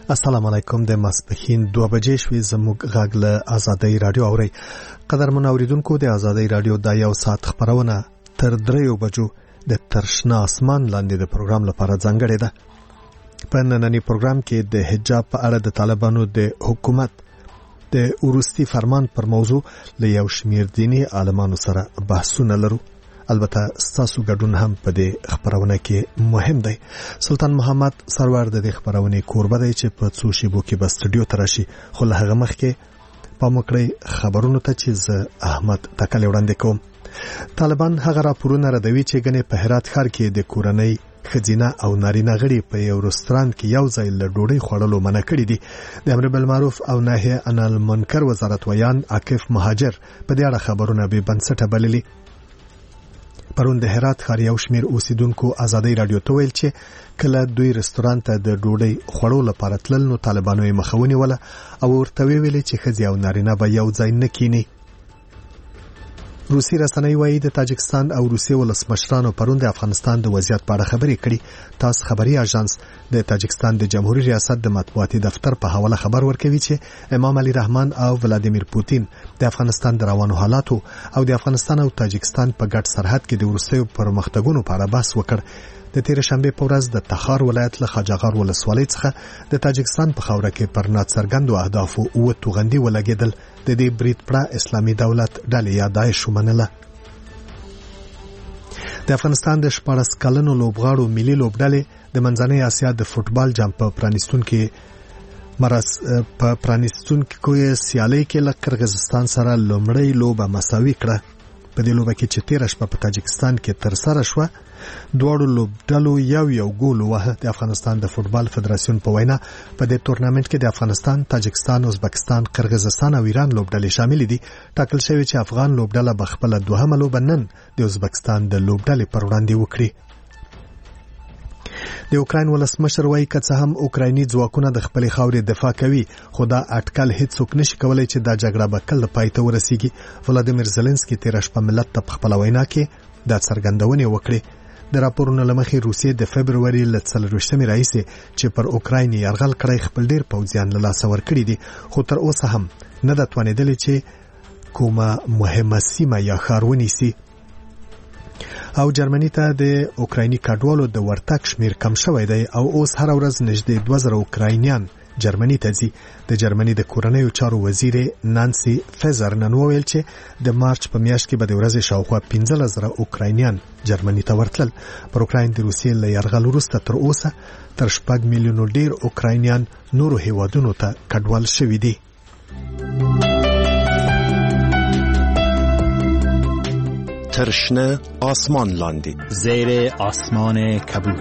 السلام علیکم. د ماسپښین 2 بجې شوې. زموږ غږ له آزادۍ رادیو اوري. قدرمن اوریدونکو، د آزادۍ رادیو د یو ساعت خبرونه تر 3 بجو د ترشنا اسمان لاندې د پروګرام لپاره ځانګړې ده. په نننی پروګرام کې د حجاب په اړه د طالبانو د حکومت د وروستي فرمان پر موضوع له یو شمېر دیني عالمانو سره بحثونه لرو. البته ستاسو ګډون هم په دې خبرونه کې مهم دی. سلطان محمد سرور د دې خبرونه کوربه دی چې په څو شیبو کې به سټډیو ته راشي. خو له هغه مخکې پام وکړئ خبرونو ته چې زه احمد تکل وړاندې کوم. طالبان هغه راپورونه ردوي چې ګنې په هرات ښار کې د کورنۍ خزینه او نارینه غړي په یو رستورانت کې یو ځای له ډوډۍ خوړلو منع کړی دي. د امر بالمعروف او نهي عن المنکر وزارت ویان عاکف مهاجر په دې اړه خبرونه به بنسټه بللي. پرون د هرات ښار یو شمېر اوسیدونکو آزادۍ رادیو ته ویل چې کله دوی رستورانت ته د ډوډۍ خوړو لپاره تلل نو طالبانو یې مخاوني ولا او ورته ویل چې خزي او نارینه به یو ځای نه کینی. روسي رسنۍ وايي د تاجکستان او روسیې ولسمشرانو پرون د افغانستان د وضعیت په اړه خبرې کړي. تاس خبري اژانس د تاجکستان د جمهوریت ریاست د مطبوعاتي دفتر په حواله خبر ورکوي چې امام علي رحمان او ولادیمیر پوتین د افغانستان د روانو حالاتو او د افغانستان او تاجکستان په ګډ سرحد کې د وروستیو پرمختګونو په اړه بحث وکړ. د تیر شنبه په ورځ د تخار ولایت له خاجاغار ولسوالۍ څخه د تاجکستان په خاوره کې پر ناڅرګندو اهدافو او توغندي ولګیدل. د دې برید پر اسلامي دولت ډلې یا داعش ومنله. د افغانستان د 14 کلنو لوبغاړو ملي لوبډلې د منځنۍ اسیا د فوتبال جام په پرانیستونکو سیالۍ کې له قرغیزستان سره لومړی لوبه مساوي کړه. په دې لوبه کې چې 13 شپه په تاجکستان کې تر سره شوه، دواړو لوبډلو یو ګول وه. د افغانستان د فوتبال فدراسیون په وینا په دې تورنمنت کې د افغانستان، تاجکستان، ازبکستان، قرغیزستان او ایران لوبډلې شامل دي. ټاکل شوی چې افغان لوبډله به خپل دوهمه لوبه نن د ازبکستان د لوبډلې پر وړاندې وکړي. د اوکراین ولسمشر وایي که څه هم اوکرایني ځواکونه د خپلې خاورې دفاع کوي، خو دا اټکل هیڅوک نشي کولای چې دا جګړه به کله پای ته ورسیږي. ولادیمیر زيلنسکي 13 شپه ملت ته په خپل وینا کې دا څرګندونه وکړه. د راپورونو لمخې روسیې د فبرवरी ل 24 راهیسې چې پر اوکراین یرغل کړی خپل ډیر پوځیان له لاسه ورکړي دي، خو تر اوسه هم نه د توانیدل چې کومه مهمه سیمه یا ښار ونیسي. او جرمني ته د اوکرایني کډوالو د ورتګ شمیر کم شوی دی او اوس هر ورځ نږدې 2000 اوکراینیان جرمني ته ځي. د جرمني د کورنیو چارو وزیر نانسي فیزر نن وویل چې د مارچ په میاشت کې به د ورځې شاوخوا 15000 اوکراینیان جرمني ته ورتلل. پر اوکراین د روسیې له یرغل وروسته تر اوسه تر 6 میلیونو ډیر اوکراینیان نورو هیوادونو ته کډوال شوي دي. ترشنه آسمان لاندې، زیر آسمان کبود.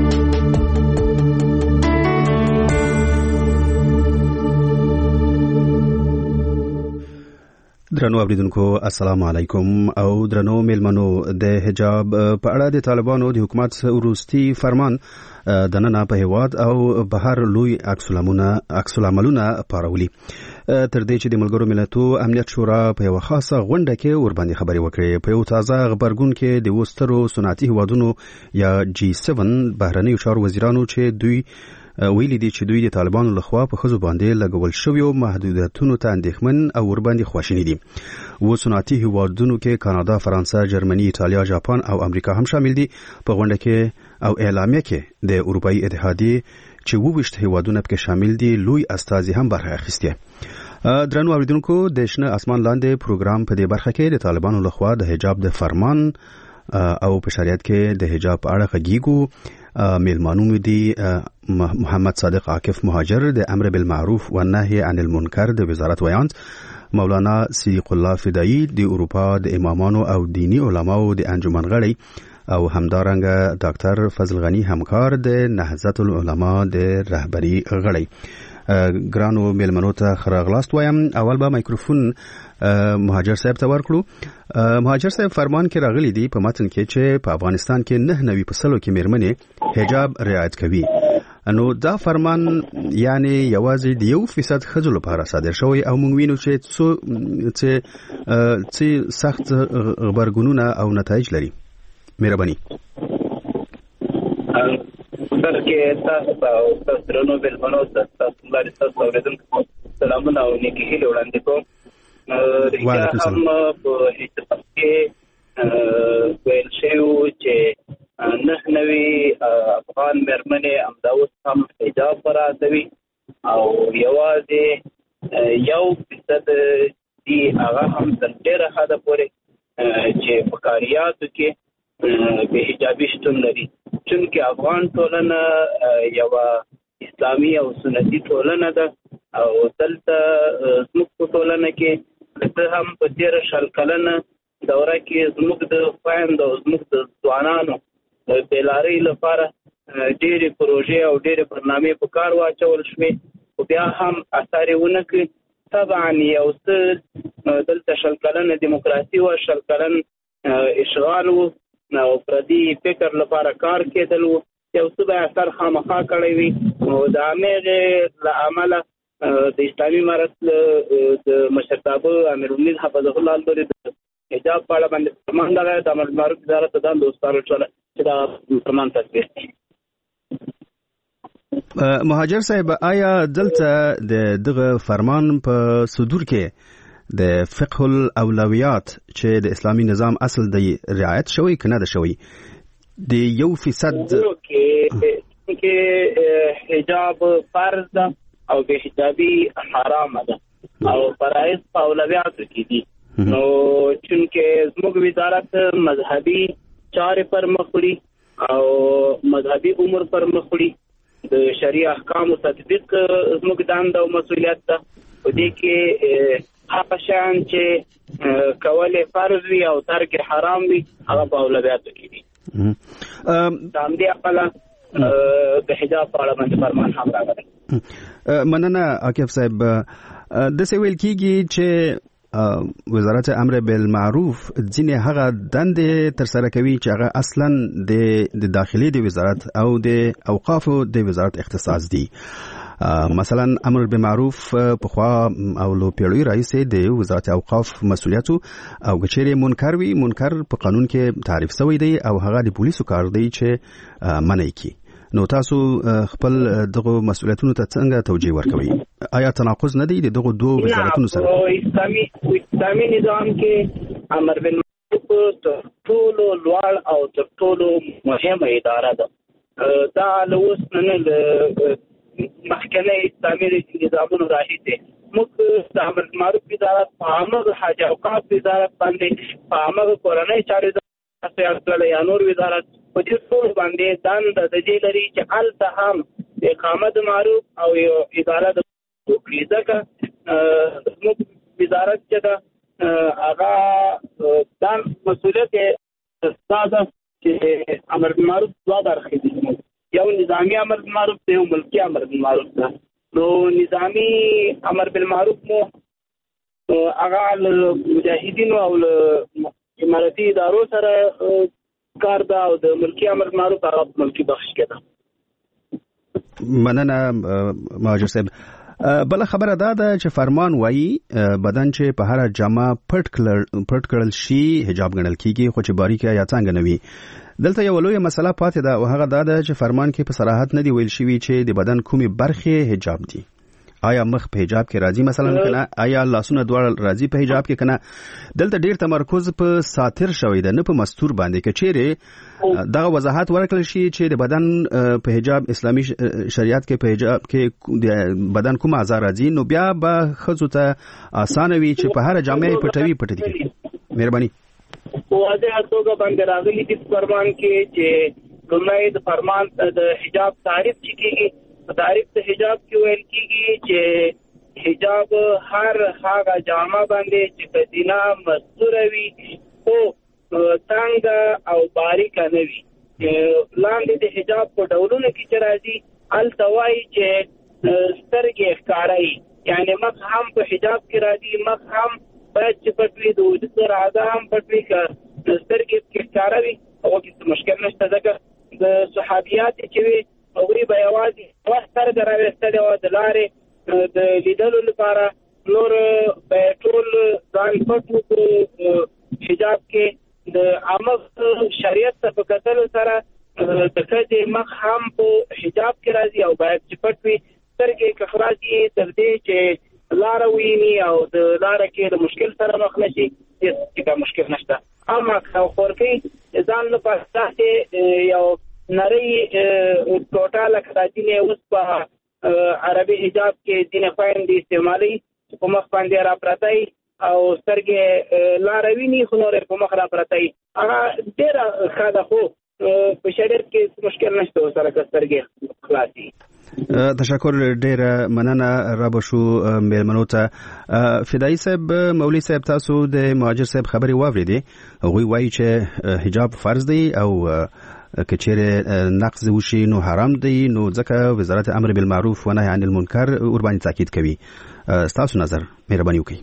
درنو اوریدونکو السلام علیکم او درنو میلمنو. د حجاب په اړه د طالبانو د حکومت وروستي فرمان د نن په هیواد او بهر لوی عکس العملونه پارولي. تر دې چې د ملګرو ملتونو امنیت شورا په یو خاصه غونډه کې ورباندې خبري وکړي. په یو تازه خبرګون کې د وسترو صنعتي هیوادونو یا G7 بهرنیو چارو وزیرانو چې دوی ویلي دي چې دوی د طالبانو لخوا په خزو باندې لګول شویو محدودیتونو ته اندېښمن او ورباندې خواشیني دي. و صنعتي هیوادونو کې کاناډا، فرانسه، جرمني، ایتالیا، جاپان او امریکا هم شامل دي. په غونډه کې او اعلامیه کې د اروپאי اتحادیه چې 22 هیوادونه پکې شامل دي لوی استازي هم برخه اخیسته. درنو اوریدونکو، د شنه اسمان لاندې پروګرام په دې برخه کې د طالبانو لخوا د حجاب د فرمان او په شریعت کې د حجاب په اړه غږیږو. میلمانو دي محمد صادق عاکف مهاجر د امر بالمعروف و نهي عن المنکر د وزارت ویان، مولانا صدیق الله فدایی د اروپا د امامانو او دینی علماو د انجمن غړي، او همدارنګه ډاکټر فضل غنی همکار د نهضت العلماء د رهبری غړي. ګرانو میلمنو ته خراغلاست وایم. اول به مایکروفون مهاجر صاحب ته ورکړو. مهاجر صاحب، فرمان کې راغلي دي په متن کې چې په افغانستان کې 99% کې میرمنې حجاب رعایت کوي. نو دا فرمان یعنی یوازې د 1% ښځو لپاره صادر شوی او موږ وینو چې څه سخت غبرګونونه او نتایج لري. مهرباني. بلکې تاسو او تاسو درنو بلمنو تاسو لاري تاسو اوریدونکو سلامونه او نیکی هیله وړاندې کوم. وعلیکم السلام. په حجاب کې ویل شوی چې نه نوي افغان مېرمنې همدا اوس هم حجاب برابروي او یوازې 1% دي هغه هم تر ډېره حده پورې چې په کاریاتو کې به حجابي شتون لري. چونکې افغان ټولنه یو اسلامي او سنتي ټولنه ده او دلته زموږ په ټولنه کې څه هم په تېره 20 کلنه دوره کې زموږ د خویندو او زموږ د ځوانانو د بېلارۍ لپاره ډېرې پروژې او ډېرې برنامې په کار واچول شوې، خو بیا هم اثر یې ونه کړ. طبعا یو څه دلته 20 کلنه دیموکراسي وه، 20 کلن اشغال و او پردي فکر لپاره کار کېدل و، یو څه به اثر خامخا کړی وي. نو د همغې له امله د اسلامي امارت د مشرتابه امیرالمؤمنین حفظه الله لوري د حجاب په اړه باندې فرمان دغه د امر بالمعروف وزارت ته دنده وسپارل شوله چې دا فرمان تصویب کړي. مهاجر صاحب، آیا دلته دغه فرمان په صدور کې د فقه الاولویات چې د اسلامي نظام اصل دی رعایت شوی کنه ده شوی؟ د 1% کې حجاب فرض ده او به حجابي حرام ده او فرایض په اولویاتو کې دي. نو چونکې زموږ وزارت مذهبي چارې پر مخ وړي او مذهبي امور پر مخ وړي، د شریعه احکامو تطبیق زموږ دنده او مسؤلیت ده. په دې کې هغه شیان چې کول فرض وي او ترک حرام وي هغه په اولویاتو کې دي. د همدې امله د حجاب په اړه باندې فرمان هم راغلی. مننه عاقب صاحب. داسې ویل کېږي چې وزارت امر بالمعروف ځینې هغه دندې ترسره کوي چې هغه اصلا د داخلي د وزارت او د اوقافو د وزارت اختصاص دي. مثلا امر بالمعروف په خوا او لو پیړوي رئیس د وزارت اوقاف مسؤلیت او کچېره منکر وی منکر په قانون کې تعریف شوی دی او هغه د پولیسو کار دی چې منع کی. نو تاسو خپل دغه مسؤلیتونو ته څنګه توجیه ورکوي؟ آیا تناقض نه دی دغه دوه وزارتونو سره؟ اسلامي نظام کې امر بالمعروف تر ټولو لوړ او تر ټولو مهمه اداره ده. دا لوس نه محکمه اسلامي نظامونو راهیسه موږ د امر بالمعروف وزارت په عامه حج اوقاف وزارت باندې په عامه کورنۍ چارې د یا نور وزارت په دې ټول باندې دنده د دې لري چې هلته هم د اقامت معروف او یو اداره د وکړي. ځکه زموږ وزارت چې ده هغه دا مسؤلیت دا ده چې امر بالمعروف دوه برخې دي، یو نظامی امر بالمعروف دی، یو ملکی امر بالمعروف ده. نو نظامی امر بالمعروف مو هغه مجاهدینو او امارتي ادارو سره کار ده او د ملکی امر بالمعروف هغه ملکی بخش کې ده. مننه مهاجر صاحب. بل خبره ده چې فرمان وایي بدن چې په هر جامه پټ کړل شي حجاب ګڼل کیږي، خو چې باریکه یا څنګه نوي. دلته یو لویه مسله پاتې ده او هغه ده چې فرمان کې په صراحت نه دی ویل شوی چې د بدن کومي برخې حجاب دي. آیا مخ په حجاب کې راځي مثلا کنه؟ آیا لاسونه دواړه راځي په حجاب کې کنه؟ دلته ډیر تمرکز په ساتر شوی ده نه په مستور باندې. کچېره دا وضاحت ورکړل شي چې د بدن په حجاب اسلامي شریعت کې په حجاب کې د بدن کوم اعضاء راځي، نو بیا به خزو ته آسان وي چې په هر جامه پټ دي. مهرباني واضح توګه باندې راغلي د فرمان کې چې کومه د فرمان د حجاب تعریف کیږي. تعریف د حجاب کې ویل کیږي چې حجاب هر هغه جامه باندې چې په دینا مستور وي او څنګه او باریک نه وي. لاندې د حجاب په ډولونو کې چې راځي التوای چې سترګې ښکارای، یعنی مخ هم په حجاب کې راځي، مخ هم باید چې پټوي، د وجود راځه هم پټوي، که سترګې کې ښکاروي هغه کې مشکل نشته. ځکه د صحابیات چې وي هغوی به یوازې سترګه راویستلې وه د لارې د لیدلو لپاره، نور به ټول ځان پټ وکړو. حجاب کې د عامه شریعت ته په کتلو سره د کدي مخ هم په حجاب کې راځي او باید چې پټ وي سترګې کخراجي تر دې چې لار ویني او د لار کې د مشکل سره مخ نشي چې مشکل نشته. اما خورکي ځان له پاسه یو نری ټوټه لکه د دینه اوس په عربي حجاب کې دینه خويندې استعمالي په مخ باندې را پرتای او سترګې لار ویني خو نور په مخ را پرتای هغه ډېر خاله خو په شریعت کې مشکل نشته سره سترګې خلاصي. تشکر ډیر مننه رابشو میلمنو ته. فدایي صاحب مولوی صاحب تاسو د مهاجر صاحب خبري واورېدې هغوی وایي چې حجاب فرض دی او کچېره نقض وشي نو حرام دی نو ځکه وزارت امر بالمعروف و نهي عن المنکر ورباندې تاکید کوي. تاسو نظر مهرباني وکړئ.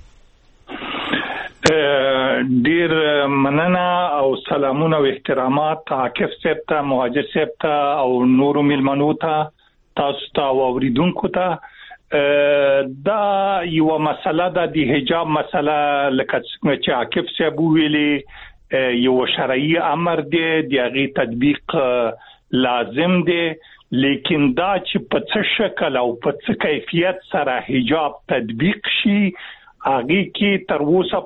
ډیر مننه او سلامونه او احترامات عاکف صاحب ته مهاجر صاحب ته او نورو میلمنو ته تاسو ته او اوریدونکو ته. دا یو مسله د حجاب مسله لکه چې عاکف صاحب ویلي یو شرعي امر دی د هغه تطبیق لازم دی لیکن دا چې په څه شکل او په څه کیفیت سره حجاب تطبیق شي هغه کې تر اوسه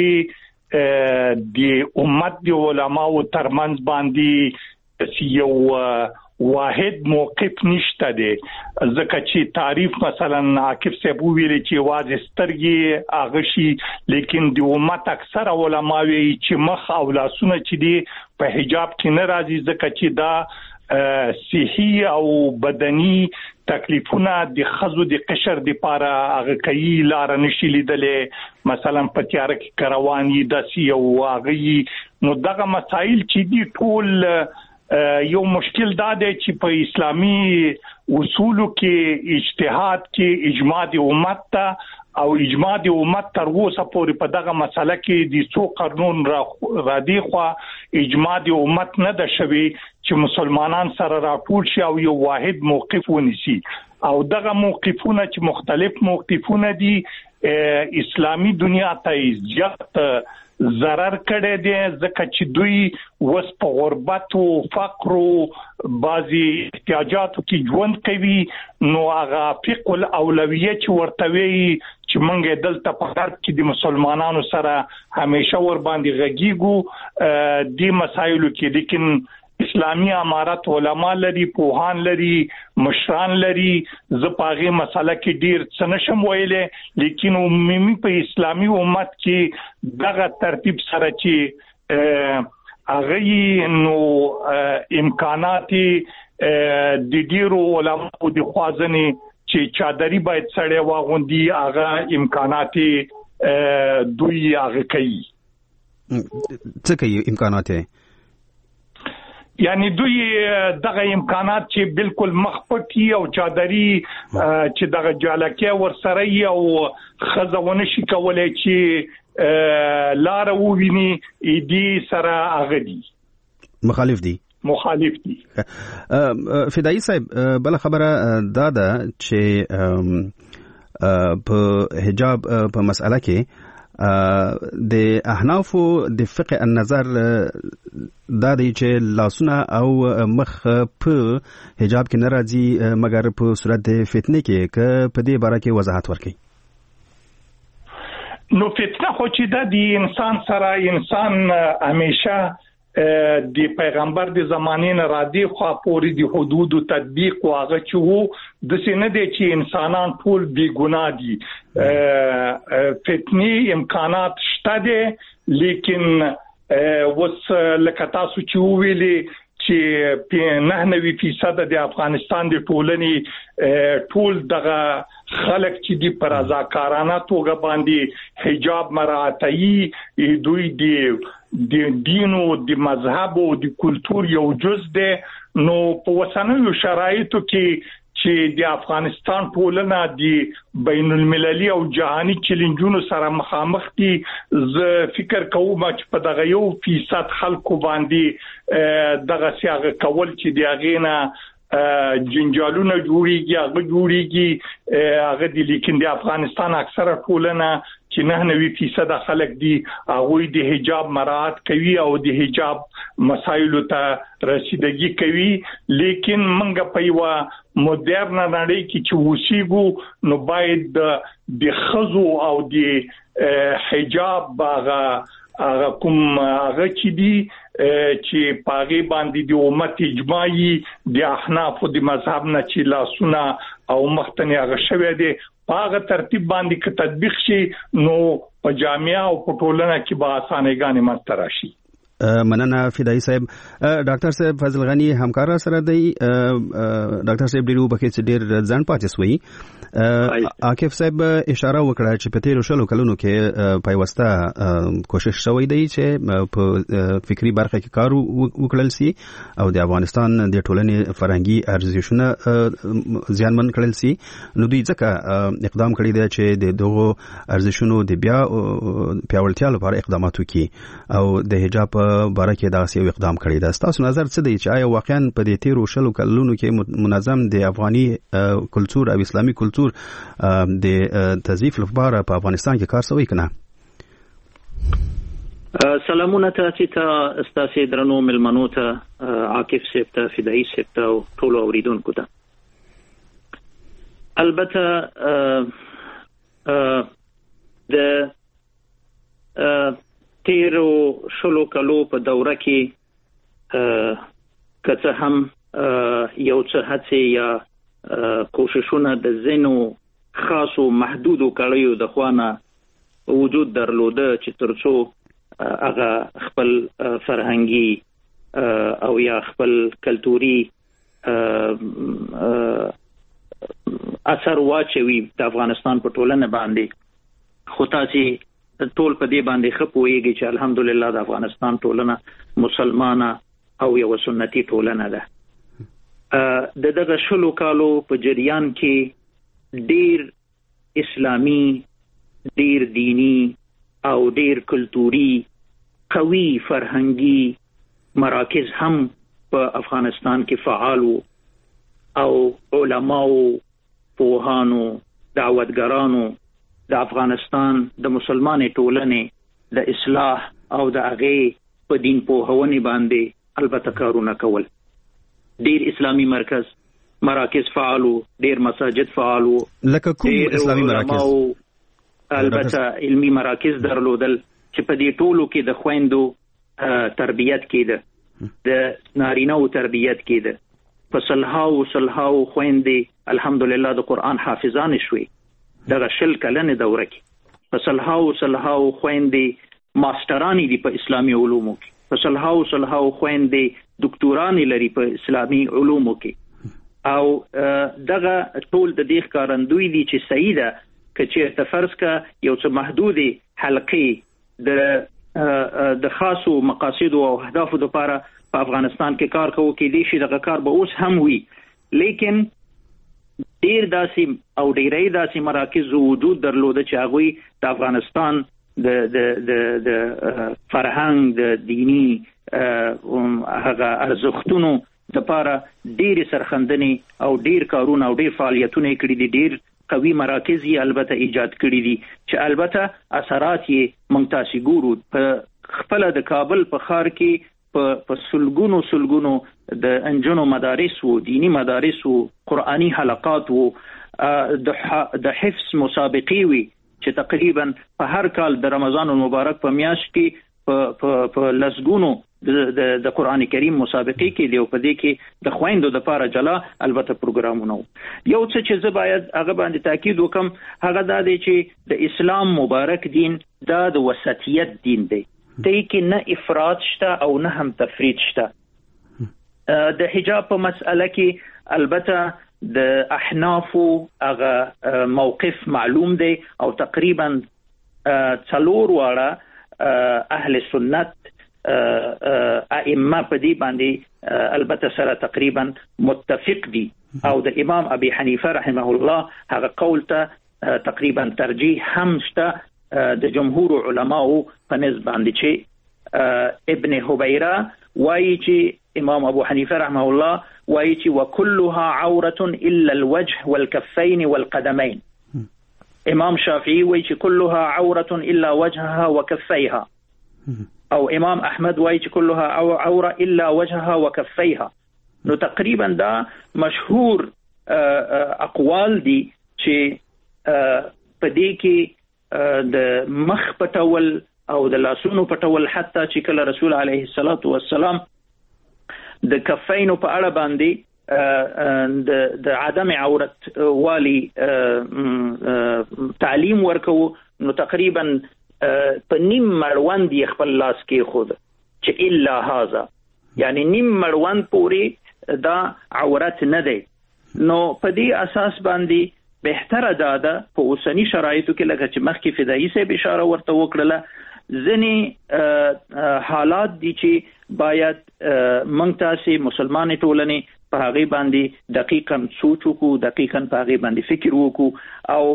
پورې د امت د علماو ترمنځ باندې یو واحد موقف نشته دی ځکه چې تعریف مثلا عاکف صاحب ویلي چې واځ سترګي هغه شي لیکن د امت اکثر علما وی چې مخ او لاسونه چې دی په حجاب کې نه راځي ځکه چې دا صحي او بدني تکلیفونه د خزو د قشر د پاره هغه کوي لار نشي لیدلې مثلا په تیار کې کروانی د سی او هغه نو دغه مسائل چې دی ټول یو مشکل دا دی چې په اسلامي اصولو کې اجتهاد کې اجماع د امت ته او اجماع د امت تر اوسه پورې په دغه مسله کې د څو قرنون را دی خو اجماع د امت نه ده شوی چې مسلمانان سره راټول شي او یو واحد موقف ونیسي او دغه موقفونه چې مختلف موقفونه دي اسلامي دنیا ته زیات ضرر کړي دي ځکه چې دوی وس په غربت او فقر او بعضي احتیاجاتو کې ژوند کوي نو هغه فقه الاولویه چې ورتوي چې منګه دلته په هر کې د مسلمانانو سره همیشه ور باندې غږیږو د مسایلو کې لیکن اسلامی امارت علما لري پوهان لري مشران لري زپاغه مسله کې ډیر څه نشم ویلې لیکن عمومي په اسلامی امت کې دغه ترتیب سره چې هغه نو امکانات د ډیرو علماء د خوازنې چې چادري باید سړی واغوندي هغه امکانات دوی هغه کوي. څه کوي امکانات یعنی دوی دغه امکانات چې بالکل مخپټي او چادري چې دغه جالکه ورسره او خزونه شي کولای چې لار وویني دي سره اغدي مخالف دي فدایي صاحب بل خبره دا ده چې په حجاب په مسأله کې د احنافو د فقه النظر دا دی چې لاسونه او مخ په حجاب کې ناراضي مګر په صورت د فتنه کې ک په دې باره کې وضاحت ورکړي. نو فتنه خو چې د انسان سره انسان همیشه د پیغمبر د زمانې نه را دي خو پوری د حدود تطبیق واغه چې وو د سینه دي چې انسانان ټول بی ګناه دي فتنی امکانات شته دي لیکن وس لکه تاسو چې ویلي چې په 99% د افغانستان د ټولنې ټول دغه خلک چې دی پر رضاکارانه توګه باندې حجاب مراعاتي دوی د دین او د مذهب او د کلچر یو جز ده نو په وسنوي شرایطو کې چې د افغانستان ټولنه د بین المللي او جهاني چیلنجونو سره مخامخ دي ز فکر کوم چې په دغه 1% خلکو باندې دغه سیاغه کول چې دی غینه جنجالونه جوړیږي هغه دي، لیکن د افغانستان اکثره ټولنه چې 99% خلک دي هغه د حجاب مراعات کوي او د حجاب مسایلو ته رسیدګي کوي. لیکن منګه په یو مدرن نړۍ کې چې وسیګو نو باید د خزو او د حجاب هغه کوم هغه چې دي چې پاغي باندې د امت اجماعي د احناف او د مذهب نه چې لاسونه او مختنی هغه شوی دي هغه ترتیب باندې کې تطبیق شي نو په جامعه او په ټولنه کې به اسانه غانې مستر شي. مننه فدای صاحب. ډاکټر صاحب فضل غنی همکار سره دی. ډاکټر صاحب ډیرو بکې چې ډیر ځان پاتې سوی. عاکف صاحب اشاره وکړه چې په تیرو شلو کلونو کې پیوسته کوشش شوی دی چې په فکری برخه کې کار وکړل سي او د افغانستان د ټولنې فرهنګي ارزښتونه زیانمن کړل سي. نو دوی ځکه اقدام کړی دی چې د دغو ارزښتونو د بیا پیاوړتیا لپاره اقدامات وکړي او د حجاب باره کې دا سیو اقدام کړی دی. تاسو نظر څه دی چې آیا واقعا په دې تیرو شلو کلونو کې منظم د افغاني کلچر او اسلامي کلچر د تضعیف لپاره په افغانستان کې کار شوی کنه؟ سلامونه تاسو ته استاسې درنو ملمنو ته عاکف صاحب ته فدای صاحب ته او ټول اوریدونکو ته. البته د تیرو شلو کلو په دوره کې که هم یو څه هڅې یا کوششونه د ځینو خاصو محدودو کړیو د خوانه وجود درلوده چې ترڅو هغه خپل فرهنګي او یا خپل کلتوري اثر واچوي د افغانستان په ټولنه باندې. خو تاسو ټول په دې باندې خپويږي چې الحمدلله د افغانستان ټولنه مسلمانه او یو سنتي ټولنه ده. د دغه شلو کالو په جریان کې ډیر اسلامي، ډیر دینی او ډیر کلتوري قوي فرهنګي مراکز هم په افغانستان کې فعال او علماو، پوهانو، دعوتګرانو د افغانستان د مسلمانې ټولنې د اصلاح او د هغې په دین پوهونې باندې البته کارونه کول. ډیر اسلامي مراکز فعالو، ډیر مساجد فعالو. لکه کوم اسلامي مراکز؟ البته علمي مراکز درلودل چې په دې ټولو کې د خويندو تربیت کېده، د نارینه‌و تربیت کېده. په سلهاو خويندې الحمدلله د قرآن حافظان شوي. دغه شل کلنې دوره کې په سلهاو خويندې ماسترانی دي په اسلامي علومو کې، په سلهاو خويندې دکتورانی لري په اسلامي علومو کې. او دغه ټول د دې ښکارندوی دي چې صحیح ده که چېرته فرض کا یو څه محدودې حلقې د خاصو مقاصدو او اهدافو لپاره په افغانستان کې کار کوو کې دي چې دغه کار به اوس هم وي. لیکن ډیر داسې او ډیرې داسې مراکز وجود درلوده چې هغه د افغانستان د فرهنګ، د دینی هغه ارزښتونو لپاره ډیر سرخندنې او ډیر کارونه او ډیر فعالیتونه کړي دي. ډیر قوي مراکز یې البته ایجاد کړي دي چې البته اثرات یې موږ تاسو ګورو. په خپل د کابل په ښار کې په سلګونو د انجنو مدارس و، دینی مدارس و، قرآنی حلقات و، د حفظ مسابقې وي چې تقریبا په هر کال د رمضان المبارک په میاشت کې په لسګونو د قرآن کریم مسابقې کې دی او په دې کې د خويندو د لپاره جلا البته پروګرامونه. یو څه چې زه باید هغه باندې تاکید وکم هغه دا دی چې د اسلام مبارک دین دا د وسطیت دین دی. دې کې نه افراط شته او نه هم تفرید شته. د حجاب په مسأله کې البته د احنافو هغه موقف معلوم دی او تقریبا څلور واړه اهل سنت ائمه په دې باندې البته سره تقریبا متفق دي او د امام ابي حنیفه رحمه الله هغه قول ته تقریبا ترجیح هم شته د جمهور علماو په نسبت باندې چې ابن حبیره وایي چې امام ابو حنیفه رحمه الله وایي چې وكلها عورة الا الوجه والكفين والقدمين. امام شافعي وایي چې كلها عورة الا وجهها وكفيها، او امام احمد وایي چې كلها عورة الا وجهها وكفيها. نو تقریبا دا مشهور اقوال دي چې په دې کې د مخ پټول او د لاسونو پټول، حتی چې کله رسول علیه الصلاة والسلام د کفینو په اړه باندې د عدم عورت والی تعلیم ورکو، نو تقریبا په نیم مړوند یې خپل لاس کې خود چې الا هذا، یعنی نیم مړوند پورې دا عورت نه دی. نو په دې اساس باندې بهتره ده په اوسنی شرایطو کې لکه چې مخکې فدایي صاحب اشاره ورته وکړله، ځینې حالات دي چې باید موږ تاسې مسلمانې ټولنې په هغې باندې دقیقاً سوچ وکړو، دقیقاً په هغې باندې فکر وکړو او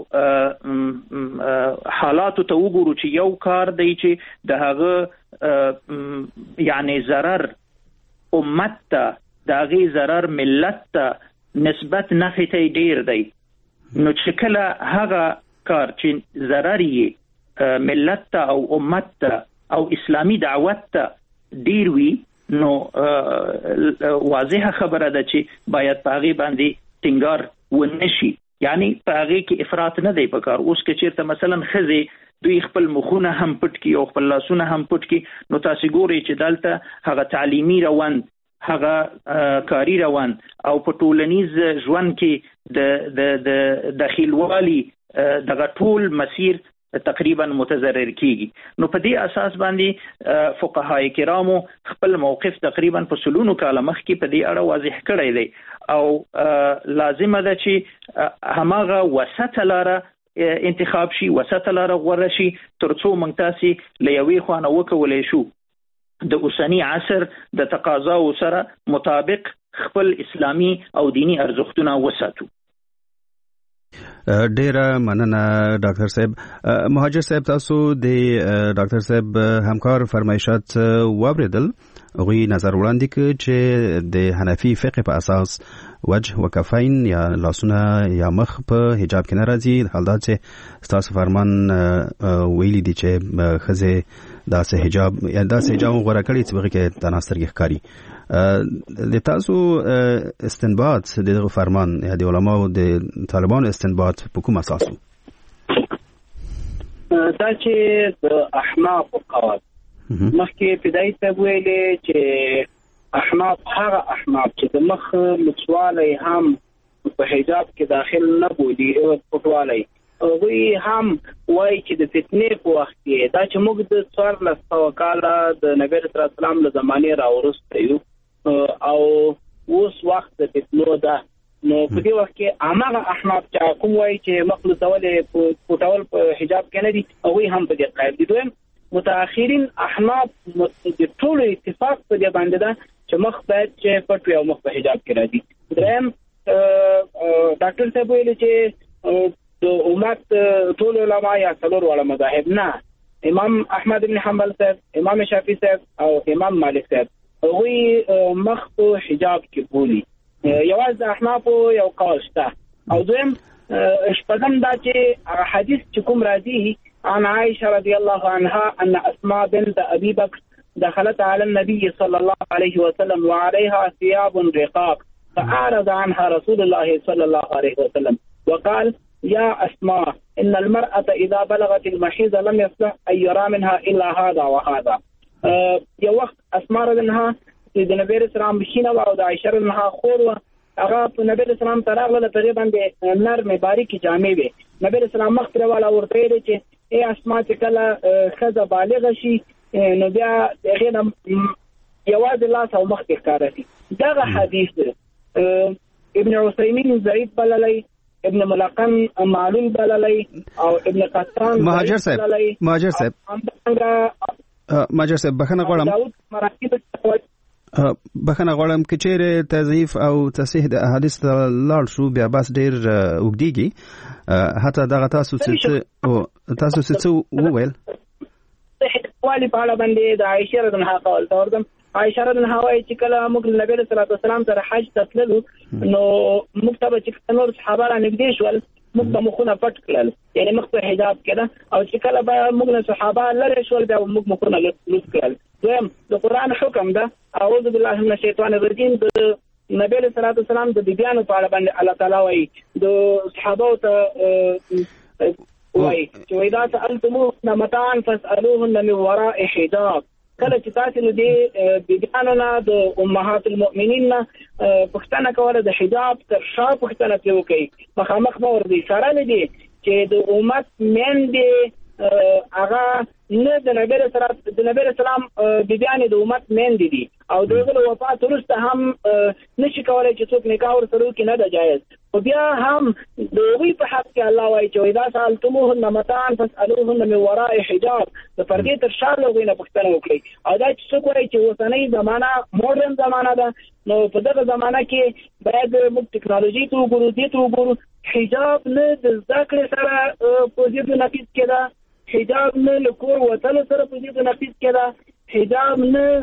حالاتو ته وګورو چې یو کار دی چې د هغه یعنی ضرر امت ته، د هغې ضرر ملت ته نسبت نفع ته ډیر دی. نو چې کله هغه کار چې ضرر یې ملت ته او امت ته او اسلامی دعوت ته ډیر وي، نو واضحه خبره ده چې باید په هغې باندې ټینګار ونشي، یعنی په هغې کې افراط نه دی پکار. اوس که چېرته مثلا ښځې دوی خپل مخونه هم پټ کړي او خپل لاسونه هم پټ کړي، نو تاسې ګورئ چې دلته هغه تعلیمي روند، هغه کاری روند او په ټولنیز ژوند کې د دخیلوالي دغه ټول مسیر تقریبا متضرر کیږي. نو په دې اساس باندې فقهای کرامو خپل موقف تقریبا په سلونو کاله مخکې په دې اړه واضح کړی دی او لازمه ده چې هماغه وسط لاره انتخاب شي، وسط لاره غوره شي، ترڅو موږ تاسې له یوې خوا وکولی شو د اوسنی عصر د تقاضاو سره مطابق خپل اسلامی او دینی ارزښتونه وساتو. ډیره مننه ډاکټر صاحب. مهاجر صاحب، تاسو د ډاکټر صاحب همکار فرمایشات واوریدل. هغوی نظر وړاندې کړ چې د حنفي فقه په اساس وجه و کفین یا لاسونه یا مخ په حجاب کې نه راځي، حال دا چې ستاسو فرمان ویلي دي چې ښځې داسې حجاب غوره کړي چې هغې کې تنها سترګې ښکاري. د تاسو استنباط د دغه فرمان یا د علماو د طالبانو استنباط په کوم اساس و؟ دا چې د احناف قواعد مخکې فدایي صاحب ویلې چې احناف هغه احناف چې د مخ مچوالی هم په حجاب کې داخل نه بولي او پټوالی، هغوی هم وایي چې د فتنې په وخت کې دا چې موږ د 1400 کاله د نبي رسول الله سلام له زمانې راوروسته یو او اوس وخت د فتنو ده، نو په دې وخت کې هماغه احناف چې کوم وایي چې مخ لوڅول پټول په حجاب کې نه دي، هغوی هم په دې قایل دي. دویم متأخرین احناف د ټولو اتفاق په دې باندې ده چې مخ باید چې پټ وي او مخ په حجاب کې راځي. دریم ډاکټر صاحب ویلي چې د امت ټول علما یا څلور واړه مذاهب نه، امام احمد بن حنبل صاحب، امام شافعي صاحب او امام مالک صاحب، هغوی مخ په حجاب کې بولي. یوازې د احنافو یو قول شته. او دویم شپږم دا چې حدیث چې کوم راځي عن عائشة رضي الله عنها أن أسماء بنت أبي بكر دخلت على النبي صلى الله عليه وسلم وعليها ثياب رقاق فأعرض عنها رسول الله صلى الله عليه وسلم وقال يا أسماء إن المرأة إذا بلغت المحيض لم يصلح أن يرى منها إلا هذا وهذا. يا وقت أسماء رضي الله عنها د نبی رسول الله بشینه او د عائشة رضی الله خور هغه په نبی رسول الله تراغله تقریبا د نرم باریکی جامې وي. نبی رسول الله مخ والا ورته دی چې ای اسماء چې کله خزه بالغ شي نو بیا دغه یوازې لاس او مخ ښکاره شي. دغه حدیث ابن عثیمین ضعیف بللی، ابن ملقن معلول بللی او ابن قطان مهاجر صاحب بخنه غواړم که چیرې تضعیف او تصحیح د احادیث ته لاړ شو بیا بس ډېر اوږدېږي. حتی دغه تاسو څه وویل والی په اړه باندې د عائشة رضی الله عنها قول ته ورغلم عائشہ رضی الله عنها چې کله موږ نبی صلی الله علیه وسلم سره حج ته تللو نو موږ ته چې نور صحابه را نږدې شول موږ ته مخونه پټ کړل یعنی موږ په حجاب کې او چې کله به موږ له صحابه لرې شول بیا موږ مخونه لوس کړل. دویم د قرآن حکم ده اعوذ بالله من الشیطان الرجیم د نبی صلی الله علیه وسلم د بیبیانو په اړه باندې الله تعالی وایي د صحابه ته وایي چې وإذا سألتموهن متاعا فاسألوهن من وراء حجاب. کله چې تاسو له دې بیبیانو نه د امهات المؤمنین نه پوښتنه کوله د حجاب تر شا پوښتنه کوي مخامخ به ورته اشاره لدی چې د امت میندې هغه نه د نبی اسلام بیبیانې د امت میندې دي او دغه له وفات وروسته هم نشي کولای چې څوک نکاح ورسره وکړي نه ده جایز. خو بیا هم د هغوی په حق کې الله وایي چې اذا سألتموهن متاعا فاسألوهن من وراء حجاب د پردې تر شا له هغوی نه پوښتنه وکړئ. او دا چې څوک وایي چې اوسنۍ زمانه مډرن زمانه ده نو په دغه زمانه کې باید موږ ټکنالوژي ته وګورو دې ته وګورو. حجاب نه د زده کړې سره په ضد نقیض کې ده، حجاب نه له کور وتلو سره په ضد نقیض کې ده، حجاب نه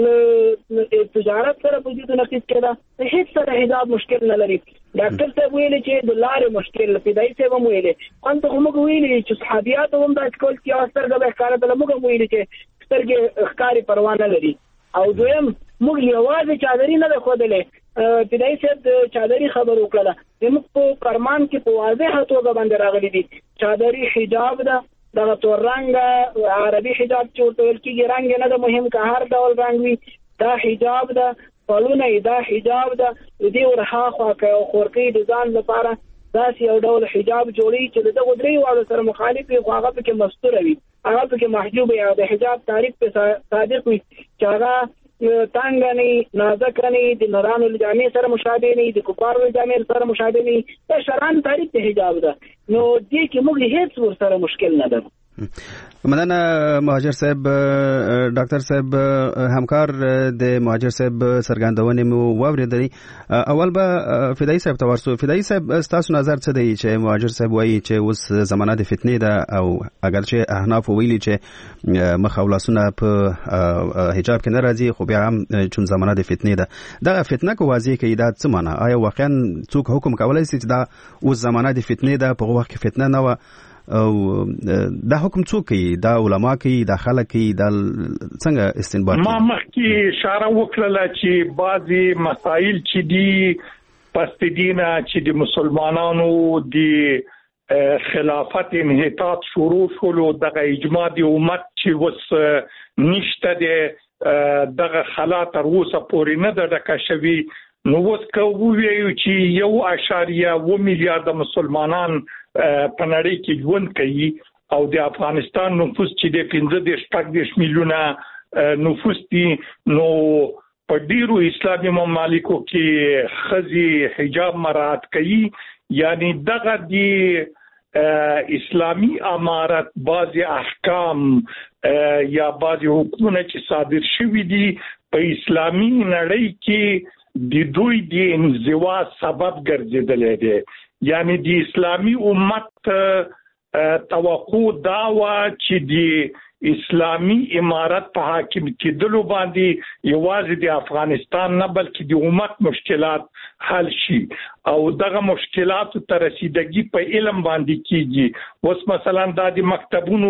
تجارت سره په ضد نقیض کې ده. هیڅ سره حجاب مشکل نه لري. ډاکټر صاحب ویلي چې د لارې مشکل فدایي صاحب هم ویلي انت موږ ویلي چې صحابيات هم دا کول چې واسترګه به ښکارا ته موږ ویلي چې سترګې ښکاری پروا نه لري. او دویم موږ یوازې چادري نه خوده فدایي صاحب د چادري خبر وکړه موږ په فرمان کې په واضح توګه باندې راغلي دي چادري حجاب ده دا تور رنگ عربي حجاب چې ورته ویل کېږي رنگ نه ده مهم که هر ډول رنگ وي دا حجاب ده پلونه دا حجاب ده دې ورها خوا کوي خورقي د ځان لپاره داسې یو ډول حجاب جوړي چې دغه درې واړو سره مخالف وي خو هغه پکې مستور وي هغه پکې محجوب وي او د حجاب تعریف په صادق وي چې هغه تانګ نه نازک نه د نرانو جامې سره مشابه نه د کفارو جامې سره مشابه نه دا شرعاً تعریف ته حجاب ده. نو دې کې موږ هیڅ ور سره مشکل نه ده. مننه مهاجر صاحب. ډاکټر صاحب همکار د مهاجر صاحب سرګندونې مو واوریدلې. اول به فدایي صاحب ته ورسو. فدایي صاحب تاسو نظر څه دی چې مهاجر صاحب وایي چې اوس زمانه د فتنې ده او اگر چې احناف ویلي چې مخاولسونه په حجاب کې نه راځي خو بیا هم چون زمانه د فتنې ده دا فتنه کو واضح کوي دا څه معنی آیا واقعا څوک حکم کولای شي چې دا اوس زمانه د فتنې ده په وخت کې فتنه نه و او دا حکم څوک کوي دا علما کوي دا خلک کوي دا څنګه استنباط کوي؟ ما مخکې اشاره وکړه چې بعضی مسائل چې دي پس دینه چې د مسلمانانو د خلافت انحطاط شروع شولو دغه اجماع د امت چې وس نشته د دغه خلا تر اوسه پورې نه ده ډکه شوي نو اوس که ووایو چې 1.2 میلیارد مسلمانان په نړۍ کې ژوند کوي او د افغانستان نفوس چې د 15 میلیونه نفوس دي نو په ډیرو اسلامي ممالکو کې خزي حجاب مراعات کوي یعنی دغه دی اسلامی امارت بعضی احکام یا بعضی حکومت چې صادر شوي دي په اسلامي نړۍ کې د دوی د انزوا سبب ګرځیدل دي یعنی د اسلامی امت توقع دا و چې د اسلامی امارت په حاکم کېدلو باندې یوازې د افغانستان نه بلکې د امت مشکلات حل شي او دغه مشکلات ته رسیدګي په علم باندې کیږي. اوس مثلا د مکتبونو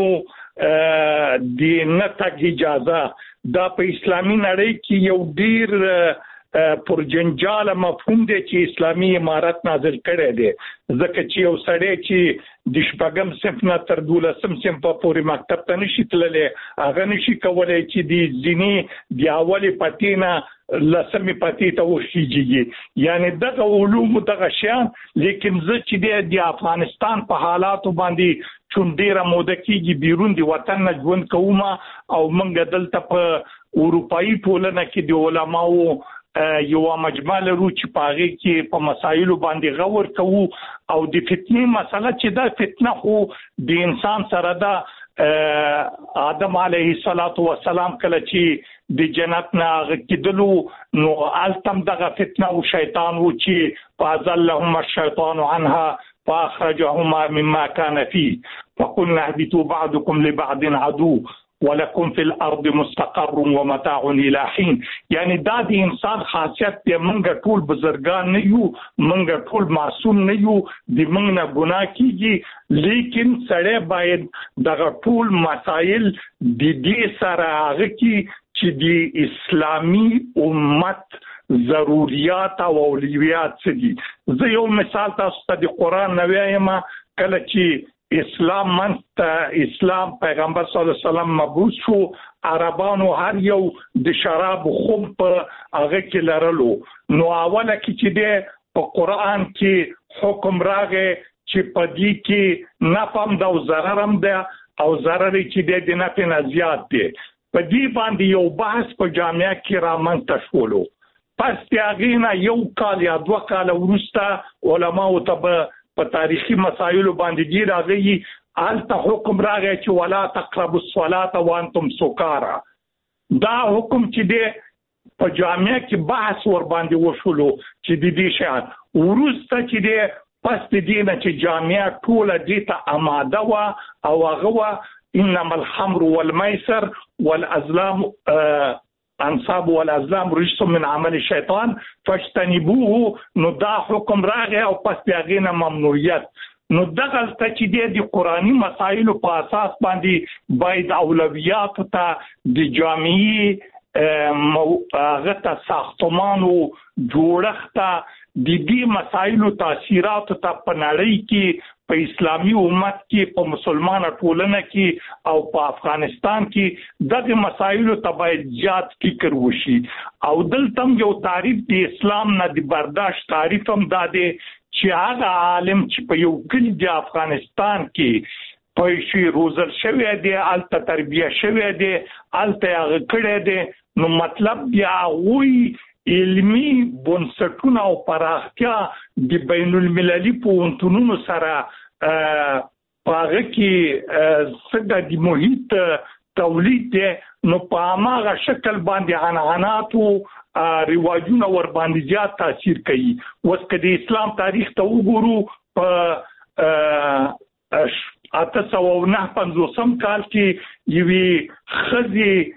د نه تګ اجازه دا په اسلامی نړۍ کې یو ډیر پر جنجال مفهوم دی چې اسلامی امارت نازل کړی دی ځکه چې یو سړی چې د شپږم صنف نه تر 12م صنف پورې مکتب ته نشي تللی هغه نشي کولای چې د ځینې د اولې پټې نه لسمې پټې ته وخیږي یعنی دغه علوم دغه شیان لیکن زه چې د افغانستان په حالاتو باندې چون ډیره موده کېږي بیرون د وطن نه ژوند کوم او موږ دلته په اروپایي ټولنه کې د علماو یو مجمع لرو چې پاغي کې په مسایلو باندې غور کوو او د فتنې مسله چې دا فتنه خو د انسان سره دا آدم علیه السلام کله چې د جنت نه غکیدلو نو التم دغه فتنه او شیطان و چې فازلهم الشیطان عنها فاخرجهما مما كان فيه فقلنا اهبطوا بعضكم لبعض عدو ولکم فی الارض مستقر ومتاع الی حین. یعنی دا د انسان خاصیت دی، موږ ټول بزرګان نه یو، موږ ټول معصوم نه یو، د موږ نه ګناه کیږي، لیکن سړی باید دغه ټول مسائل د دې سره هغه کی چې د اسلامی امت ضروريات او اولویات څه دي. زه یو مثال تاسو ته د قران نه وایم. کله چې اسلام پیغمبر صلی الله علیه وسلم مبعوث شو، عربانو هر یو د شراب خوب په هغه کې لرلو. نو اوله کې چې د په قران کې حکم راغی چې په دې کې نفهم دا او ضرر هم ده، او ضرر چې د نفع نه زیات دی. په دې باندې یو بحث په جامعه کې رامنځته شولو. پس تیاغینا یو کال یا 2 کال وروسته علماء ته په تاریخي مسایلو باندې ګیر راغی، الته حکم راغی چې ولا تقربوا الصلاة وانتم سکارى. دا حکم چې دی په جامعه کې بحث ور باندې وشولو چې د دې شان وروسته چې دی پس د دې نه چې جامعه ټول دې ته آماده وا او هغه انما الخمر والميسر والازلام انصاب والازلام رجس من عمل الشیطان فاجتنبوه. نو دا حکم راغی او پس بیاغینه ممنوعیت. نو دغه چې د قرآنی مسایلو په اساس باندې باید اولویات ته د جامعي هغه ته ساختمانو جوړښت ته د دې مسایلو تاثیرات ته په نړۍ کې په اسلامي امت کې په مسلمانه ټولنه کې او په افغانستان کې دغه مسایلو ته باید زیات فکر وشي. او دلته یو تعریف د اسلام نه د برداشت تعریف هم داده چې هغه عالم چې په یو کلی د افغانستان کې په شی روزل شوی دی، الته تربیه شوی دی، الته هغه کړی دی، نو مطلب بیا وی علمی بنسټونه او پراختیا د بین المللي پوهنتونونو سره هغه کې څنګه د محیط تولید دی، نو په هغه شکل باندې عنعنات او رواجونه ور باندې زیات تاثیر کوي. اوس که د اسلام تاریخ ته وګورو، په 1859 کال کې یوې ښځې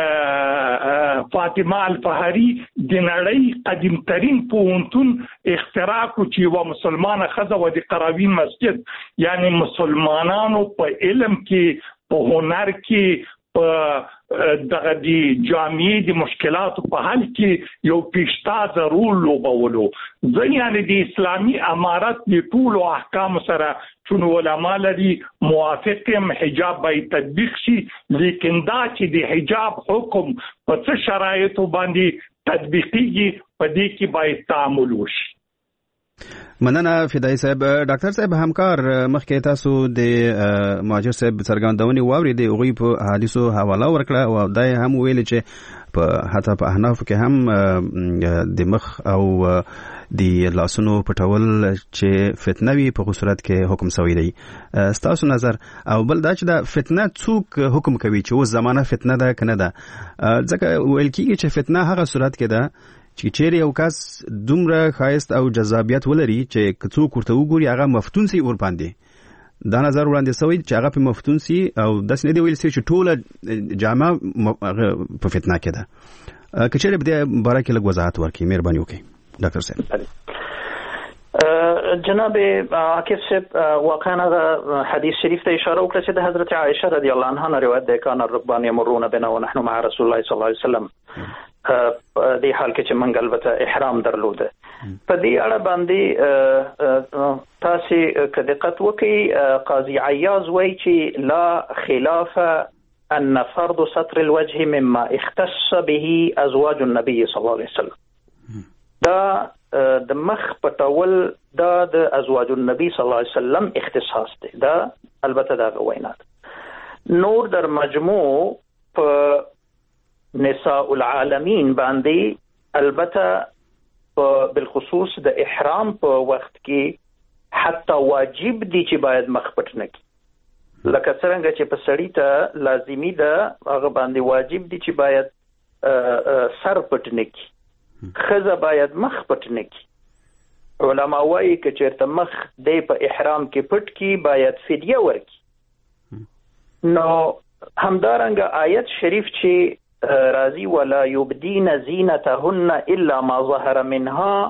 فاطمه الفهري د نړۍ قدیم ترین پوهنتون اختراع کو چې و مسلمانه ښځه و د قراوین مسجد، یعنی مسلمانانو په علم کې، په هنر کې، په دغه د جامعي د مشکلاتو په حل کې یو پیشتازه رول لوبولو. ځکه یعنی د اسلامي امارت د ټولو احکام سره چون علما لري موافق حجاب باید تطبیق شي، لیکن دا چې د حجاب حکم په څه شرایطو باندې تطبیقیږي په دې کې باید تعامل وشي. مننه فدای صاحب. ډاکټر صاحب همکار مخکې تاسو د مهاجر صاحب څرګندونې واورېدې، هغوی په حدیثو حواله ورکړه او دا هم ویل چې حتی په احناف کې هم د مخ او د لاسونو پټول چې فتنه وي په صورت کې حکم شوی دی. ستاسو نظر او بل دا چې دا فتنه څوک حکم کوي چې اوس زمانه فتنه ده کنه ده؟ ځکه ویل کېږي چې فتنه هغه صورت کې ده چې چیرې یو کس دومره ښایست او جذابیت ولري چې څوک ورته وګوري هغه مفتون سي ور باندې. دا نظر وړاندې شوی چې هغه په مفتون سي او داسې نه دی ویل چې ټوله جامعه په فتنه کې ده. که چیرې په دې باره کې لږ وضاحت ورکړئ، مهرباني وکړئ ډاکټر صاحب. جناب عاکف صاحب واقعا حدیث شریف ته اشاره وکړه چې د حضرت عائشه رضی الله عنها روایت ده، کان الركبان يمرون بنا ونحن مع رسول الله صلی الله علیه وسلم. د حال کې چې منګ البته احرام درلوده. په دې اړه باندې تاسو که دقت وکړئ، قاضي عیاض وایي چې لا خلاف ان فرض ستر الوجه مما اختص به ازواج النبي صلی الله علیه وسلم. دا د مخ پټول دا د ازواج النبي صلی الله علیه وسلم اختصاص دی. دا البته دا وینا نور در مجموع په نساء العالمین باندې البته بالخصوص د احرام په وخت کې حتی واجب دي چې باید مخ پټ نه کړي، لکه څنګه چې په سړی ته لازمی ده هغه باندې واجب دي چې باید سر پټ نه کړي، ښځه باید مخ پټ نه کړي. علما وایي که چېرته مخ دی په احرام کې پټ کړي باید فدیه ورکړي. نو همدارنګه آیت شریف چې راضی ولا یبدین زینتهن الا ما ظهر منها،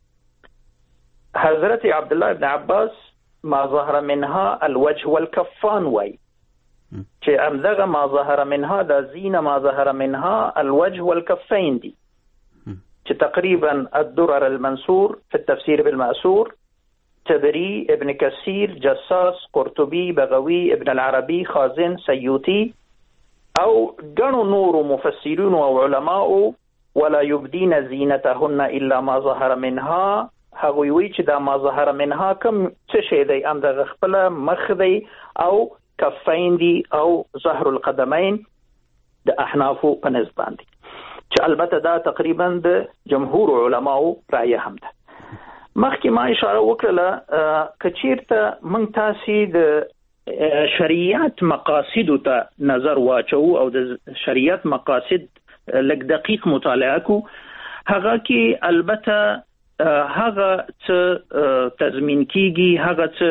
حضرت عبدالله ابن عباس ما ظهر منها الوجه والكفان وای چې امدغه ما ظهر منها دا زینه ما ظهر منها الوجه والكفين دي، چې تقریبا الدرر المنصور في التفسير بالمأثور، تبري، ابن كثير، جساس، قرطبي، بغوي، ابن العربي، خازن، سيوطي او غنو نور مفسرون او علماء ولا يبدين زينتهن الا ما ظهر منها، هغه وی چې دا ما ظهر منها کوم څه شی دی، ام د خپل مخ دی او کفین دی او ظهر القدمین د احناف په نسبت باندې، چې البته دا تقریبا د جمهور علماو رائے هم ده. مخکې ما اشاره وکړه کچیرته موږ تاسو د شریعت مقاصد ته نظر واچو او د شریعت مقاصد لږ دقیق مطالعه کو، هغه کې البته هغه څه تضمین کیږي، هغه څه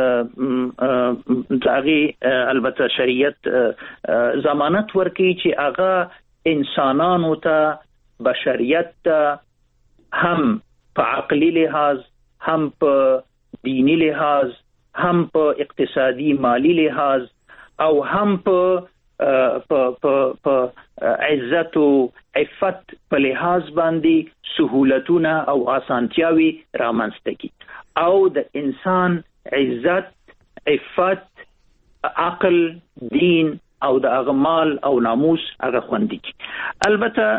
هغه البته شریعت ضمانت ورکړي چې هغه انسانانو ته، بشریت ته هم په عقلی لحاظ، هم په دینی لحاظ، هم په اقتصادي مالی لحاظ او هم په عزت او عفت په لحاظ باندې سهولتونه او آسانتیاوي رامنځته کی، او د انسان عزت، عفت، عقل، دین او د هغه مال او ناموس هغه خوندي کی. البته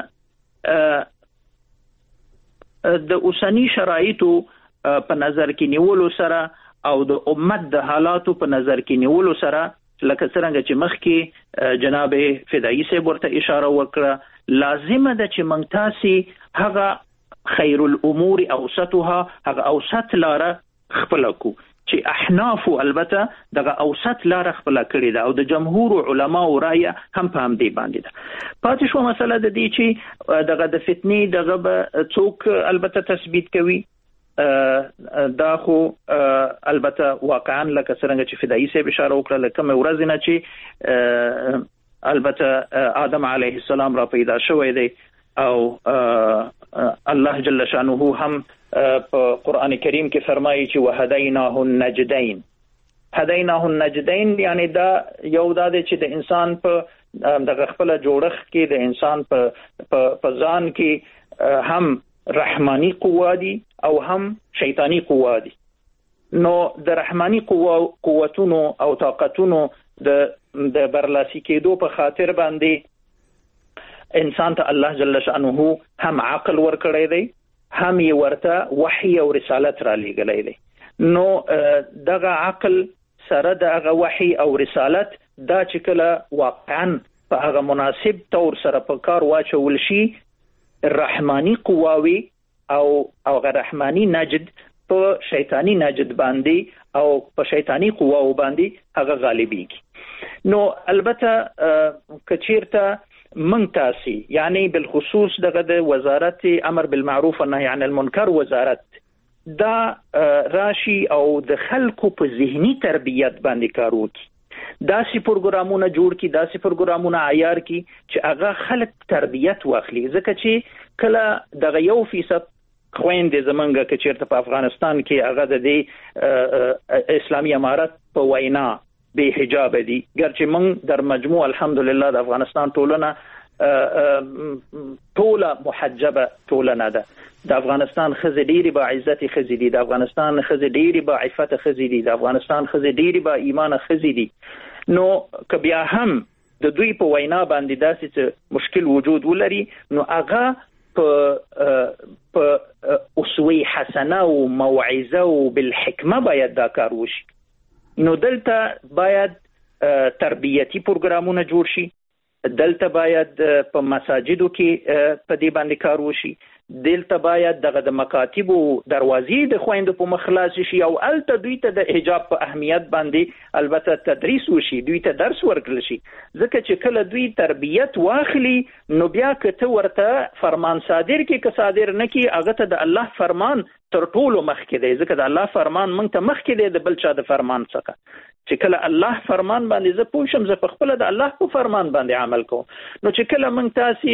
د اوسنی شرایطو په نظر کې نیولو سره او د امت د حالاتو په نظر کې نیولو سره، لکه څنګه چې مخکې جناب فدایي صاحب ورته اشاره وکړه، لازمه ده چې موږ تاسو هغه خیر الامور اوسطها، هغه اوسط لاره خپل کو، چې احناف البته دغه اوسط لاره خپل کړی ده او د جمهور علماو رایه هم په همدې باندې ده. پاتې شو مسله د دې چې دغه د فتنې دغه به څوک البته تثبیت کوي، دا خو البته واقعا لکه څنګه چې فدایي صاحب اشاره وکړه، لکه مې ورځ نه چې البته آدم علیه السلام را پیدا شوی دی او الله جل شانه هم په قرآن کریم کې فرمایي چې وهدیناه النجدین. هدیناه النجدین یعنی دا یو دا دی چې د انسان په دغه خپل جوړښت کې، د انسان په ځان کې هم رحمانی قوه دي او هم شیطانی قوه دي. نو د رحمانی قوتونو او طاقتونو د برلاسي کېدو په خاطر باندې انسان ته الله جل شانه هم عقل ورکړی دی، هم یې ورته وحی او رسالت را لېږلی دی. نو دغه عقل سره دغه وحی او رسالت دا چې کله واقعا په هغه مناسب طور سره په کار واچول شي، رحمانی قواوی او غیر رحمانی نجد په شیطانی نجد باندې او په شیطانی قواو باندې هغه غالبیږي. نو البته کچیرته من تاسي یعنی بالخصوص دغه د وزارت امر بالمعروف و نهی عن المنکر وزارت دا راشي او د خلکو په ذهني تربیت باندې کار وکړي، داسې پروګرامونه جوړ کی، داسې پروګرامونه عیار کی چې هغه خلک تربیت واخلي. ځکه چې کله دغه 1% خويندې زمونږ کې چیرته په افغانستان کې هغه د اسلامي امارت په وینا به حجاب دي، ګرچې موږ در مجموع الحمدلله د افغانستان ټولنه ټوله محجبه ټولنه ده. د افغانستان خزې ډېری با عزت خزې دي، د افغانستان خزې ډېری با عفت خزې دي، د افغانستان خزې ډېری با ایمان خزې دي. نو که بیا هم د دوی په وینا باندې داسې مشکل وجود ولري، نو هغه په اسوه حسنه او موعظه او بالحکمه باید دا کار وشي. نو دلته باید تربیتی پروګرامونه جوړ شي، دلته باید په مساجدو کې په دې باندې کار وشي، دلته باید دغه د مکاتبو دروازې د خويندو په مخلاص شي او الته دوی ته د حجاب په اهمیت باندې البته تدریس وشي، دوی ته درس ورکړل شي. ځکه چې کله دوی تربیت واخلي نو بیا کته ورته فرمان صادر کې که صادر نه کی، هغه ته د الله فرمان تر ټولو مخکې دی. ځکه د الله فرمان موږ ته مخکې دی د بل چا د فرمان څخه، چې کله الله فرمان باندې زه پوښم زه په خپل د الله په فرمان باندې عمل کوم. نو چې کله موږ تاسو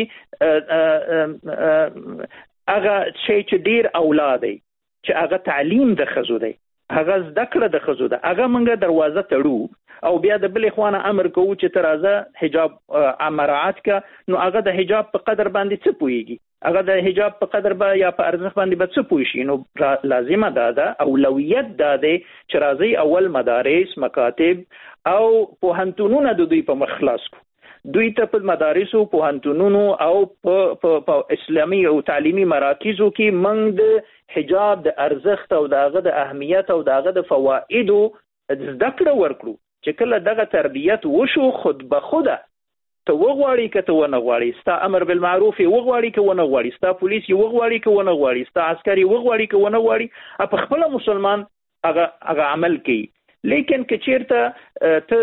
هغه شی چې ډیر اولاد دی چې هغه تعلیم د خزو دی هغه زده کړه د خزو ده هغه موږ دروازه تړو او بیا د بلې خوانه امر کوو چې ترازه حجاب مراعات کا نو هغه د حجاب په قدر باندې څه پويږي هغه د حجاب په قدر یا په ارزښت باندې به څه پوي شي. نو لازمه ده اولویت ده چې راځي اول مدارس مکاتب او پوهنتونونه د دوی په مخ خلاص کو دوی ته په مدارسو پوهنتونونو او په اسلامي او تعلیمي مراکزو کې موږ د حجاب د ارزښت او دغه د اهمیت او دغه د فوایدو زده کړه ورکړو چې کله دغه تربیت وشو خود به خوده ته وغواړي که ته ونه غواړي ستا امر بالمعروف وغواړي که ونه غواړي ستا پولیس وغواړي که ونه غواړي ستا عسکري وغواړي که ونه غواړي په خپل مسلمان هغه عمل کوي. لیکن که چیرته ته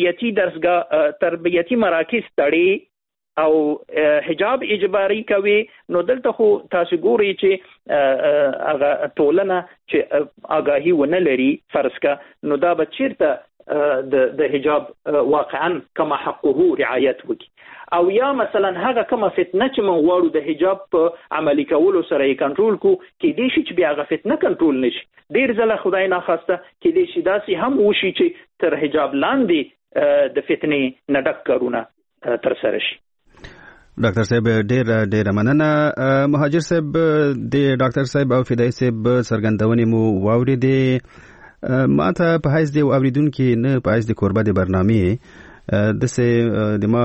تربیتی مراکز تړي او حجاب اجباري کوي نو دلته خو تاسو ګورئ چې هغه ټولنه چې آگاهي ونه لري فرض کا نو دا به چیرته د حجاب واقعا کما حقه رعایت وکړي او یا مثلا هغه کومه فتنه چې موږ غواړو د حجاب په عملي کولو سره یې کنټرول کو کې دې شي چې بیا هغه فتنه کنټرول نشي ډیر ځله خدای نه خواسته کې دې شي داسې هم وشي چې تر حجاب لاندې د فتنې نه ډک کارونه تر سره شي. ډاکټر صاحب ډیر مننه. مهاجر صاحب د ډاکټر صاحب او فدای صاحب سرګندونې مو واوریدې ما ته په حیث دی اوریدونکو نه په حیث د کوربه د برنامه د سه د ما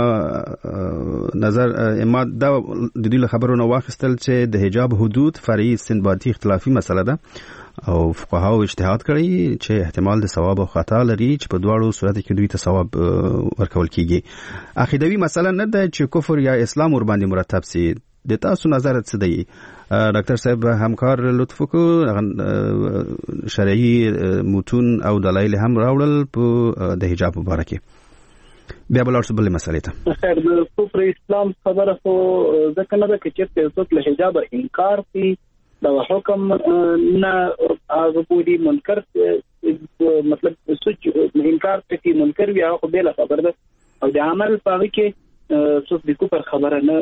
نظر ما دا د دې خبرونه واخستل چې د حجاب حدود فرعي استنباطي اختلافي مسله ده او فقهاو اجتهاد کړی چې احتمال د ثواب او خطا لري چې په دواړو صورت کې دوی ته ثواب ورکول کیږي. عقیدوي مسله نه ده چې کفر یا اسلام ور باندې مرتب سي. د تاسو نظر څه دی ډاکټر صاحب؟ همکار لطف وکړو شرعي متون او دلایل هم راوړل په د حجاب مبارکه بیا بل څه بل مسلې ته خیر د کفر اسلام خبره خو ځکه نه ده چې څوک له حجاب انکار کوي دا حکم نه هغه پوری منکر مطلب سوچ انکار کوي منکر بیا خو بل خبره ده او د عمل په کې څوک د کفر خبره نه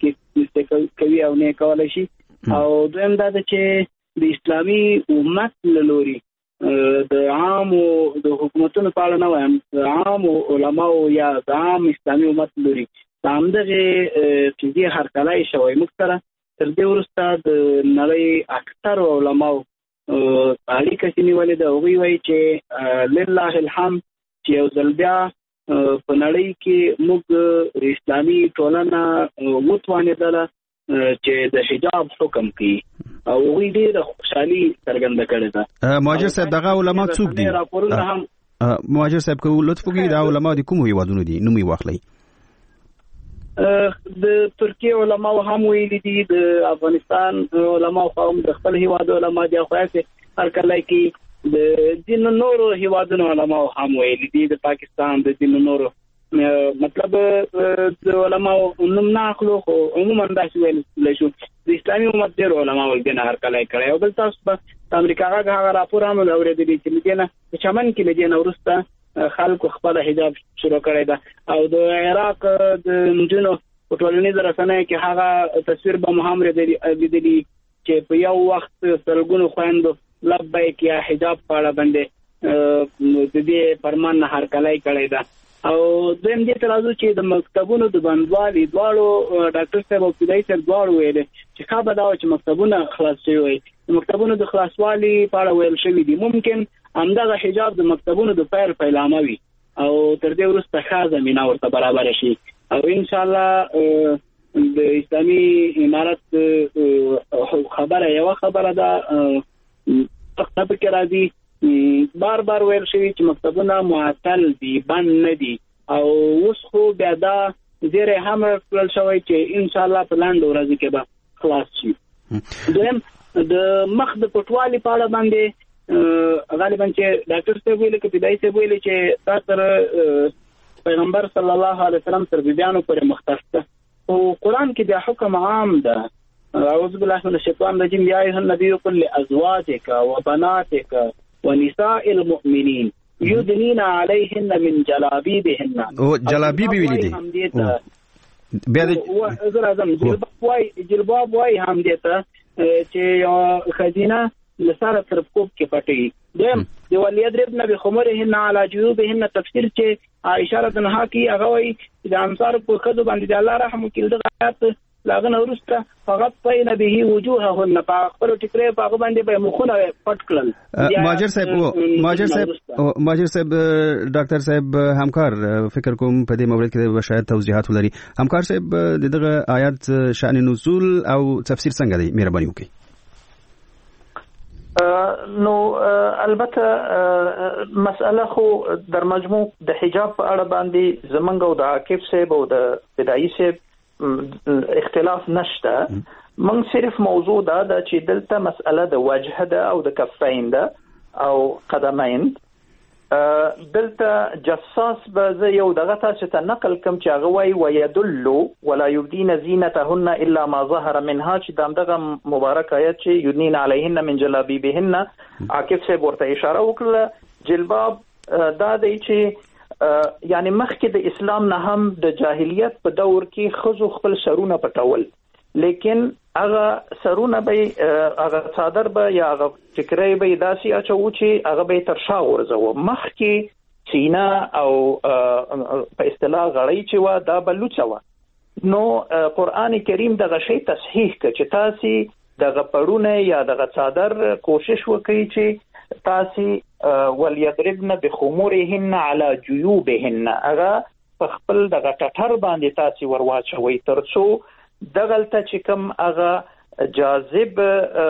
کوي او نه کولای شي. او دویم دا چې د اسلامي امت لوري د عام او د حکومتونو په اړه نه وایم عام علماء یا د عام اسلامي امت لوري دغه چې هر کله شوی مختره تر دې وروسته د نړۍ اکثر علماء اړیکه نیولې ده او وی چې لله الحمد چې یو ځل بیا په نړۍ کې موږ اسلامي ټولنه وتوانېدله چې د حجاب حکم کوي او وی ډېر خوشحالي څرګنده کړې ده. مهاجر صاحب دغه علما څوک دي؟ مهاجر صاحب کو لطف وکړئ دا علما د کوم هیوادونو دي نومي واخلئ؟ د ترکیه علما هم ویلي دي د افغانستان علما هم د خپل هیواد علما دي خو هر کله کې د دین نورو هیوادونو علما هم ویلي دي د پاکستان د دین نورو مطلب د علما نوم نه اخلو خو عموما داسې ویل شو د اسلامي امت ډېر علما ولګنه هر کله کړي او بل تاسو په امریکا هغه راپور هم اورېدلی چې لدينه چمن کې لدينه ورسته خلکو خپل حجاب شروع کړی ده او د عراق د نجونو په ټولنیزو رسنیو کې هغه تصویر به محمد لیدلی چې په یو وخت سلګونو خويندو لبیک یا حجاب پاړه باندې د دې فرمان نه هر کله کړی ده. او دویم دې ترازو چې د مکتبونو د بندوالي دواړو ډاکټر صاحب او فدای صاحب دواړو ویل چې خبر دا چې مکتبونه خلاص شوی وي د مکتبونو د خلاصوالي په اړه ویل شوی دي ممکن همدغه حجاب د مکتبونو د پیلامه وي او تر دې وروسته ښه زمينه ورته برابر شي او ان شاء الله د اسلامي امارت خبره یو خبره ده تخته کې راځي بار بار ویل شوی چې مکتبونه معطل دي بند نه دي او اوس خو بیا دا زیره هم کول شوی چې ان شاء الله په لاندې ورځ کې به خلاص شي. دویم د مخ د پټوالي په اړه باندې غالبا چې ډاکټر صاحب ویل کې بدايي صاحب ویل چې تاسو پیغمبر صلی الله علیه وسلم تر بیانو پر مختص ده او قران کې د حکم عام ده. اعوذ بالله من الشیطان الرجیم یا ایها النبی قل لازواجک وبناتک ونساء المؤمنین یدنین علیهن من جلابیبهن او جلابیب ویل دي بیا د اعظم جلباب وای هم دیته چې خزینه لساره طرف کوب کې پټي دیم دی ولیدربن بخمرهن علی جیوبهن تفسیر چې عائشہ رضی الله عنها کی هغه وای د انصار په خدو باندې الله رحم وکړي د آیات لاغه نورسته فقط پاین به وجوههن فاخبر ټکرې په هغه باندې به مخونه پټ کړل ماجر صاحب ډاکټر صاحب همکار فکر کوم په دې مورید کې شاید توضیحات ولري. همکار صاحب دغه آیات شأن نزول او تفسیر څنګه دی مهرباني وکړئ. نو البته مسأله خو در مجموع د حجاب په اړه باندې زمنګ او د عاقب صاحب او د بدایي صاحب اختلاف نشته. من صرف موضوع دا چې دلته مسأله د وجه ده او د کفین ده او قدمین. دلته جساس به زه یو دغه تاسو ته نقل کوم چې هغه وایي ويدل ولا يبدين زينتهن الا ما ظهر منها چې دغه مبارک آیت چې یدنین علیهن من جلابیبهن عاقب صاحب ورته اشاره وکړه. جلباب دا دی چې یعنی مخکې د اسلام نه هم د جاهلیت په دور کې خزو خپل سرونه پټول، لیکن هغه سرونه به هغه صادر به یا هغه فکرې به داسي اچو چې هغه به تر شا ورځو. مخکې سینه او په اصطلاح غړی چې وا دا بلوچه وا. نو قران کریم دغه شی تصحیح کړي چې تاسو دغه پړونه یا دغه صادر کوشش وکړئ چې تاسو وليضربن بخمورهن على جيوبهن هغه په خپل دغه ټټر باندې تاسو ورواچوي ترڅو دغلته چې کوم هغه جاذب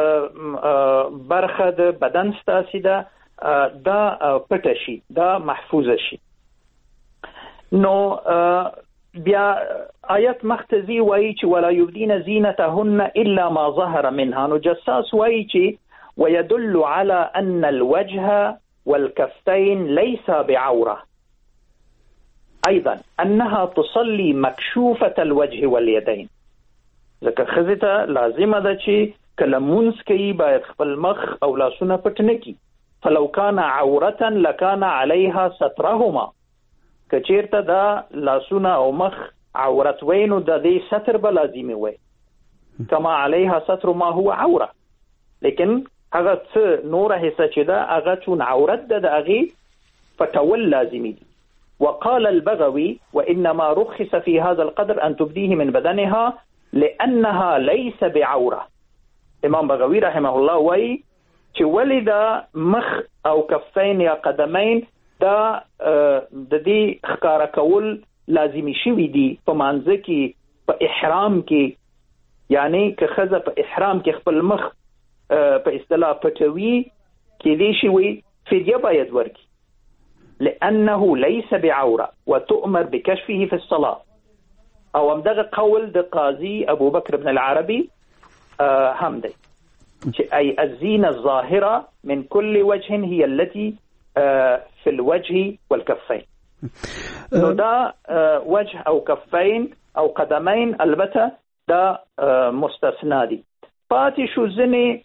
برخه د بدن ستاسو ده دا پټ شي، دا محفوظ شي. نو بیا آیت مختزی وایي چې ولا يبدين زينتهن الا ما ظهر منها. نو جساس وایي چې ويدل على أن الوجه والكفين ليس بعورة، أيضا أنها تصلي مكشوفة الوجه واليدين. ځکه ښځې ته لازمه ده چې کله مونځ کوي باید خپل مخ او لاسونه پټ نه کړي. فلو كان عورة لكان عليها سترهما. که چیرته دا لاسونه او مخ عورت وي نو د دې ستر به لازمي وي كما عليها ستر ما هو عورة. لیکن هغه څه نوره حصہ چې دا هغه چون عورت ده هغه فتول لازمي دي. وقال البغوي وانما رخص في هذا القدر ان تبديه من بدنها لانها ليس بعوره. امام بغوي رحمه الله وايي چې ولدا مخ او کفین یا قدمین دا د دې ښکارا کول لازمي شوی دي په مانځ کې په احرام کې. یعنی که خزه په احرام کې خپل مخ په اصطلاح پټوي کې دي شي وي فدیه باید ورکړي لانه ليس بعوره وتؤمر بكشفه في الصلاه. او همدغه قول د قاضي ابو بکر بن العربي هم دی چې اي الزينه الظاهره من كل وجه هي التي في الوجه والكفين. نو دا وجه او کفین او قدمین البته دا مستثنا دي. پاتې شو ځنې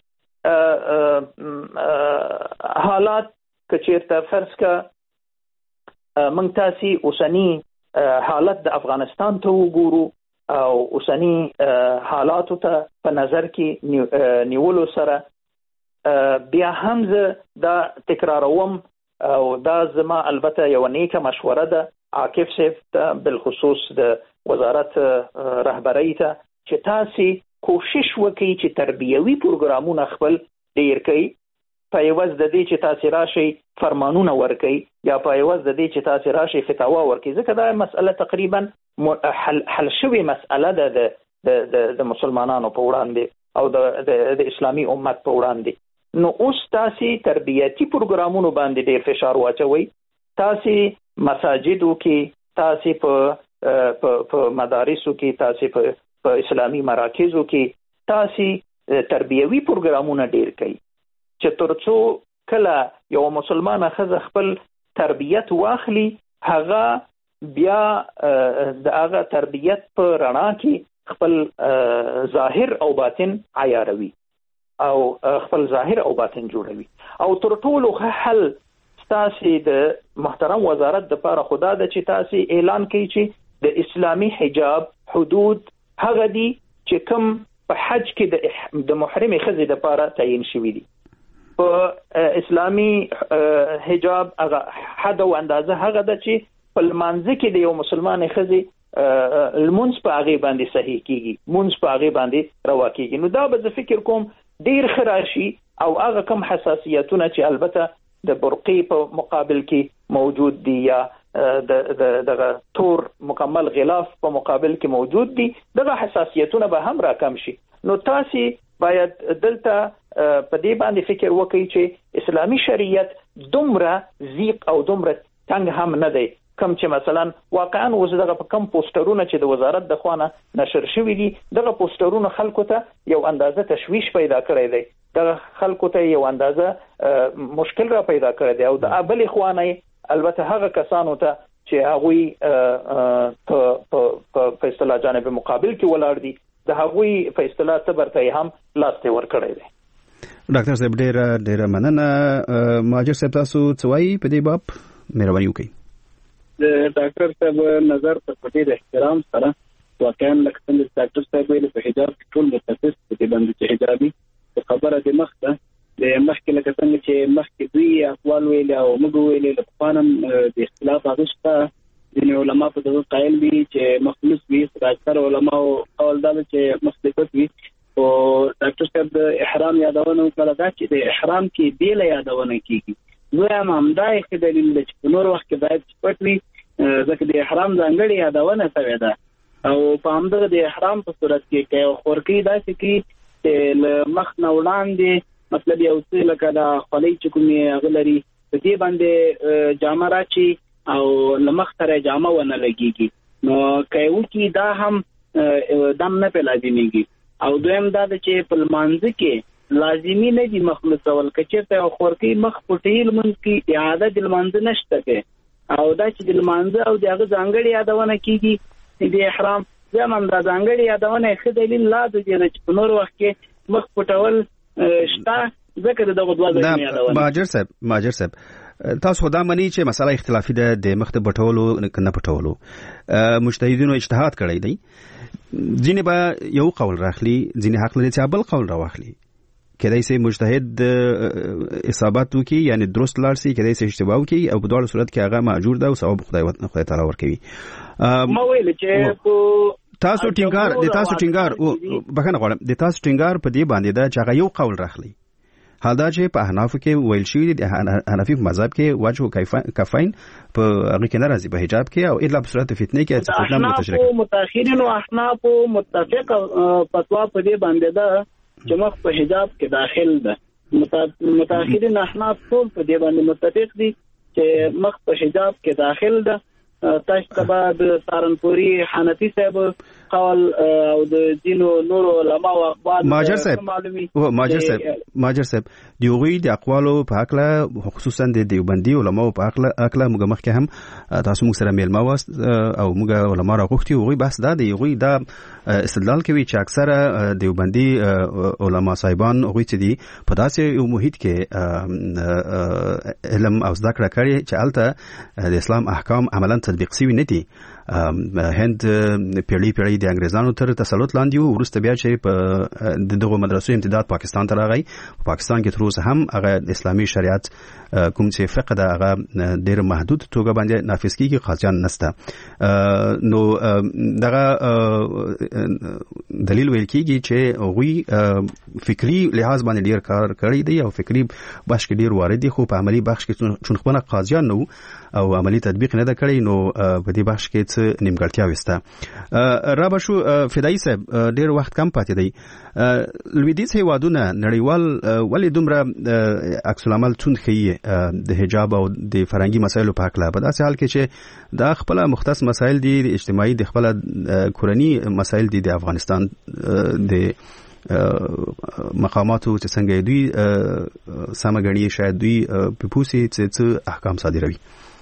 حالات که چیرته فرض که موږ تاسې اوسني حالت د افغانستان ته وګورو او اوسني حالاتو ته په نظر کې نیولو سره بیا هم زه دا تکراروم او دا زما البته یو نیکه مشوره ده عاقب صاحب ته بالخصوص د وزارت رهبرۍ ته چې تاسې کوشش وکړي چې تربیوي پروګرامونه خپل ډیر کړئ. په عوض د دې چې تاسو راشي فرمانونه ورکړئ یا په عوض د دې چې تاسو راشي فتاوا ورکړئ. ځکه دا مسأله تقریبا حل شوی مسأله ده د مسلمانانو په وړاندې او د اسلامي امت په وړاندې. نو اوس تاسو تربیتي پروګرامونو باندې ډیر فشار واچوي. تاسو مساجدو کې، تاسو په مدارسو کې، تاسو په اسلامي مراکزو کې تاسو تربیوي پروګرامونه ډیر کوي چې ترڅو کله یو مسلمانه ښځه خپل تربیت واخلي هغه بیا د هغه تربیت په رڼا کې خپل ظاهر او باطن عیاروي او خپل ظاهر او باطن جوړوي. او تر ټولو حل تاسو د محترم وزارت د لپاره خدا د چې تاسو اعلان کوي چې د اسلامي حجاب حدود هغه دي چې کوم په حج کې د محرم خزې د لپاره تعین شوی دي. په اسلامي حجاب هغه حد او اندازه هغه د چې په لمانځه کې د یو مسلمان خزې المنځ په هغه باندې صحیح کیږي، منځ په هغه باندې روا کیږي. نو دا به زه فکر کوم ډیر خراشي او هغه کم حساسیتونه چې البته د برقي په مقابل کې موجود دي یا د تور مکمل غلاف په مقابل کې موجود دي، دغه حساسیتونه به هم راکم شي. نو تاسو باید دلته په دې باندې فکر وکړئ چې اسلامي شریعت دومره زیق او دومره تنگ هم نه دی، کوم چې مثلا واقعا اوس دغه په کم پوسټرونه چې د وزارت د خوانه نشر شوي دي، دغه پوسټرونه خلکو ته یو اندازه تشویش پیدا کړی دی، دغه خلکو ته یو اندازه مشکل را پیدا کړی دی. او د ابل خوانه البته هغه کسانو ته چې هغوی په اصطلاح جانب مقابل کې ولاړ دي، د هغوی په اصطلاح صبرته هم لاس ته ور کړی دی. ډاکټر صاحب ډېر مننه. ماجر صاحب تاسو څه وایي په دې باب؟ مهرباني وکړئ. د ډاکټر صاحب نظر په ډېر احترام سره واقعا لکه څنګه چې ډاکټر صاحب ویلي په حجاب کې ټول متفق دي باندې چې حجابي خبره د مخ ده د مخکې لکه څنګه چې مخکې دوی اقوال ویلي او موږ ویلي له پخوانم د اختلاف هغه شته. ځینې علما په دغه قایل دي چې مخلص وي، خو اکثر علما قول دا چې مخالفت وي. او ډاکټر صاحب د احرام یادونه وکړه دا چې د احرام کې بیل یادونه کیږي. دوی هم دا یې دلیل دی چې په نور وخت کې باید پټ وي، ځکه د احرام ځانګړې یادونه شوې ده. او په همدغه د احرام په صورت کې که خورکۍ داسې کې چې له مخ نه وړاندې مطلب یو څه لکه د خولۍ چې کومې هغه لري په دې باندې جامه راچي او له مخ سره جامه ونه لګېږي، نو که یې وکړي دا هم دم نه پې لازمیږي. او دویم دا ده چې په لمانځه کې لازمي نه دي مخ لوڅول. که چېرته یو خورکۍ مخ پټوي لمونځ کې اعاده د لمانځه نشته کې، او دا چې د لمانځه او د هغه ځانګړې یادونه کېږي د احرام، بیا هم دا ځانګړې یادونه یې ښه دلیل لا د دې چې په نور وخت کې مخ پټول شته، ځکه د دغه دوه ځایونه یادونه. ماجر صاحب تاسو خدا مني چې مسله اختلافي ده د مخ ته پټولو نه پټولو، مجتهدینو اجتهاد کړی دی، ځینې به یو قول راخلي، ځینې حق لري چې بل قول راواخلي. کله چې مجتهد اصابت وکي یعنی درست لار سي، کله چې اشتباه وکي او په ډول صورت کې هغه ماجور ده او ثواب خدای تعالی ورکوي. ما ویل چې تاسو ټینګار بخنه غواړم د تاسو ټینګار په دې باندې ده چې هغه یو قول راخلي. حال دا چې په احناف کې ویل شوی دی، حنفي مذهب کې وجه کفین په هغه کې ناراضي په حجاب کې او الا په صورت فتنه کې څه فتنه متشرک متأخرین او احناف متفق فتوا په دې باندې ده چې مخ په حجاب کې داخل ده. متأخرین احناف ټول په دې باندې متفق دي چې مخ په حجاب کې داخل ده. تاسو ته د سارنپوري حنفي صاحب قول او د دینو نور علما او اقوال ماجر صاحب دیوغي د اقوالو په حق خصوصا د دیوبندي علما په حق موږ مخکې هم تاسو موږ سره میلمه واست او موږ علما راغوښتي وغوي بس دا دیوغي دا استدلال کوي چې اکثره دیوبندي علما صاحبان وغوي چې دي په داسې یو محیط کې علم او زده کړه کوي چې البته د اسلام احکام عملاً تطبیق شوي نه دي. هند پیړۍ د انګریزانو تر تسلط لاندې وو، وروسته بیا چې په دغه مدرسو امتداد پاکستان ته راغی. په پاکستان کې تر اوسه هم هغه اسلامي شریعت کوم چې فقه ده هغه ډېر محدود توګه باندې نافذ کیږي، قاضیان نشته. نو دغه دلیل ویل کیږي چې غوي فکری لحاظ باندې ډېر کار کړی دی او فکری بخش کې ډېر وارد دي، خو په عملی بخش کې چون خپل قاضیان نو او عملی تطبیق نه کړی، نو په دې بخش کې نیمګړتیا وسته. را به شو فدایي صاحب ډېر وخت کم پاتې دی. لویدیځ هیوادونه نړیوال ولې دومره عکس العمل توند ښیي د حجاب او د فرهنګي مسایلو په هکله، په داسې حال کې چې دا خپل مختص مسایل دي، د اجتماعي د خپل کورني مسایل دي د افغانستان د مقاماتو چې څنګه دوی سمګړي شاید دوی په پوسی چې احکام صادروي.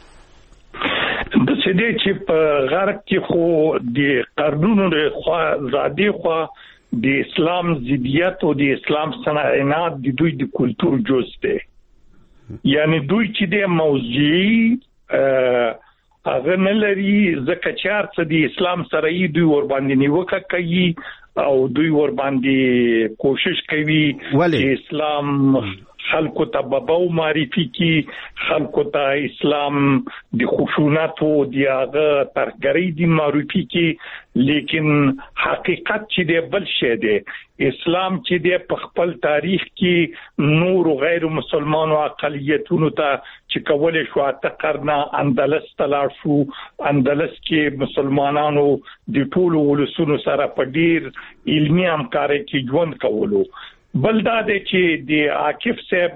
د دې چې په غرب کې خو د قانونو له خوا زادي خو د اسلام ضدیت او د اسلام صنعت د دوی د کلچر جز دی. یعنی دوی چې د موضوعي هغه نه لري ځکه چې ارڅ د اسلام سره یې دوی ور باندې نیوکه کوي او دوی ور باندې کوشش کوي چې اسلام خلکو ته باباو معرفي کی خلکو ته اسلام د خشونت او د هغه ترګری د معرفي کی لیکن حقیقت چې د بل شی دی اسلام چې د خپل تاریخ کې نور او غیر مسلمانو اقلیتونو ته چې کولې شو تقرنا اندلس تلار شو اندلس کې مسلمانانو د ټولو ولسونو سره په ډیر علمي همکاري کې ژوند کولو بل دا دی چې د عاکف صاحب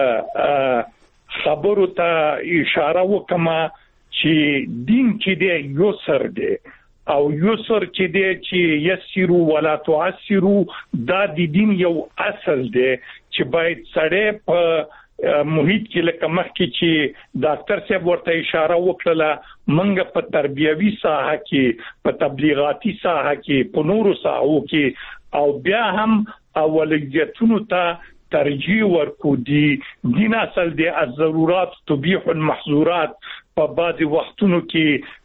خبرو ته اشاره وکما چې دین کې دی یسر دی او یسر چې دی چې یسرو ولا تعسرو دا د دین یو اصل دی چې باید سړی په محیط کې لکه مخکې چې ډاکټر صاحب ورته اشاره وکړه منګه په تربیوي ساحه کې په تبلیغاتي ساحه کې په نورو ساحو کې او بیا هم اولویتونو ته ترجیح ورکو دي دین اصل دي الضرورات تبيح المحظورات په بعضي وختونو کې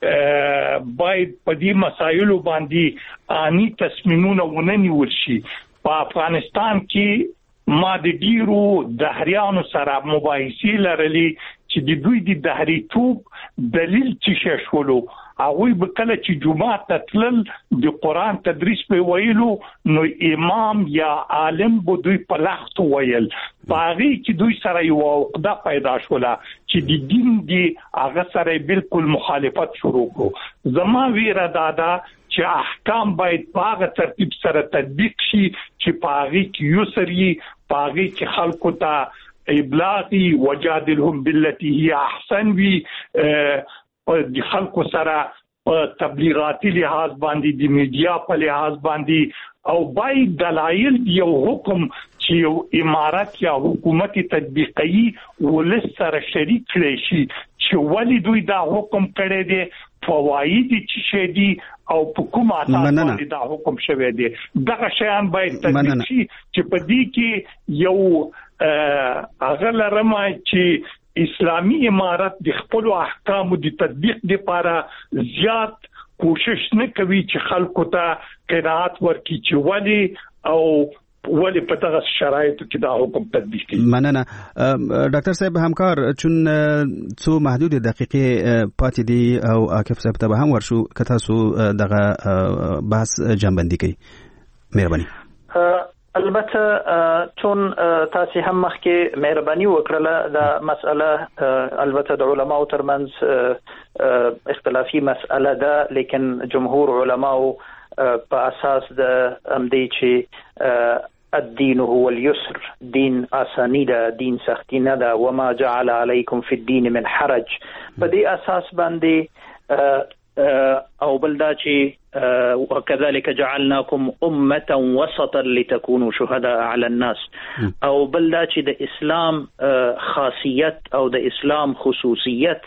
باید په دې مسایلو باندې اني تصمیمونه وننیول شي په افغانستان کې ما د ډیرو دهریانو سره مباحثې لرلې چې د دوی د دهریتوب دلیل څه شولو هغه به کله چې جمعه ته تلل د قران تدریس په ویلو نو امام یا عالم به دوی په لخت ویل باغی چې دوی سره یو عقده پیدا شوله چې د دین دی هغه سره بالکل مخالفت شروع کړو زما ویره دادا چې احکام باید په ترتیب سره تطبیق شي چې باغی کې یسری باغی کې خلکو ته ابلاغي وجادلهم بالتي هي احسن وی د خلکو سره تبلیغاتي لحاظ باندې د میډیا په لحاظ باندې او باید دلایل یو حکم چې یو امارات یا حکومت تطبیقي ولس سره شریک کړي شي چې ولی دوی دا حکم کړی دی فواید چې دي او په کومه اساس باندې دا حکم شوی دی دغه شیان باید تطبیق شي چې په دې کې یو هغه لرمه چې اسلامی امارت د خپل احکام د تطبیق لپاره زیات کوشش نه کوي چې خلکو ته قناعت ورکړي چې ولی او ولی په دغه شرایطو کې دا حکم تطبیق کړي مننه ډاکټر صاحب همکار چون څو محدود دقیقې پاتې دي او عاکف صاحب ته هم ورشو کته سو دغه بحث جنبندي کوي مهرباني البته چون تاسو هم مخکې مهرباني وکړه دا مسأله البته د علماو ترمنځ اختلافي مسأله ده لیکن جمهور علماو په اساس د امدی چې الدين هو اليسر دين آسانی ده دين سختی نه ده وما جعل عليكم في الدين من حرج په دې اساس باندې او بلدا چې وكذلك جعلناكم أمة وسطا لتكونوا شهداء على الناس او بلدا چې د اسلام خاصیت او د اسلام خصوصیت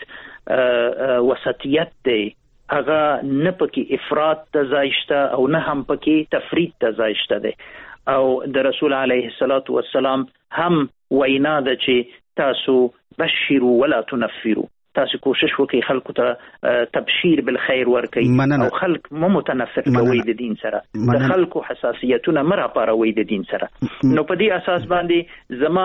وسطیت دی هغه نه پکې افراط ته ځایشته او نه هم پکې تفرید ته ځایشته دی او د رسول عليه الصلاة والسلام هم وینا ده چې تاسو بشروا ولا تنفروا تاسو کوشش وکړئ خلکو ته تبشیر بالخير ورکړئ او خلک متنفر کوي د دین سره د خلکو حساسیتونه مرا پاروي د دین سره نو په دې اساس باندې زما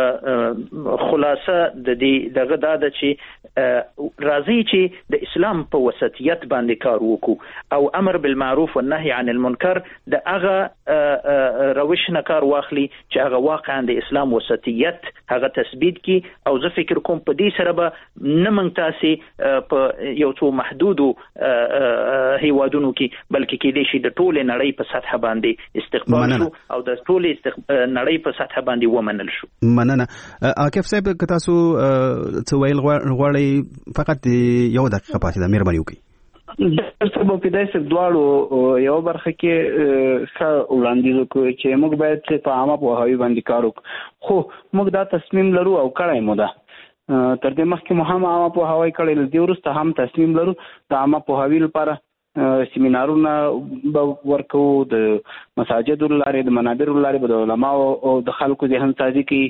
خلاصه د دې دغه دا چې راځي چې د اسلام په وسطیت باندې کار وکړو او امر بالمعروف والنهي عن المنکر د هغه روش نه کار واخلي چې هغه واقعا د اسلام وسطیت هغه تثبیت کی او زه فکر کوم په دې سره به نمنګ تاسو په یو څو محدودو هیوادونو کې بلکې کې د شي د ټوله نړۍ په سطح باندې استقبال شو او د ټوله نړۍ په سطح باندې ومنل شو مننه عاکف صاحب که تاسو څه ویل غواړئ فقط یو دقیقه پاتې ده مهرباني وکړئ سبب په داسې دواړو یو برخه کې وړاندیز وکړو چې موږ باید په عامه پوهاوی باندې کار وکړو خو موږ دا تصمیم لرو او کړای مو ده تر دې مخکې مو هم عامه پوهاوی کړی د وروسته هم تصمیم لرو د عامه پوهاوی لپاره سیمینارونه ورکو د مساجد لارې د منابر لارې د علماو او د خلکو ذهن سازي کوي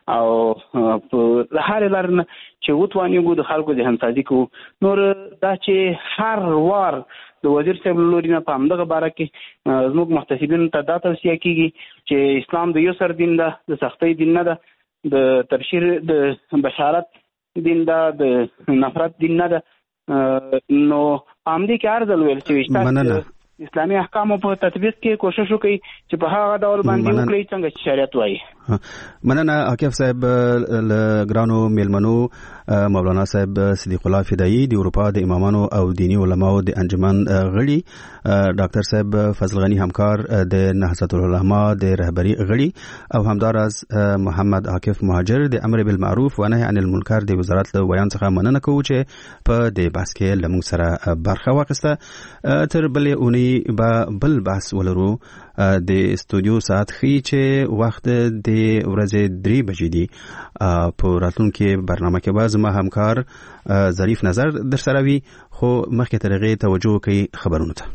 او په هر لارنه چې وټوانیو د خلکو د همسازي کو نور دا چې هر وار د وزیر صاحب لورینه په همدغه باره کې زموږ محتسبینو ته دا توصیه کیږي چې اسلام د یسر دین ده، د سختۍ دین نه ده، د تبشیر د بشارت دین ده، د نفرت دین نه ده. نو امدی کې ارزل ویل چې اسلامي احکام په تطبیق کې کوشش وکړي چې په هغه ډول باندې وکړي څنګه چې شریعت وایي. مننه عاکف صاحب لګرانو میلمنو مولانا صاحب صدیق الله فدایی د اروپا د امامانو او دینی علماو د انجمن غړي، ډاکټر صاحب فضل غنی همکار د نهضت العلماء د رهبری غړي، او همدارس محمد عاکف مهاجر د امر بالمعروف و نهی عن المنکر د وزارت له ویان څخه مننه کوو چې په دې بحث کې لمون سره برخه واخیسته. تر بلې اونۍ به بل بحث ولرو. د استودیو ساعت خي چې وخت د ورځې 3 بجې دی. په راتلونکي برنامه کې به زما همکار ظریف نظر در سره وي، خو مخکې تر هغې توجه کوي خبرونو ته.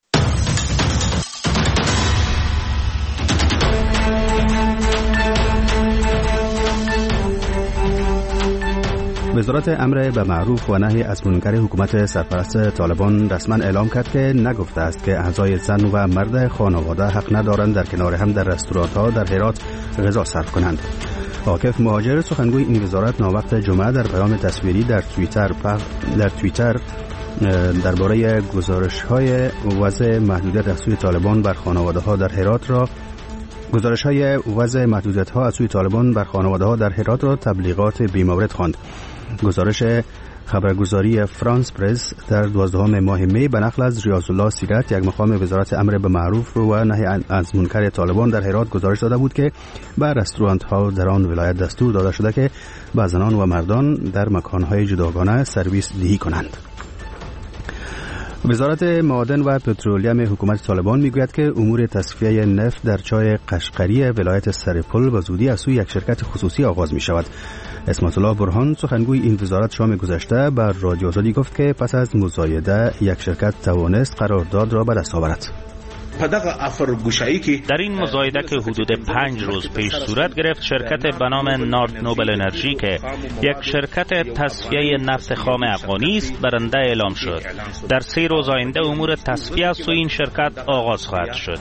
وزارت امر به معروف و نهی از منکر حکومت سرپرست طالبان رسما اعلام کرد که نگفته است که اعضای زن و مرد خانواده حق ندارند در کنار هم در رستوران‌ها در هرات غذا صرف کنند. عاکف مهاجر سخنگوی این وزارت ناوقت جمعه در پیام تصویری در توییتر درباره گزارش‌های وضع محدودیت از سوی طالبان بر خانواده‌ها در هرات را تبلیغات بی‌مورد خواند. گزارش خبرگزاری فرانس پرس در 12 ماه می به نقل از ریاض الله سیرت، یک مقام وزارت امر به معروف و نهی از منکر طالبان در هرات گزارش داده بود که به رستوران‌ها در آن ولایت دستور داده شده که به زنان و مردان در مکان‌های جداگانه سرویس دهی کنند. وزارت معادن و پترولیم حکومت طالبان میگوید که امور تصفیه نفت در چای قشقری ولایت سرپل به زودی از سوی یک شرکت خصوصی آغاز می شود. اسمت الله برهان سخنگوی این وزارت شام گذشته بر رادیو آزادی گفت که پس از مزایده یک شرکت توانست قرارداد را به دست آورد. در این مزایده که حدود 5 روز پیش صورت گرفت، شرکت به نام نارت نوبل انرژی که یک شرکت تصفیه نفت خام افغانی است برنده اعلام شد. در 3 روز آینده امور تصفیه از سوی این شرکت آغاز خواهد شد.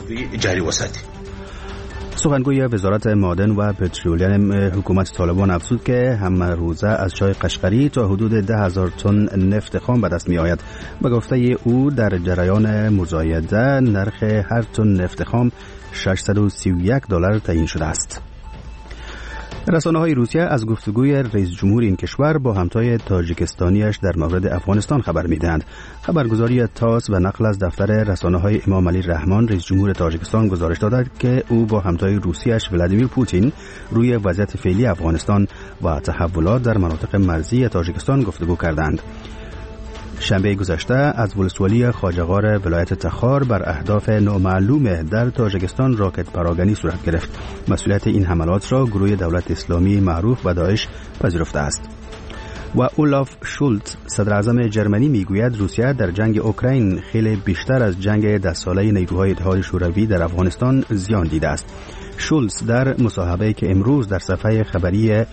سخنگوی وزارت معادن و پترولیم حکومت طالبان افزود که هم روزه از چای قشقری تا حدود 10,000 تن نفت خام به دست می آید. به گفته او در جریان مزایده نرخ هر تن نفت خام $631 تعیین شده است. رسانه‌های روسیه از گفتگوی رئیس جمهور این کشور با همتای تاجیکستانیش در مورد افغانستان خبر می‌دهند. خبرگزاری تاس و نقل از دفتر رسانه‌های امام علی رحمان رئیس جمهور تاجیکستان گزارش داده که او با همتای روسیه‌اش ولادیمیر پوتین روی وضعیت فعلی افغانستان و تحولات در مناطق مرزی تاجیکستان گفتگو کردند. شنبه گذشته از ولسوالی خواجه‌غار ولایت تخار بر اهداف نامعلوم در تاجیکستان راکت پراگنی صورت گرفت. مسئولیت این حملات را گروه دولت اسلامی معروف به داعش پذیرفته است. و اولاف شولتز صدر اعظم جرمنی میگوید روسیه در جنگ اوکراین خیلی بیشتر از جنگ 10 ساله نیروهای اتحاد شوروی در افغانستان زیان دیده است. شولتز در مصاحبه‌ای که امروز در صفحه خبری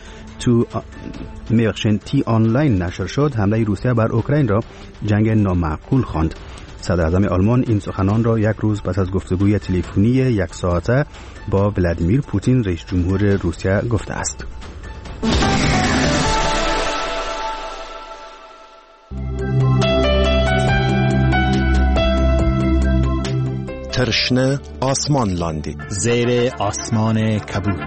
تی آنلاین نشر شد، حمله روسیه بر اوکراین را جنگ نامعقول خواند. صدر اعظم آلمان این سخنان را یک روز پس از گفتگوی تلفنی 1 ساعته با ولادیمیر پوتین رئیس جمهور روسیه گفته است. ترشنه آسمان لاندی زیر آسمان کبود.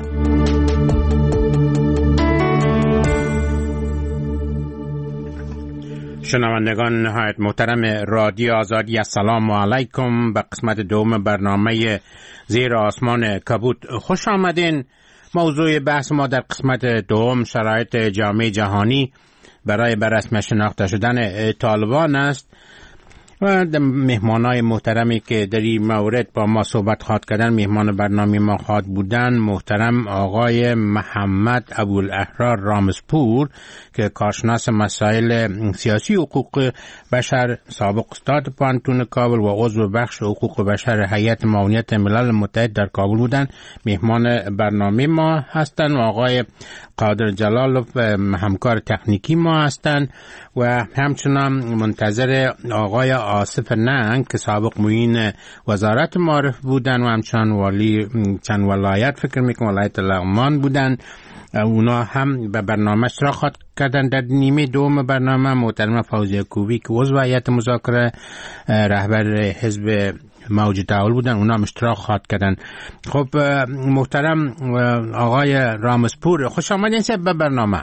شنوندگان نهایت محترم رادیو آزادی، السلام علیکم. به قسمت دوم برنامه زیر آسمان کبود خوش آمدین. موضوع بحث ما در قسمت دوم شرایط جامعه جهانی برای به رسمی شناخته شدن طالبان است. و مهمانای محترمی که در این مورد با ما صحبت خواهد کردن، مهمان برنامه ما خواهد بودن محترم آقای محمد ابوالاحرار رامزپور که کارشناس مسائل سیاسی حقوق بشر، سابق استاد پانتون کابل و عضو بخش حقوق بشر هیئت معاونیت ملل متحد در کابل بودن. مهمان برنامه ما هستند و آقای قادر جلالوف همکار تکنیکی ما هستند و همچنان منتظر آقای آصف ننگ که سابق معین وزارت معارف بودن و همچنان والی چند ولایت فکر میکنم ولایت لغمان بودن. اونا هم به برنامه اشتراک خواهد کردن. در نیمه دوم برنامه محترم فوزیه کوبی که عضو هیئت مذاکره رهبر حزب موج تحول بودن، اونا هم اشتراک خواهد کردن. خب محترم آقای رامزپور، خوش آمدین به برنامه.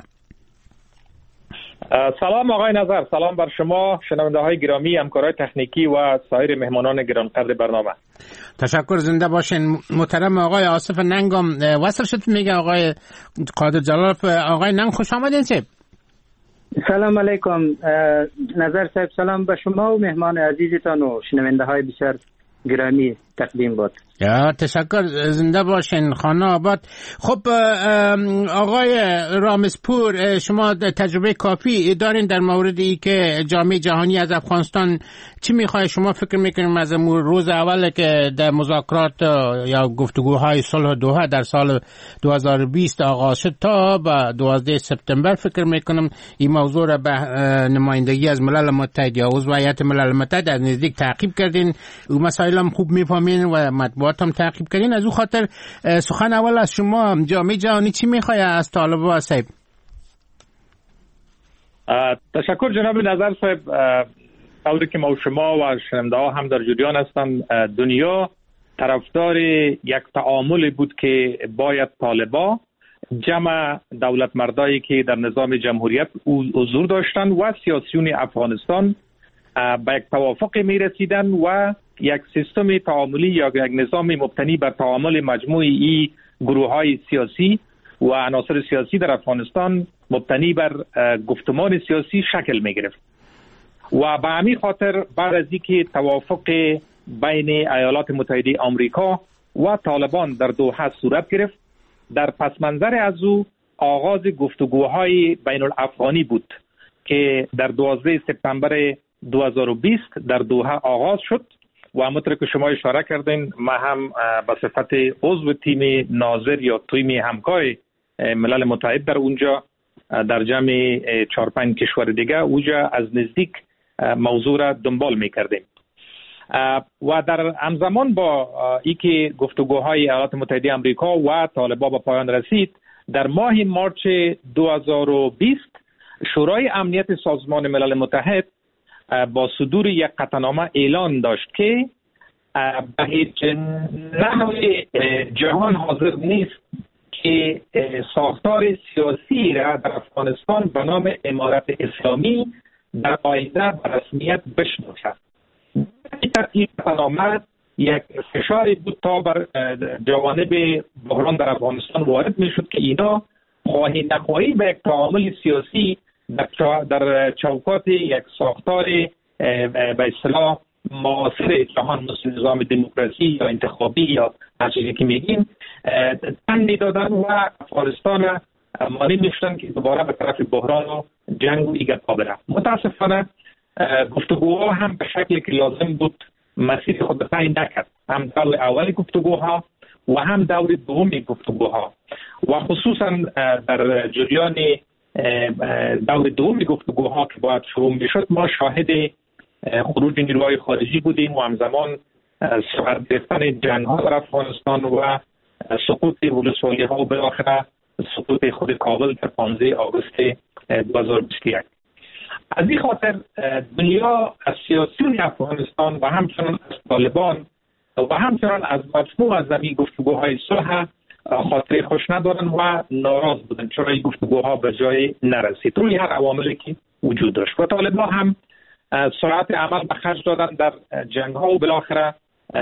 سلام آقای نظر، سلام بر شما شنونده های گرامی، همکارای تکنیکی و سایر مهمانان گرانقدر برنامه. تشکر، زنده باشین. محترم آقای آصف ننگم وصل شد، میگه آقای قادر جلالوف. آقای ننگ خوش آمدین. سلام علیکم نظر صاحب، سلام به شما و مهمان عزیزتان و شنونده های بسیار گرامی تقدیم باد. تشکر، زنده باشین، خانه آباد. خب آقای رامزپور، شما تجربه کافی دارین در موردی که جامعه جهانی از افغانستان چی میخواد؟ شما فکر میکنیم از روز اول که در مذاکرات یا گفتگوهای صلح دوحه در سال 2020 آغاز شد تا به 12 سپتامبر فکر میکنم این موضوع را به نمایندگی از ملل متحد یا عضو هیئت ملل متحد از نزدیک تعقیب کردین و مسائل هم خوب میفهمین و مطبوعات هم تعقیب کردین. از او خاطر سخن اول از شما، جامعه جهانی چی میخواد از طالبان صاحب؟ تشکر جناب نظر صاحب. طوری که ما و شما و شنونده ها هم در جریان هستند، دنیا طرفدار یک تعامل بود که باید طالبان جمع دولت مردایی که در نظام جمهوریت حضور داشتند و سیاسیون افغانستان به یک توافق می رسیدن و یک سیستم تعاملی یا یک نظام مبتنی بر تعامل مجموعی گروه های سیاسی و عناصر سیاسی در افغانستان مبتنی بر گفتمان سیاسی شکل می گرفت. و به همین خاطر بعد از اینکه توافق بین ایالات متحده آمریکا و طالبان در دوحه صورت گرفت، در پس منظر از او آغاز گفتگوهای بین الافغانی بود که در 12 سپتامبر 2020 در دوحه آغاز شد و همونطور که شما اشاره کردین ما هم به صفت عضو تیم ناظر یا تیم همکار ملل متحد در اونجا در جمع 4-5 کشور دیگه اونجا از نزدیک موضوع را دنبال میکردیم و در همزمان با اینکه گفتگوهای ایالات متحده آمریکا و طالبان به پایان رسید، در ماه مارچ 2020 شورای امنیت سازمان ملل متحد با صدور یک قطعنامه اعلان داشت که به هیچ نحوی جهان حاضر نیست که ساختار سیاسی را در افغانستان به نام امارت اسلامی در آینده به رسمیت بشناسد. این قطعنامه یک فشاری بود تا بر جوانب بحران در افغانستان وارد می شد که اینا خواهی نخواهی به یک تعامل سیاسی در چوکات یک ساختار به اصطلاح معاصر جهان مثل نظام دموکراسی یا انتخابی یا هر چیزی که میگیم تن میدادن و افغانستان مانع میشدن که دوباره به طرف بحران و جنگ و ایگرپا بره. متاسفانه گفتگوها هم به شکلی که لازم بود مسیر خود طی نکرد، هم دور اول گفتگوها و هم دور دوم گفتگوها و خصوصا در جریان دور دوم گفتگوها که باید شروع میشد ما شاهد خروج نیروهای خارجی بودیم و همزمان سر گرفتن جنگ ها در افغانستان و سقوط ولسوالی ها و بالاخره سقوط خود کابل در 15 آگوست 2021. از این خاطر دنیا از سیاسیون افغانستان و همچنان از طالبان و همچنان از مجموع از این گفتگوهای صلح خاطر خوش ندارن و ناراض بودن چرا این گفتگوها به جای نرسید روی هر عواملی که وجود داشت و طالبان هم سرعت عمل به خرج دادن در جنگ ها و بالاخره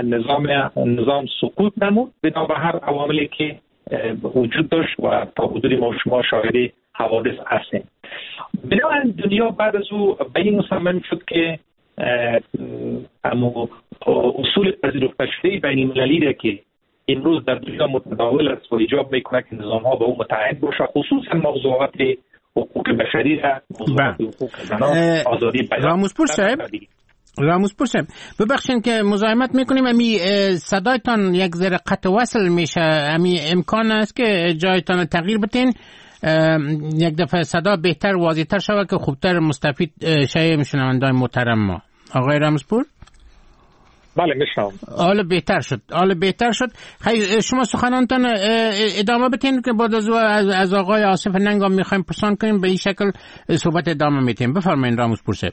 نظام سقوط نمود بنا به هر عواملی که وجود داشت و تا حدودی ما شما شاهد حوادث هستیم. بنابراین دنیا بعد از او به این مصمم شد که اصول پذیرفته شده بین المللی که امروز در دنیا متداول است و ایجاب میکنه که نظام ها به اون متحد باشه، خصوصا موضوعات حقوق بشری را، موضوعات حقوق زنان، آزادی بیان. راموزپور صاحب ببخشید که مزاحمت میکنیم، امی صدایتان یک ذره قطع وصل میشه، امی امکان است که جایتان تغییر بتین، یک دفعه صدا بهتر واضح‌تر شود که خوبتر مستفید شویم شنوندگان محترم ما. آقای راموزپور؟ بله میشنوم. حالا بهتر شد. شما سخنانتان ادامه بتین که بعد از آقای آصف ننگام میخوایم پرسان کنیم، به این شکل صحبت ادامه میتیم. بفرمایید راموزپور صاحب.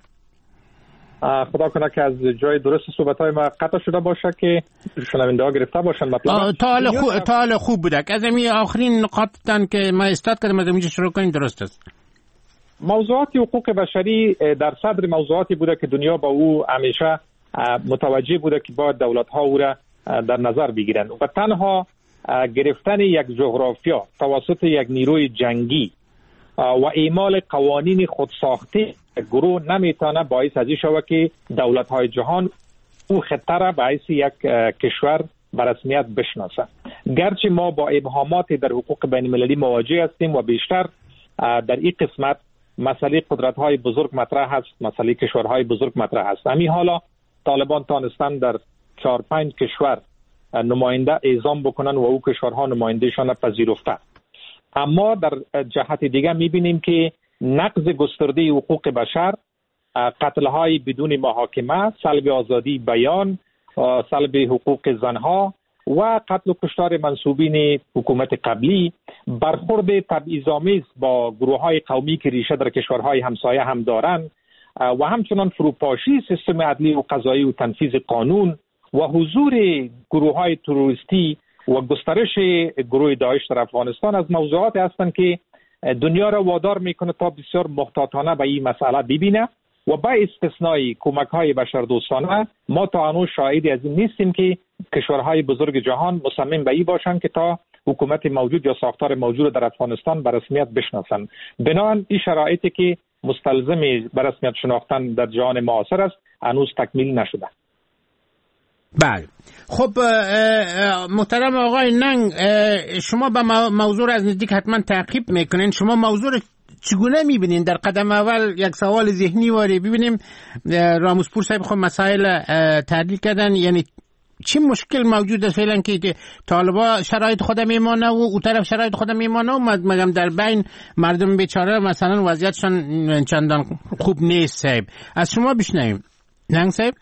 خدا کنه که از جای درست صحبت‌های ما قطع شده باشه که شنونده‌ها گرفته باشن مطلب. تا حالا خوب بوده. از این آخرین نقاطتان که ما استاد کردم از اینجا شروع کنیم درست است. موضوعات حقوق بشری در صدر موضوعاتی بوده که دنیا با او همیشه متوجه بوده که باید دولت‌ها او را در نظر بگیرن و تنها گرفتن یک جغرافیا توسط یک نیروی جنگی و اعمال قوانین خودساخته گروه نمیتونه باعث ازی شود که دولت‌های جهان او خطه را باعث یک کشور به رسمیت بشناسه. گرچه ما با ابهامات در حقوق بین المللی مواجه هستیم و بیشتر در این قسمت مسئله قدرت‌های بزرگ مطرح هست، مسئله کشورهای بزرگ مطرح هست. همین حالا طالبان تانستن در 4-5 کشور نماینده اعزام بکنن و او کشورها نمایندهشان پذیرفته. اما در جهت دیگه میبینیم که نقض گسترده حقوق بشر، قتل‌های بدون محاکمه، سلب آزادی بیان، سلب حقوق زنها و قتل و کشتار منسوبین حکومت قبلی، برخورد تبعیض‌آمیز با گروه‌های قومی که ریشه در کشورهای همسایه هم دارند و همچنان فروپاشی سیستم عدلی و قضایی و تنفیذ قانون و حضور گروه‌های تروریستی و گسترش گروه داعش در افغانستان از موضوعات هستند که دنیا را وادار میکنه تا بسیار محتاطانه به این مسئله ببینه و با استثنای کمک‌های بشردوستانه ما تا هنوز شاهدی از این نیستیم که کشورهای بزرگ جهان مصمم به این باشند که تا حکومت موجود یا ساختار موجود در افغانستان به رسمیت بشناسند. بنابراین این شرایطی که مستلزم به رسمیت شناختن در جهان معاصر است هنوز تکمیل نشده. بله. خب محترم آقای ننگ، شما به موضوع از نزدیک حتما تعقیب میکنین. شما موضوع چگونه میبینین؟ در قدم اول یک سوال ذهنی واری ببینیم. راموزپور صاحب خب مسائل تعدیل کردن، یعنی چی مشکل موجود است فعلا که طالبا شرایط خود میمانه و او طرف شرایط خود میمانه و مگم در بین مردم بیچاره مثلا وضعیتشان چندان خوب نیست؟ صاحب از شما بشنویم. ننگ صاحب.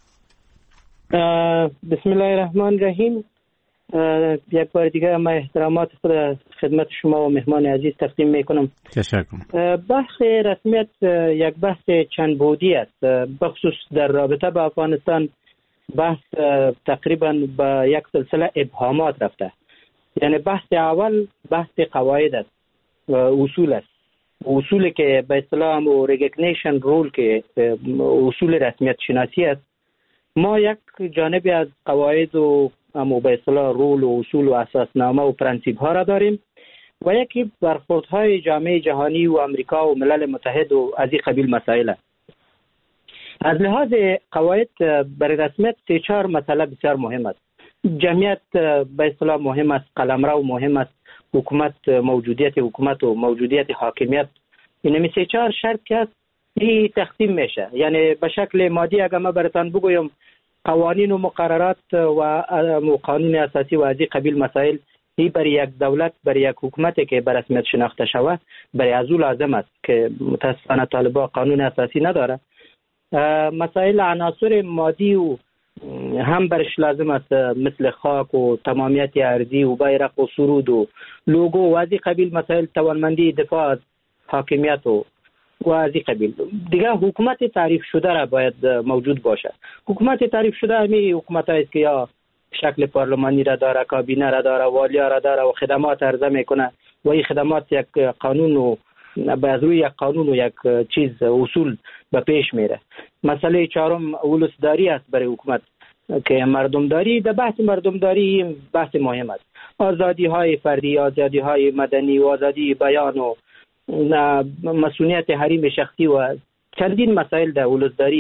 بسم الله الرحمن الرحیم. یک بار دیگه من احترامات خود خدمت شما و مهمان عزیز تقدیم میکنم. تشکر. بحث رسمیت یک بحث چند بعدی است، بخصوص در رابطه با افغانستان. بحث تقریبا با یک سلسله ابهامات رفته. یعنی بحث اول بحث قواعد است و اصول است، اصولی که به اصطلاح و ریکگنیشن رول که اصول رسمیت شناسی است. ما یک جانبی از قواعد و به اصطلاح رول و اصول و اساسنامه و پرنسیپ ها را داریم و یکی برخوردهای جامعه جهانی و امریکا و ملل متحد و از این قبیل مسائل است. از لحاظ قواعد برای رسمیت 3-4 مسئله بسیار مهم است. جمعیت به اصطلاح مهم است، قلمرو مهم است، حکومت، موجودیت حکومت و موجودیت حاکمیت. این 3-4 شرط که است این تقسیم میشه. یعنی به شکل مادی اگر ما براتون بگویم قوانین و مقررات و قانون اساسی و از این قبیل مسائل، این برای یک دولت، برای یک حکومت که به رسمیت شناخته شود برای از او لازم است که متاسفانه طالبان قانون اساسی نداره. مسائل عناصر مادی و هم برش لازم است، مثل خاک و تمامیت ارضی و بیرق و سرود و لوگو و از این قبیل مسائل، توانمندی دفاع از حاکمیت و از این قبیل. دیگه حکومت تعریف شده را باید موجود باشه. حکومت تعریف شده همی حکومت است که یا شکل پارلمانی را داره، کابینه را داره، والیا را داره و خدمات عرضه میکنه و این خدمات یک قانون و از روی یک قانون و یک چیز اصول به پیش میره. مسئله چهارم ولسداری است برای حکومت که مردمداری. در بحث مردمداری بحث مهم است. آزادی های فردی، آزادی های مدنی و آزادی بیان و مسئولیت حریم شخصی و چندین مسائل در ولسداری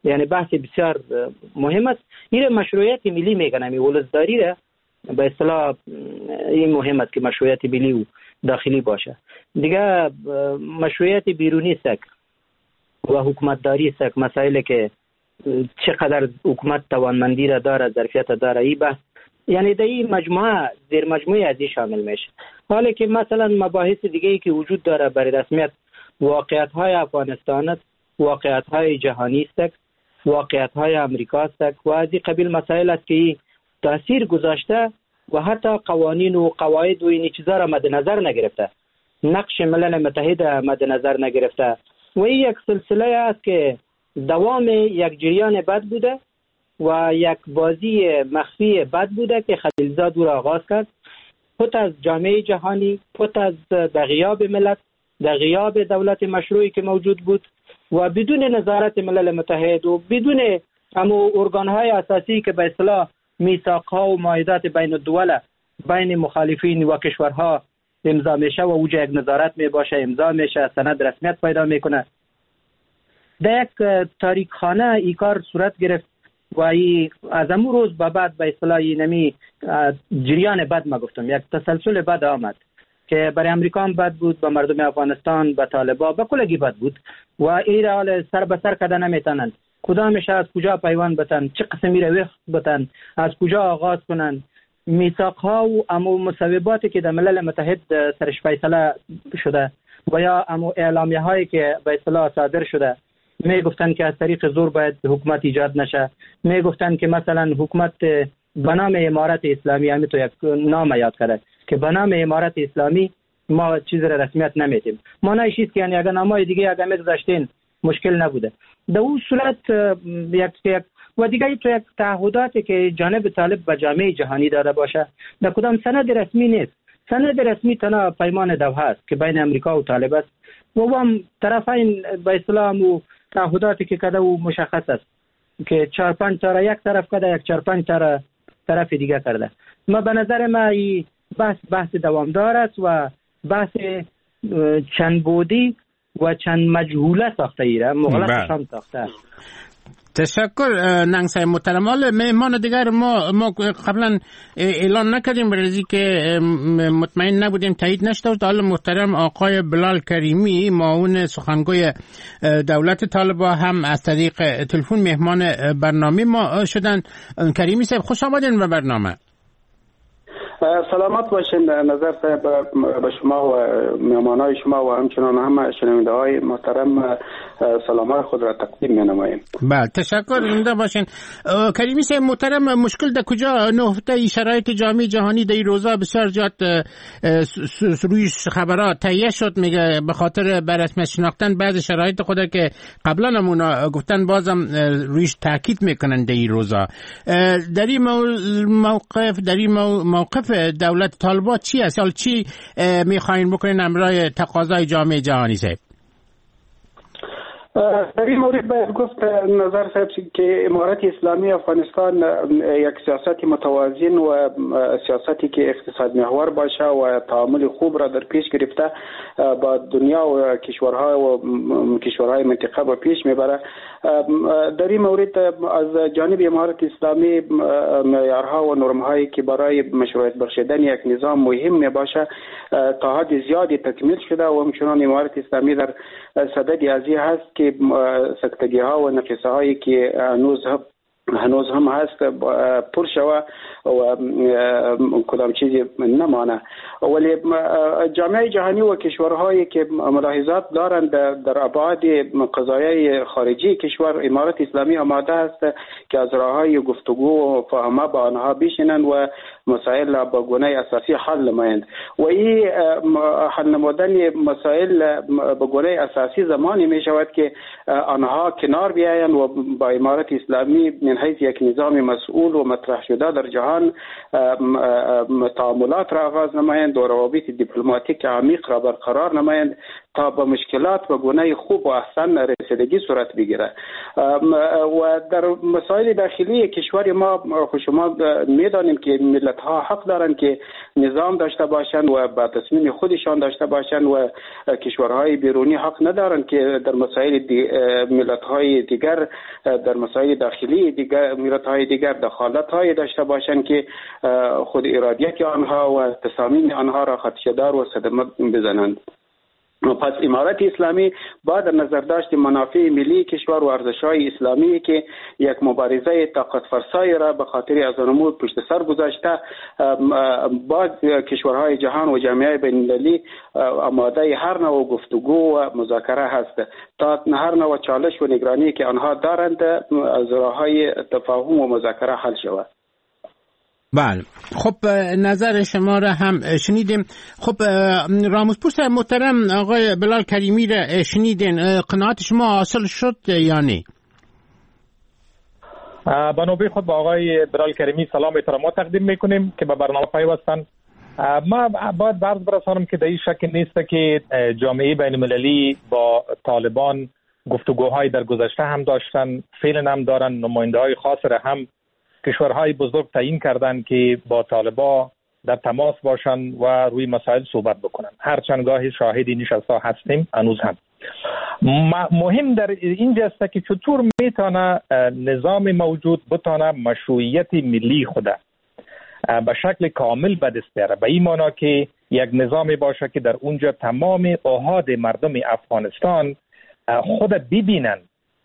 یعنی بحث بسیار مهم است. این مشروعیت ملی میگن، همین ولسداری را به اصطلاح این مهم است که مشروعیت ملی و داخلی باشه. دیگه مشروعیت بیرونی است و حکومتداری است، مسائلی که چقدر حکومت توانمندی را داره، ظرفیت داره، این بحث یعنی در این مجموعه زیر مجموعه از این شامل میشه. حالا که مثلا مباحث دیگه ای که وجود داره برای رسمیت واقعیت های افغانستان است، واقعیت های جهانی است، واقعیت های امریکا است و از این قبیل مسائل است که تاثیر گذاشته و حتی قوانین و قواعد و این چیزا را مد نظر نگرفته، نقش ملل متحد مد نظر نگرفته و این یک سلسله است که دوام یک جریان بد بوده و یک بازی مخفی بد بوده که خلیلزاد او را آغاز کرد، پت از جامعه جهانی، پت از در غیاب ملت، در غیاب دولت مشروعی که موجود بود و بدون نظارت ملل متحد و بدون همو ارگان‌های اساسی که به اصطلاح میثاق‌ها و معاهدات بین الدول بین مخالفین و کشورها امضا میشه و اوجه یک نظارت میباشه، امضا میشه، سند رسمیت پیدا میکنه. در یک تاریخخانه این کار صورت گرفت و از امون روز به بعد به اصطلاح نمی جریان بد ما گفتم، یک تسلسل بد آمد که برای امریکا هم بد بود، به مردم افغانستان، به طالبان، به کلگی بد بود و این حال سر به سر کده نمیتونن کدامش از کجا پیوند بتن، چه قسمی رو وقت بتن، از کجا آغاز کنن. میثاق‌ها و امو مصوباتی که در ملل متحد سرش فیصله شده و یا امو اعلامیه هایی که به اصطلاح صادر شده می گفتن که از طریق زور باید حکومت ایجاد نشه، می گفتن که مثلا حکومت به نام امارت اسلامی، همین تو یک نام یاد کرده که به نام امارت اسلامی ما چیز را رسمیت نمیدیم. معنیش است که یعنی اگر نامای دیگه اگر میگذاشتین مشکل نبوده. در اون صورت یک و دیگه تو یک تعهداتی که جانب طالب به جامعه جهانی داده باشه در کدام سند رسمی نیست. سند رسمی تنها پیمان دوحه است که بین امریکا و طالب است و هم طرفین به اصطلاح و تعهداتی که کده و مشخص است که 4-5 تا یک طرف کده، یک 4-5 تا طرف دیگه کرده. ما به نظر ما این بحث دوامدار است و بحث چند بودی و چند مجهوله ساخته ایره، مغلقش هم ساخته است. تشکر ننگسای محترم. حالا مهمان دیگر ما قبلا اعلان نکردیم برای که مطمئن نبودیم، تایید نشده بود. حالا محترم آقای بلال کریمی معاون سخنگوی دولت طالبان هم از طریق تلفن مهمان برنامه ما شدن. کریمی صاحب خوش آمدین به برنامه. سلامت باشین نظر صاحب، به شما و مهمانای شما و همچنان همه شنونده های محترم سلامات خود را تقدیم می نماییم. بله تشکر، زنده باشین. کریمی صاحب محترم، مشکل در کجا نهفته شرایط جامعه جهانی در این روزا بسیار جات روی خبرات تهیه شد، میگه به خاطر بررسمی شناختن بعض شرایط خود که قبلا همونا گفتن بازم رویش تاکید میکنن در این روزا. در این موقف دولت طالبان چی است؟ چی میخواین بکنین امرای تقاضای جامعه جهانی صاحب؟ در این مورد باید گفت نظر صاحب که امارت اسلامی افغانستان یک سیاست متوازن و سیاستی که اقتصاد محور باشه و تعامل خوب را در پیش گرفته با دنیا و کشورهای منطقه با پیش میبره. در این مورد از جانب امارت اسلامی معیارها و نرم‌هایی که برای مشروعیت بخشیدن یک نظام مهم میباشه تا حد زیادی تکمیل شده و همچنان امارت اسلامی در صدد ازی هست که سکتگی ها و نقصه هایی که هنوز هم هست پر شوه و کدام چیزی نمانه. ولی جامعه جهانی و کشورهایی که ملاحظات دارند در ابعاد قضایای خارجی کشور، امارت اسلامی آماده است که از راههای گفتگو و فهمه با آنها بشینند و مسائل با گونه اساسی حل نمایند و این حل نمودن مسائل با گونه اساسی زمانی می شود که آنها کنار بیایند و با امارت اسلامی من حیث یک نظام مسئول و مطرح شده در جهان تعاملات را آغاز نمایند و روابط دیپلماتیک عمیق را برقرار نمایند تا به مشکلات به گونه خوب و احسن رسیدگی صورت بگیره. و در مسائل داخلی کشور ما شما میدانیم که ملت‌ها حق دارند که نظام داشته باشند و با تصمیم خودشان داشته باشند و کشورهای بیرونی حق ندارند که در مسائل ملت‌های دیگر، در مسائل داخلی دیگر ملت‌های دیگر دخالت‌های داشته باشند که خود ارادیت آنها و تصامیم آنها را خدشه‌دار و صدمه بزنند. پس امارت اسلامی با در نظر داشت منافع ملی کشور و ارزش‌های اسلامی که یک مبارزه طاقت فرسای را به خاطر از نمود پشت سر گذاشته، با کشورهای جهان و جامعه بین‌المللی آماده هر نوع گفتگو و مذاکره هست تا هر نوع چالش و نگرانی که آنها دارند از راه‌های تفاهم و مذاکره حل شود. بله، خب نظر شما را هم شنیدیم. خب راموزپور صاحب محترم، آقای بلال کریمی را شنیدین، قناعت شما حاصل شد یا نه؟ بنابرای خود با آقای بلال کریمی سلام احترامات تقدیم میکنیم که به برنامه پیوستن. ما باید برز برسانم که در این شک نیست که جامعه بین المللی با طالبان گفتگوهای در گذشته هم داشتن، فعلا هم دارن. نماینده های خاص را هم کشورهای بزرگ تعیین کردند که با طالبان در تماس باشن و روی مسائل صحبت بکنن. هرچند گاهی شاهدی نشسته هستیم هنوز هم. مهم در اینجا است که چطور میتونه نظام موجود بتونه مشروعیت ملی خود به شکل کامل به دست بیاره، به این معنی که یک نظامی باشه که در اونجا تمام احاد مردم افغانستان خود ببینن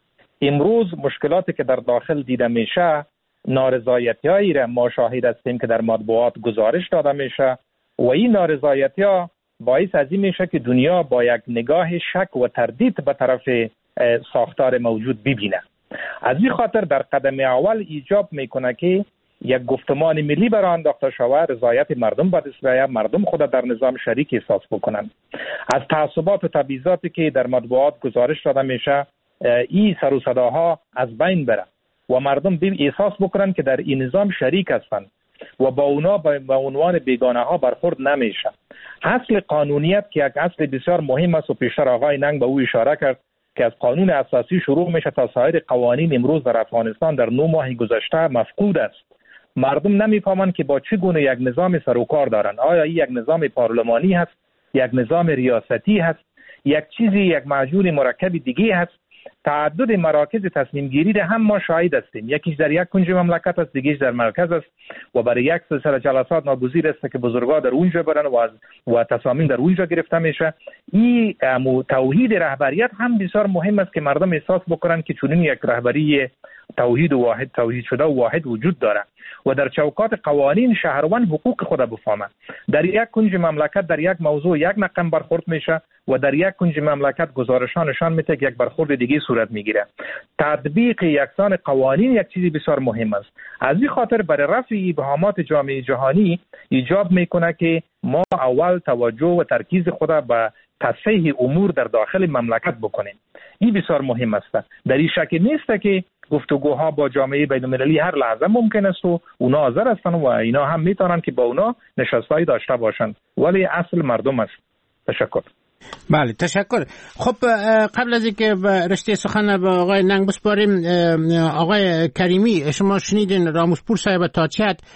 امروز مشکلاتی که در داخل دیده میشه، نارضایتی‌هایی را ما شاهد هستیم که در مطبوعات گزارش داده میشه و این نارضایتی‌ها باعث از این میشه که دنیا با یک نگاه شک و تردید به طرف ساختار موجود ببینه. از این خاطر در قدم اول ایجاب میکنه که یک گفتمان ملی برای انداخته شود، رضایت مردم به دست بیاید، مردم خود در نظام شریک احساس بکنن. از تعصبات و تبعیضاتی که در مطبوعات گزارش داده میشه این سر و صداها از بین بره و مردم احساس بکنن که در این نظام شریک هستند و با اونا به عنوان بیگانه ها برخورد نمیشه. اصل قانونیت که یک اصل بسیار مهم است و پیشتر آقای ننگ به او اشاره کرد که از قانون اساسی شروع میشه تا سایر قوانین امروز در افغانستان در 9 ماه گذشته مفقود است. مردم نمیفهمند که با چه گونه یک نظام سر و کار دارند. آیا این یک نظام پارلمانی هست، یک نظام ریاستی هست، یک چیزی، یک معجون مرکب دیگه هست. تعدد مراکز تصمیم گیری ده هم ما شاهد هستیم، یکیش در یک کنج مملکت است، دیگه‌اش در مرکز است و برای یک سلسله جلسات ناگزیر است که بزرگا در اونجا برن و تصامیم در اونجا گرفته میشه. این توحید رهبریت هم بسیار مهم است که مردم احساس بکنن که چنین یک رهبری توحید شده و واحد وجود داره و در چوکات قوانین شهروند حقوق خود بفهمه. در یک کنج مملکت در یک موضوع یک رقم برخورد میشه و در یک کنج مملکت گزارشان نشان میده که یک برخورد دیگه صورت میگیره. تطبیق یکسان قوانین یک چیزی بسیار مهم است. از این خاطر برای رفع ابهامات جامعه جهانی ایجاب میکنه که ما اول توجه و ترکیز خود به تصحیح امور در داخل مملکت بکنیم. این بسیار مهم است. در این شک نیست که گفتگوها با جامعه بین‌المللی هر لحظه ممکن است و اونا حاضر هستند و اینا هم میتونن که با اونا نشستایی داشته باشند، ولی اصل مردم است. تشکر. بله تشکر. خب قبل از اینکه رشته سخن به آقای ننگ بسپاریم، آقای کریمی شما شنیدین راموزپور صاحب تا چه حد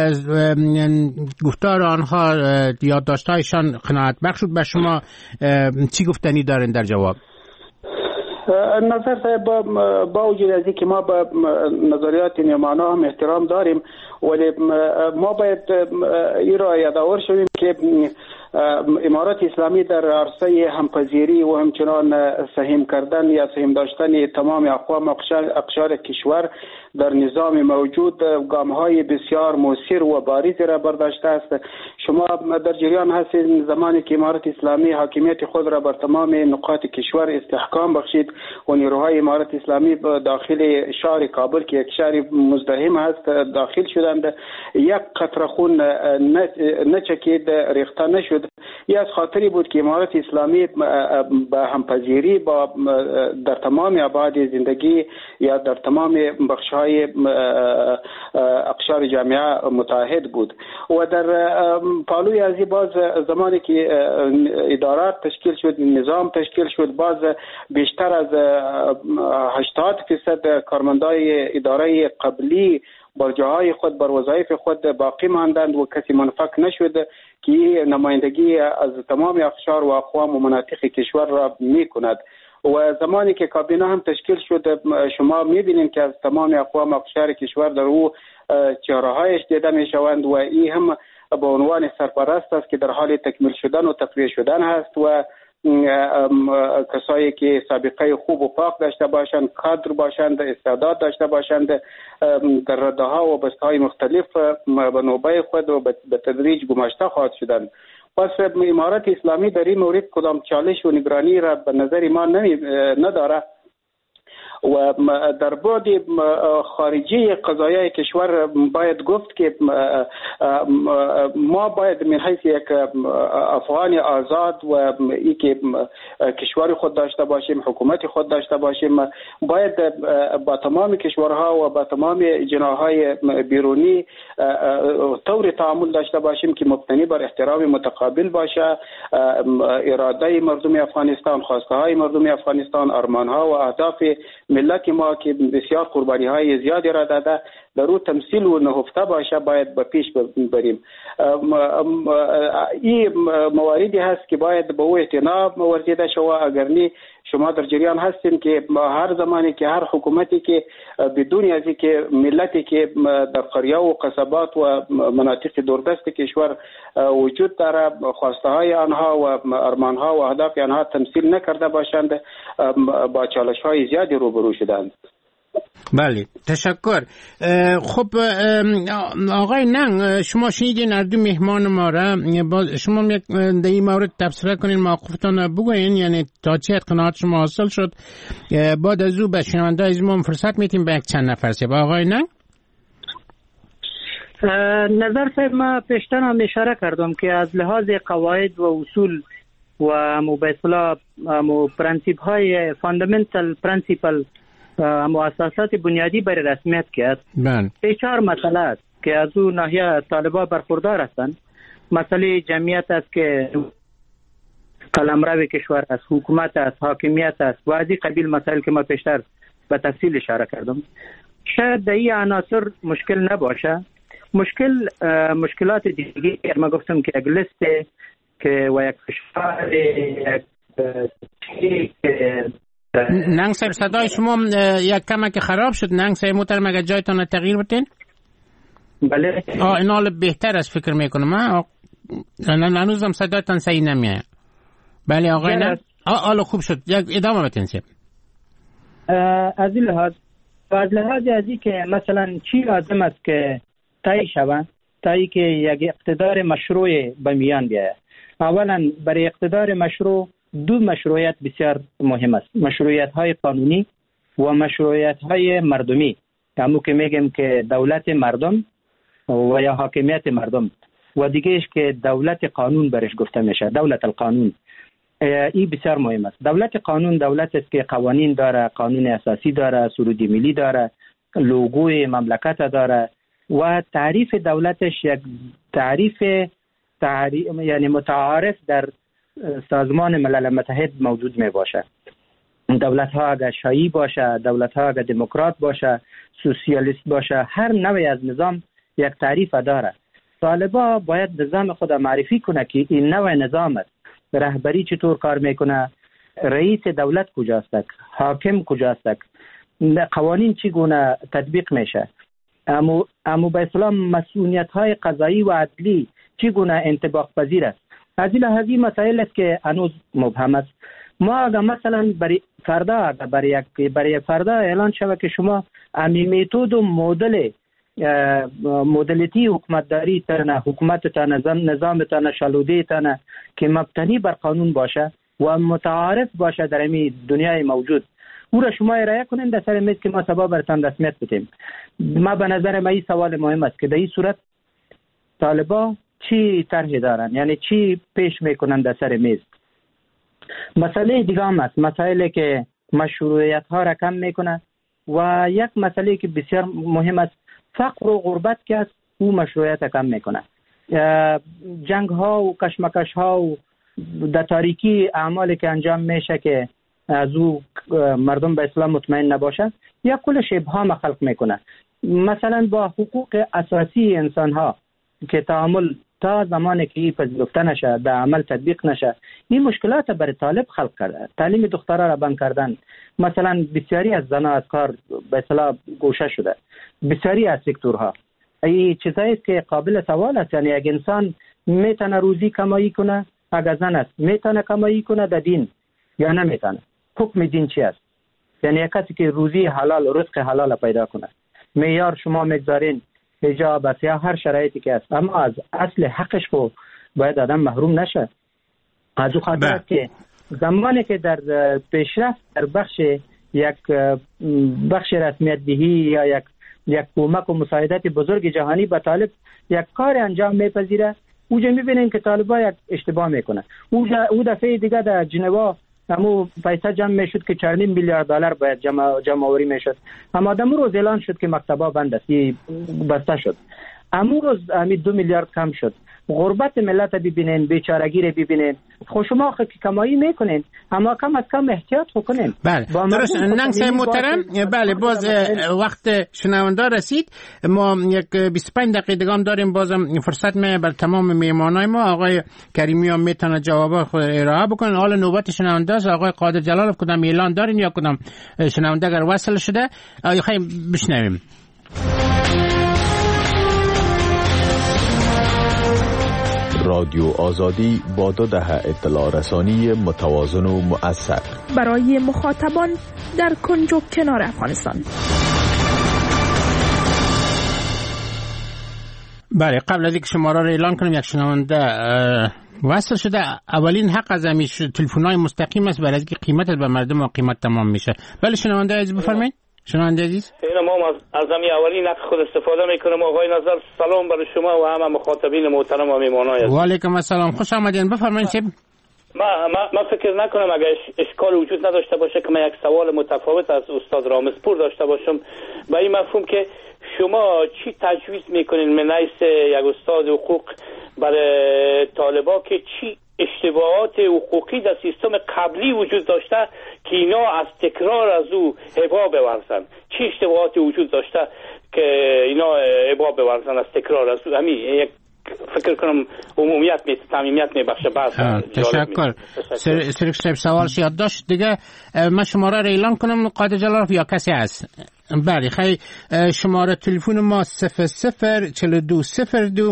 گفتار آنها یادداشت‌هایشان قناعت بخش شد؟ به شما چی گفتنی دارین در جواب؟ نظر صاحب با وجود از اینکه ما به نظریات نیمانا هم احترام داریم، ولی ما باید این را یادآور شویم که امارات اسلامی در عرصه همپذیری و همچنان سهم کردن یا سهم داشتن تمام اقوام اقشار کشور در نظام موجود گام‌های بسیار مؤثر و بارز را برداشته است. شما در جریان هستید زمانی که امارات اسلامی حاکمیت خود را بر تمام نقاط کشور استحکام بخشید و نیروهای امارات اسلامی داخل شهر کابل که یک شهر مزدحم است داخل شدند، یک قطره خون نچکید، ریخته نشد. این از خاطری بود که امارات اسلامی با همپذیری با در تمام ابعاد زندگی یا در تمام بخش‌های اقشار جامعه متحد بود و در پالوی ازی باز زمانی که ادارات تشکیل شد، نظام تشکیل شد، باز بیشتر از 80% کارمندای اداره قبلی بر جاهای خود بر وظایف خود باقی ماندند و کسی منفک نشد که نمایندگی از تمام اقشار و اقوام و مناطق کشور را میکند. و زمانی که کابینه هم تشکیل شد شما میبینید که از تمام اقوام اقشار کشور در او چهرهایش دیده میشوند و این هم به عنوان سرپرست است که در حال تکمیل شدن و تقویه شدن هست و کسایی که سابقه خوب و پاک داشته باشند، کادر باشند، استعداد داشته باشند، در رده‌ها و بسته‌های مختلف به نوبه خود و به تدریج گماشته خواهد شدند. پس امارت اسلامی در این مورد کدام چالش و نگرانی را به نظر ما نداره و در بعد خارجی قضایای کشور باید گفت که ما باید من حیث یک افغان آزاد و ای که کشور خود داشته باشیم، حکومت خود داشته باشیم، باید با تمام کشورها و با تمام جناحهای بیرونی طور تعامل داشته باشیم که مبتنی بر احترام متقابل باشه. اراده مردم افغانستان، خواسته های مردم افغانستان، ارمانها و اهداف ملت ما که بسیار قربانی های زیادی را داده در او تمثیل و نهفته باشه باید به پیش بریم. این مواردی هست که باید به او اعتنا ورزیده شود. اگر نه شما در جریان هستین که هر زمانی که هر حکومتی که بدون از اینکه ملتی که در قریه و قصبات و مناطق دوردست کشور وجود داره خواسته های آنها و ارمانها و اهداف آنها تمثیل نکرده باشند با چالش های زیادی روبرو شدند. بله تشکر. خب آقای ننگ، شما شنیدین اردو مهمان ما را، شما در این مورد تبصره کنین، موقفتان بگوین، یعنی تا چه قناعت شما حاصل شد. بعد از او به شنونده از ما فرصت میتیم به یک چند نفر سه. با آقای ننگ نظر صاحب ما پیشتر هم اشاره کردم که از لحاظ قواعد و اصول و به پرنسیپ های فاندامنتال پرنسیپل مؤسسات بنیادی برای رسمیت که است، چهار مسئله است که از او ناحیه طالبان برخوردار هستند. مسئله جمعیت است که قلمرو کشور است، حکومت است، حاکمیت است و از این قبیل مسائل که ما پیشتر به تفصیل اشاره کردم. شاید در این عناصر مشکل نباشه. مشکلات دیگه ما گفتم که یک لیست که و یک کشور ننگ صاحب صدای شما یک کمک خراب شد. ننگ صاحب محترم اگر جایتان تغییر بدین. بله این حال بهتر است فکر میکنم. هنوزم صدایتان صحیح نمیاد. بله آقای ننگ حالا خوب شد. یک ادامه بدین. از این لحاظ از این که مثلا چی لازم است که طی شود تا که یک اقتدار مشروع به میان بیاید. اولا برای اقتدار مشروع دو مشروعیت بسیار مهم است، مشروعیت های قانونی و مشروعیت های مردمی، همون که میگم که دولت مردم و یا حاکمیت مردم و دیگهش که دولت قانون برش گفته میشه، دولت القانون. این بسیار مهم است. دولت قانون دولت است که قوانین داره، قانون اساسی داره، سرود ملی داره، لوگوی مملکت داره و تعریف دولتش یک تعریف یعنی متعارف در سازمان ملل متحد موجود می باشه. دولت ها اگر شیعی باشه، دولت ها اگر دموکرات باشه، سوسیالیست باشه، هر نوعی از نظام یک تعریف داره. طالبا باید نظام خود معرفی کنه که این نوع نظام است، رهبری چطور کار میکنه، رئیس دولت کجاست، حاکم کجاست، قوانین چگونه تطبیق میشه، اما به اسلام مسئولیت های قضایی و عدلی چگونه انطباق پذیر است. از این لحاظ مسائل است که هنوز مبهم است. ما اگر مثلا برای فردا اعلان شود که شما امی میتود و مدلیتی حکومتداری تنه، حکومت تنه، نظام تنه، شالوده تنه که مبتنی بر قانون باشه و متعارف باشه در امی دنیای موجود، او را شما ارائه کنین در سر میز که ما سبا برتان رسمیت بدیم. ما به نظر ما این سوال مهم است که در این صورت طالبان چی طرحی دارن، یعنی چی پیش میکنن در سر میز. مسئله دیگه هم است، مسائلی که مشروعیت ها را کم میکنه و یک مسئله که بسیار مهم است فقر و غربت که است، او مشروعیت کم میکنه. جنگ ها و کشمکش ها و در تاریکی اعمالی که انجام میشه که از او مردم به اسلام مطمئن نباشه، یک کل ابهام خلق میکنه. مثلا با حقوق اساسی انسان ها که تعامل تا زمانی که پذیرفته نشه در عمل تطبیق نشه، این مشکلات برای طالب خلق کرده. تعلیم دخترها را بند کردن، مثلا بسیاری از زنها از کار به اصطلاح گوشه شده، بسیاری از سکتورها. این چیزایی است که قابل سوال است. یعنی اگه انسان میتونه روزی کمایی کنه، اگه زن است میتونه کمایی کنه در دین یا نمیتونه؟ حکم دین چی است؟ یعنی کسی که روزی حلال و رزق حلال پیدا کنه، معیار شما میگذارین حجاب است یا هر شرایطی که است، اما از اصل حقش کو باید آدم محروم نشه. از او خاطر که زمانی که در پیشرفت در بخش رسمیت دهی یا یک کمک و مساعدت بزرگ جهانی به طالب یک کار انجام میپذیره، اونجا میبینین که طالبا یک اشتباه میکنه. او دفعه دیگه در ژنوا همو پیسه جمع میشد که 4.5 میلیارد دلار باید جمع آوری میشد، اما دم روز اعلان شد که مکتبا بند است، بسته شد. امو روز 2 میلیارد کم شد. غربت ملت ببینین، بیچارگی رو ببینین. خب شما که کمایی میکنین، اما کم از کم احتیاط بکنین. بله درست. ننگ محترم، بله باز وقت شنونده رسید. ما یک 25 دقیقه دیگه هم داریم، بازم فرصت می بر تمام میهمانای ما. آقای کریمی هم میتونه جواب خود ارائه بکنن. حالا نوبت شنونده است. آقای قادر جلالov کدام اعلان دارین یا کدام شنونده اگر وصل شده خواهیم بشنویم. رادیو آزادی با 2 دهه اطلاع رسانی متوازن و مؤثر برای مخاطبان در کنج و کنار افغانستان. بله، قبل از اینکه شماره را اعلان کنم یک شنونده وصل شده. اولین حق از همیش تلفن‌های مستقیم است برای اینکه قیمت به مردم و قیمت تمام میشه. بله شنونده عزیز بفرمایید. شنونده عزیز، ما از همین اولین حق خود استفاده میکنم. آقای نظر سلام برای شما و همه مخاطبین محترم و میهمانای عزیز. و علیکم السلام، خوش آمدین. بفرمایید. ما فکر نکنم اگر اشکال وجود نداشته باشه که من یک سوال متفاوت از استاد رامزپور داشته باشم به این مفهوم که شما چی تجویز میکنین من حیث یک استاد حقوق برای طالبا که چی اشتباهات حقوقی در سیستم قبلی وجود داشته که اینا از تکرار از او ابا بورزن؟ چی اشتباهاتی وجود داشته که اینا ابا بورزن از تکرار از او؟ همین یک فکر کنم عمومیت تمیمیت میبخشه. تشکر. سرک صاحب سوالش یاد داشت دیگه. من شماره را اعلان کنم قادر جلالov یا کسی هست؟ بله خیلی. شماره تلفن ما 004202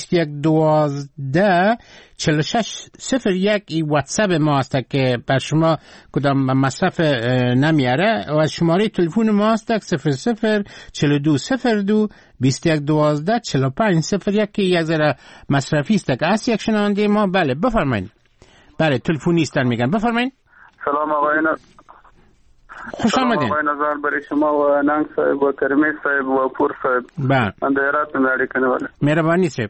2112 4601 ای واتساپ ما است که بر شما کدام مصرف نمیاره و شماره تلفن ما است 004202 2112 4501 که یک ذره مصرفی است که از یک شنونده ما. بله بفرمایید. بله تلفنی استن میگن. بفرمایید. سلام آقای خوش آمدین. آقای نظر برای شما و ننگ صاحب و کریمی صاحب و پور صاحب. بله من در هرات مداری کنه ولی مهربانی صاحب.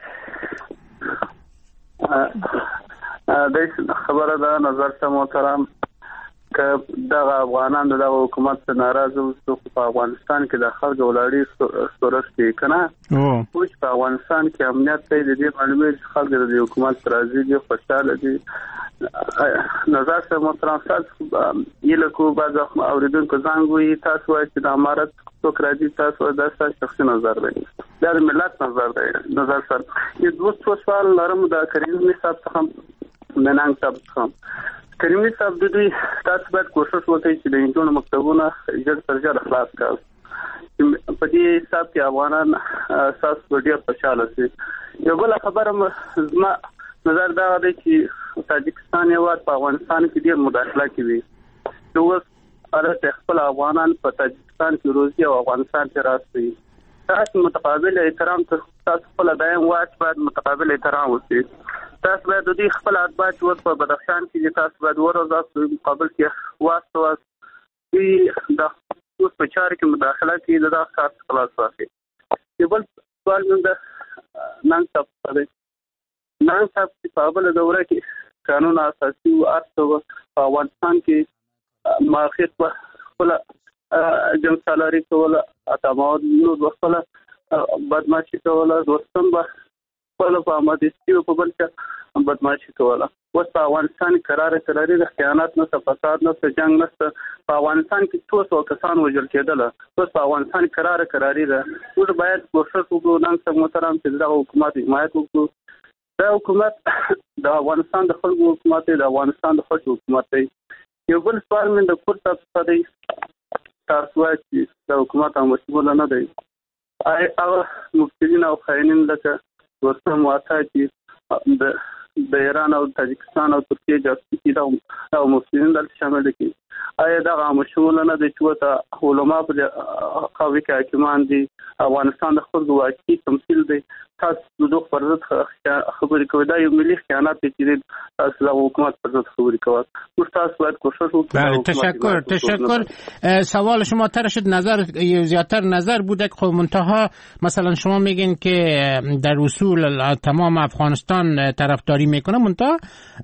دیش خبره ده نظر شه محترم که دغه افغانان دغه حکومت څخه ناراضه وو په افغانستان کې د خلک ولاړی سورش کې کنه او په افغانستان کې امنیت ته د دې معلومات خلک د حکومت راضي دي خوشاله دي. نظر شه محترم صاحب یله کو بعض اوریدونکو زنګوي تاسو وایي چې د امارت څوک راځي، تاسو د شخصي نظر دی د ملت نظر دی. نظر سره یو دوه سوال لرم د کریمي صاحب څخه ننګ صاحب څخه. کریمي صاحب د دې تاسو باید کوشش وکړئ چې د انټرنیټ مکتبونه ژر تر ژره خلاص کړئ. په دې حساب کې افغانان اساس ډېر خوشاله شي. یو بل خبره زما نظر دا دی چې تاجکستان یو په افغانستان کې ډېر مداخله کوي. نو ارته خپل افغانان په تاجکستان کې روزي او افغانستان ته راځي. تاسو متقابل احترام تاسو خپل دایم واټ باید متقابل احترام وشي. تاسو باید د دې خپل اتباع چې په بدخشان کې تاسو باید ورځ مقابل کې واسطه دي د اوس په چارې کې مداخله کوي د خاص خلاص واخلي. یو بل سوال موږ نن تاسو په بل دوره کې قانون اساسي او ارتو په افغانستان کې ماخذ په خپل جنگ سالاري کوله اتماو نو خپل بدمعشي کوله دوستم په خپل په امدستي په بل څه بدمعشي کوله. اوس په افغانستان کراري د خیانت نه فساد نه جنگ نه په افغانستان کې 200 کسان وژل کېدل. اوس په افغانستان کراري ده. موږ باید کوشش وکړو نن څنګه محترم چې د حکومت حمایت وکړو. دا حکومت د افغانستان د خلکو حکومت دی، د افغانستان د خلکو حکومت دی. یو بل سوال مې د پورته څه دی، تاسو وایئ چې د حکومت هم مسؤل نه دی. هغه مفسدین او خاینین لکه رستم واتا چې د ایران او تاجکستان او ترکیه جاسوسي دا مفسدین دلته شامل دي. آیا دا مسؤل نه دی چې وته علما په قوي کې حاکمان دي، افغانستان د خلکو واقعي تمثيل دی. تاسو د فرض خبرې کوي، دا یو ملي خیانت دی چې تاسو د حکومت پر ضد خبرې کوي. موږ تاسو باید کوشش وکړو. تشکر. سوال شما طرح شد، نظر زیاتر نظر بوده که خب منتها مثلا شما میگین که در اصول تمام افغانستان طرفداری میکنه، منتها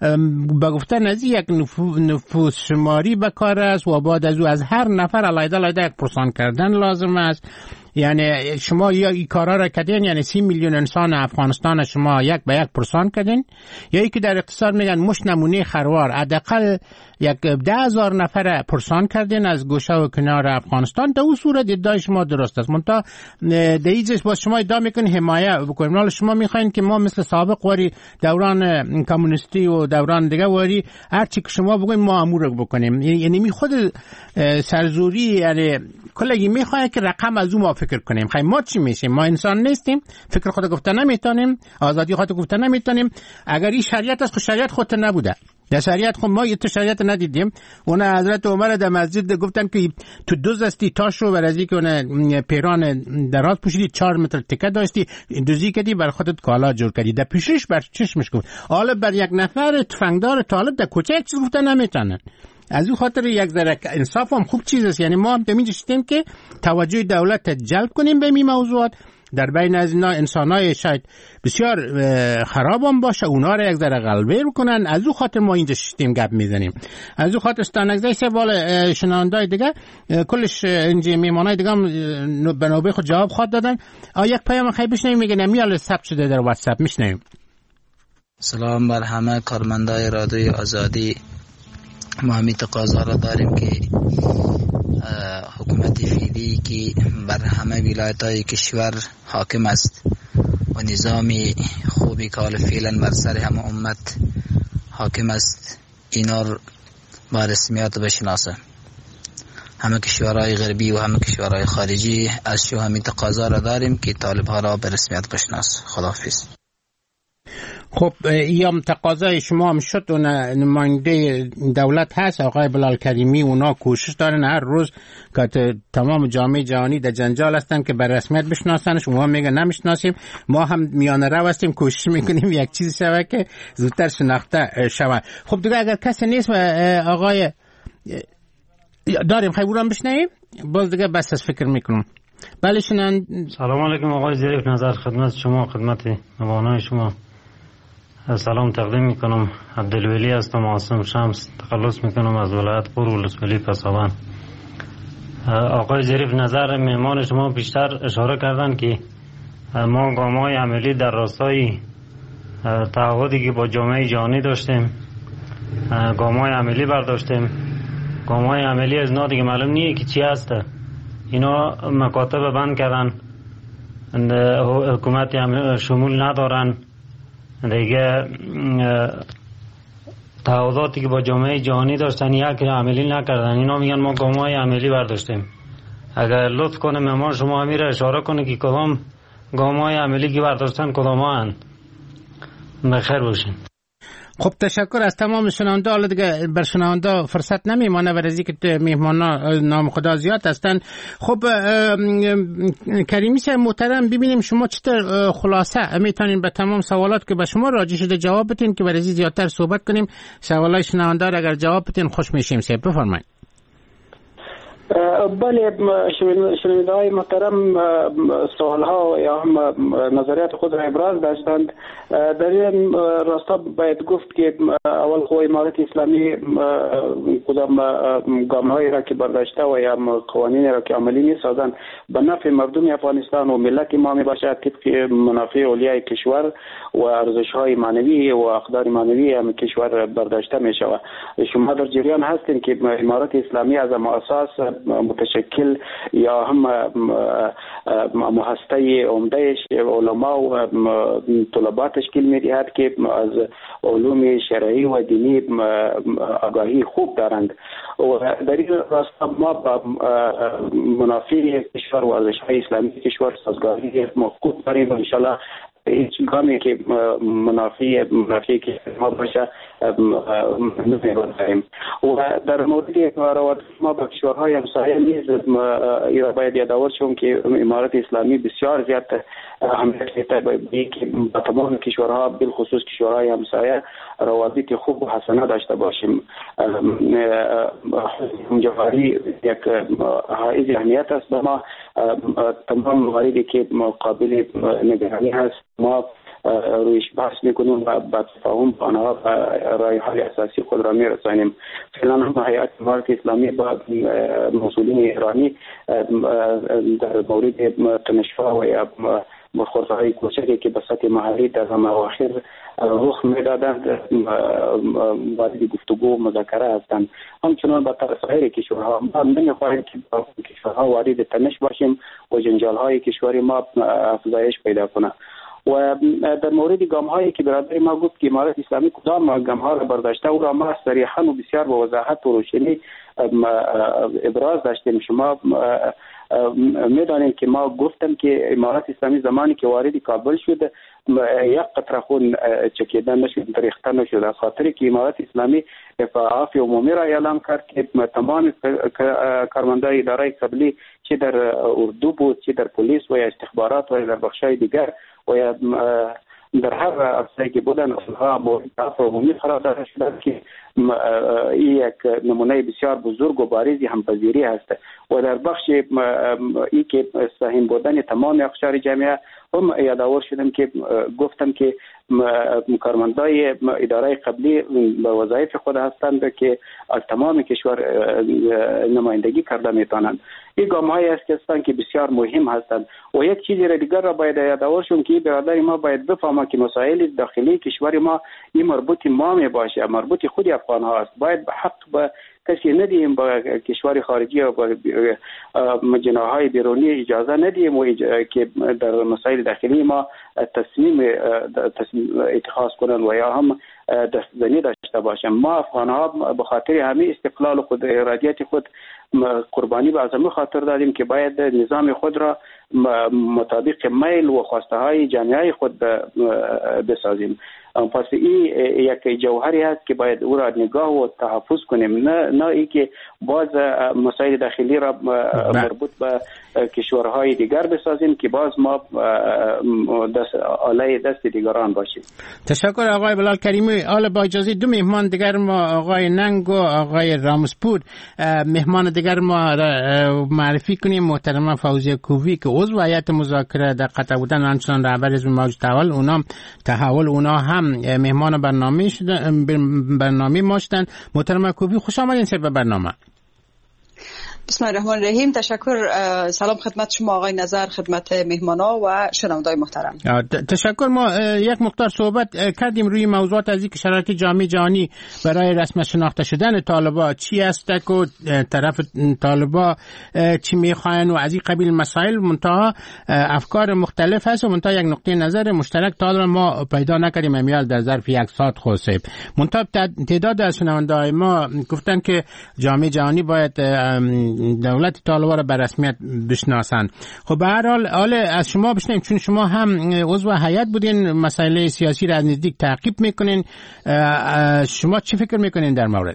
به گفتن از یک نفوس شماری به کار است و بعد از او از هر نفر علیحده 1% کردن لازم است. یعنی شما یا این کارا را کردین، یعنی 30 میلیون انسان افغانستان شما 1% کردین، یا ای که در اقتصاد میگن مش نمونه خروار حداقل 10,000 نفر پرسان کردین از گوشه و کنار افغانستان. در اون صورت ادعای شما درست است. منتها در اینجاست باز شما ادعا میکنین حمایه بکنیم. حالا شما میخواین که ما مثل سابق واری دوران کمونیستی و دوران دیگه واری هر چی که شما بگوین ما امور بکنیم. یعنی می خود سرزوری، یعنی کلگی میخواد که رقم از اون ما فکر کنیم. خیلی ما چی میشیم؟ ما انسان نیستیم؟ فکر خود گفته نمیتونیم؟ آزادی خود گفته نمیتونیم؟ اگر این شریعت است، خود شریعت خودت نبوده. در شریعت خود ما یه شریعت ندیدیم. اون حضرت عمر در مسجد گفتن که تو دوز استی تاشو برازی که اون پیران دراز پوشیدی 4 متر تکه داشتی دوزی کردی بر خودت کالا جور کردی. در پیشش بر چشمش گفت حالا بر یک نفر تفنگدار طالب در کوچه یک چیز گفته نمیتونن. از اون خاطر یک ذره انصاف هم خوب چیز است. یعنی ما هم دمیج شدیم که توجه دولت جلب کنیم به این موضوعات. در بین از اینا انسانای شاید بسیار خراب هم باشه، اونا رو یک ذره غلبه کنن. از اون خاطر ما اینجا شدیم گپ میزنیم. از اون خاطر استانگزای سوال شنوندای دیگه کلش اینجا میمانای دیگه هم به نوبه خود جواب خواهد دادن. یک پیام خیلی بشنویم، میگه نمیال ثبت شده در واتساپ. میشنویم. سلام بر همه کارمندای رادیوی آزادی. ما همین تقاضا را داریم که حکومت فعلی که بر همه ولایت‌های کشور حاکم است و نظامی خوبی که حال فعلا بر سر همه امت حاکم است، اینا رو با رسمیت بشناسه. همه کشورهای غربی و همه کشورهای خارجی از شو همین تقاضا را داریم که طالب‌ها را به رسمیت بشناسه. خداحافظ. خب ایام تقاضای شما هم شد و نماینده دولت هست آقای بلال کریمی، اونا کوشش دارن هر روز که تمام جامعه جهانی در جنجال هستن که بر رسمیت بشناسن. شما میگن نمیشناسیم، ما هم میانه رو هستیم کوشش میکنیم یک چیزی شوه که زودتر شناخته شوه. خب دیگه اگر کسی نیست آقای داریم خیبوران بشنویم باز دیگه بس از فکر میکنم. بله شنن. سلام علیکم آقای ظریف نظر، خدمت شما، خدمت مهمانان شما سلام تقدیم میکنم. عبدالولی هستم، عاصم شمس، تخلص میکنم از ولایت قور ولسوالی پسابان. آقای ظریف نظر، مهمان شما بیشتر اشاره کردن که ما گام‌های عملی در راستای تعهدی که با جامعه جهانی داشتیم گام‌های عملی برداشتیم. گام‌های عملی از اینا دیگه معلوم نیه که چی هسته. اینا مکاتب بند کردن، حکومت شمول ندارن دیگه. تعهداتی که با جامعه جهانی داشتن یک عملی نکردن. اینا میگن ما گام‌های عملی برداشتیم. اگر لطف کنه مهمان شما امیر اشاره کنه که کدام گام‌های عملی که برداشتن کدام هستند. بخیر باشین. خب تشکر از تمام شنونده. حالا دیگه بر شنونده فرصت نمیمانه برای اینکه مهمانا نام خدا زیاد هستن. خب کریمی صاحب محترم، ببینیم شما چطور خلاصه میتونین به تمام سوالات که به شما راجع شده جواب بدین که برای زیادتر صحبت کنیم. سوالای شنونده اگر جواب بدین خوش میشیم. صاحب بفرمایید. بله، شنونده‌های محترم سوالها یا هم نظریات خود را ابراز داشتند. در این راستا باید گفت که اول خو امارت اسلامی کدام گام‌هایی را که برداشته و یا قوانین را که عملی می‌سازند به نفع مردم افغانستان و ملت ما میباشد طبق منافع اولیای کشور و ارزش‌های معنوی و اقدار معنوی هم کشور برداشته می‌شود. شما در جریان هستین که امارت اسلامی از اساس متشکل یا هم هسته عمدهش علما و طلبات تشکیل می‌دهد که از علوم شرعی و دینی آگاهی خوب دارند و در این راستا ما با منافع کشور و ارزش‌های اسلامی کشور سازگاری موقوف داریم و انشاءالله هیچ گامی که منافع که ما باشه نمی‌گذاریم. و در مورد روابط ما با کشورهای همسایه نیز باید یادآور شوم که امارت اسلامی بسیار زیاد اهمیت داره که با تمام کشورها بالخصوص کشورهای همسایه روابط خوب و حسنه داشته باشیم. همجواری یک حائز اهمیت است به ما. تمام مواردی که قابل نگرانی هست ما رویش بحث میکنیم و با تفاهم با آنها و رایه‌های اساسی خود را میرسانیم. فعلا هم هیئت امارت اسلامی با مسئولین ایرانی در مورد تنش‌ها و یا برخوردهای کوچکی که به سطح محلی در اواخر رخ میدادند وارد گفتگو و مذاکره هستند. همچنان با سایر کشورها ما نمیخواهیم که با کشورها وارد تنش باشیم و جنجال‌های کشوری ما افزایش پیدا کنه. و در مورد گام‌هایی که برادر ما گفت که امارت اسلامی کدام گام‌ها را برداشته او را ما صریحاً و بسیار با وضاحت و روشنی ابراز داشتیم. شما میدانیم که ما گفتم که امارت اسلامی زمانی که وارد کابل شد یک قطره خون چکیدن نشد، ریخته نشد، از خاطر که امارت اسلامی عفو عمومی را اعلام کرد که تمام کارمندان اداره قبلی چه در اردو بود، چه در پلیس و یا استخبارات و در بخش‌های دیگر و یا در هر عرصه‌ای که بودن اونها با عفو عمومی قرار داده شدند که این یک نمونه بسیار بزرگ و بارزی همپذیری هست و در بخش ای که سهم بودن تمام اقشار جامعه هم یادآور شدم که گفتم که کارمندای اداره قبلی به وظایف خود هستند که از تمام کشور نمایندگی کرده میتونند. این گام‌هایی است که بسیار مهم هستند و یک چیز دیگر را باید یادآور شوم که برادر ما باید بفهمه که مسائل داخلی کشور ما این مربوط ما می باشه، مربوط خود افغان ها است. باید به حق به کسی ندیم با کشور خارجی و با جناح‌های بیرونی اجازه ندیم و که در مسائل داخلی ما تصمیم اتخاذ کنند و یا هم دستزنی داشته باشند. ما افغان ها به خاطر همین استقلال خود ارادیت خود قربانی به اعظم خاطر دادیم که باید نظام خود را مطابق میل و خواسته های جامعه خود بسازیم. پس این یک جوهری هست که باید او را نگاه و تحفظ کنیم، نه ای که باز مسائل داخلی را مربوط به کشورهای دیگر بسازیم که باز ما آله دست دیگران باشیم. تشکر آقای بلال کریمی. حالا با اجازه دو مهمان دیگر ما، آقای ننگ و آقای رامسپور، مهمان دیگر ما معرفی کنیم. محترمه فوزیه کووی که عضو هیئت مذاکره در قطر بودن، همچنان رهبر حزب موج تحول اونا هم مهمان برنامه ما شدن. محترمه کووی خوش آمدین به برنامه. بسم الله الرحمن الرحیم. تشکر. سلام خدمت شما آقای نظر، خدمت مهمانا و شنوندای محترم. تشکر. ما یک مقدار صحبت کردیم روی موضوعات از اینکه شرایط جامعه جهانی برای رسم شناخته شدن طالبان چی است و طرف طالبان چی میخواین و از این قبیل مسائل. منتها افکار مختلف هست و منتها یک نقطه نظر مشترک تا ما پیدا نکردیم امیال در ظرف یک ساعت خوصیب. منتها تعداد از شنوندای ما گفتن که جامعه جهانی باید دولت طالبان را به رسمیت بشناسند. خب به هر حال از شما بشنویم، چون شما هم عضو هیئت بودین، مسائل سیاسی را از نزدیک تعقیب میکنین. شما چی فکر میکنین در مورد؟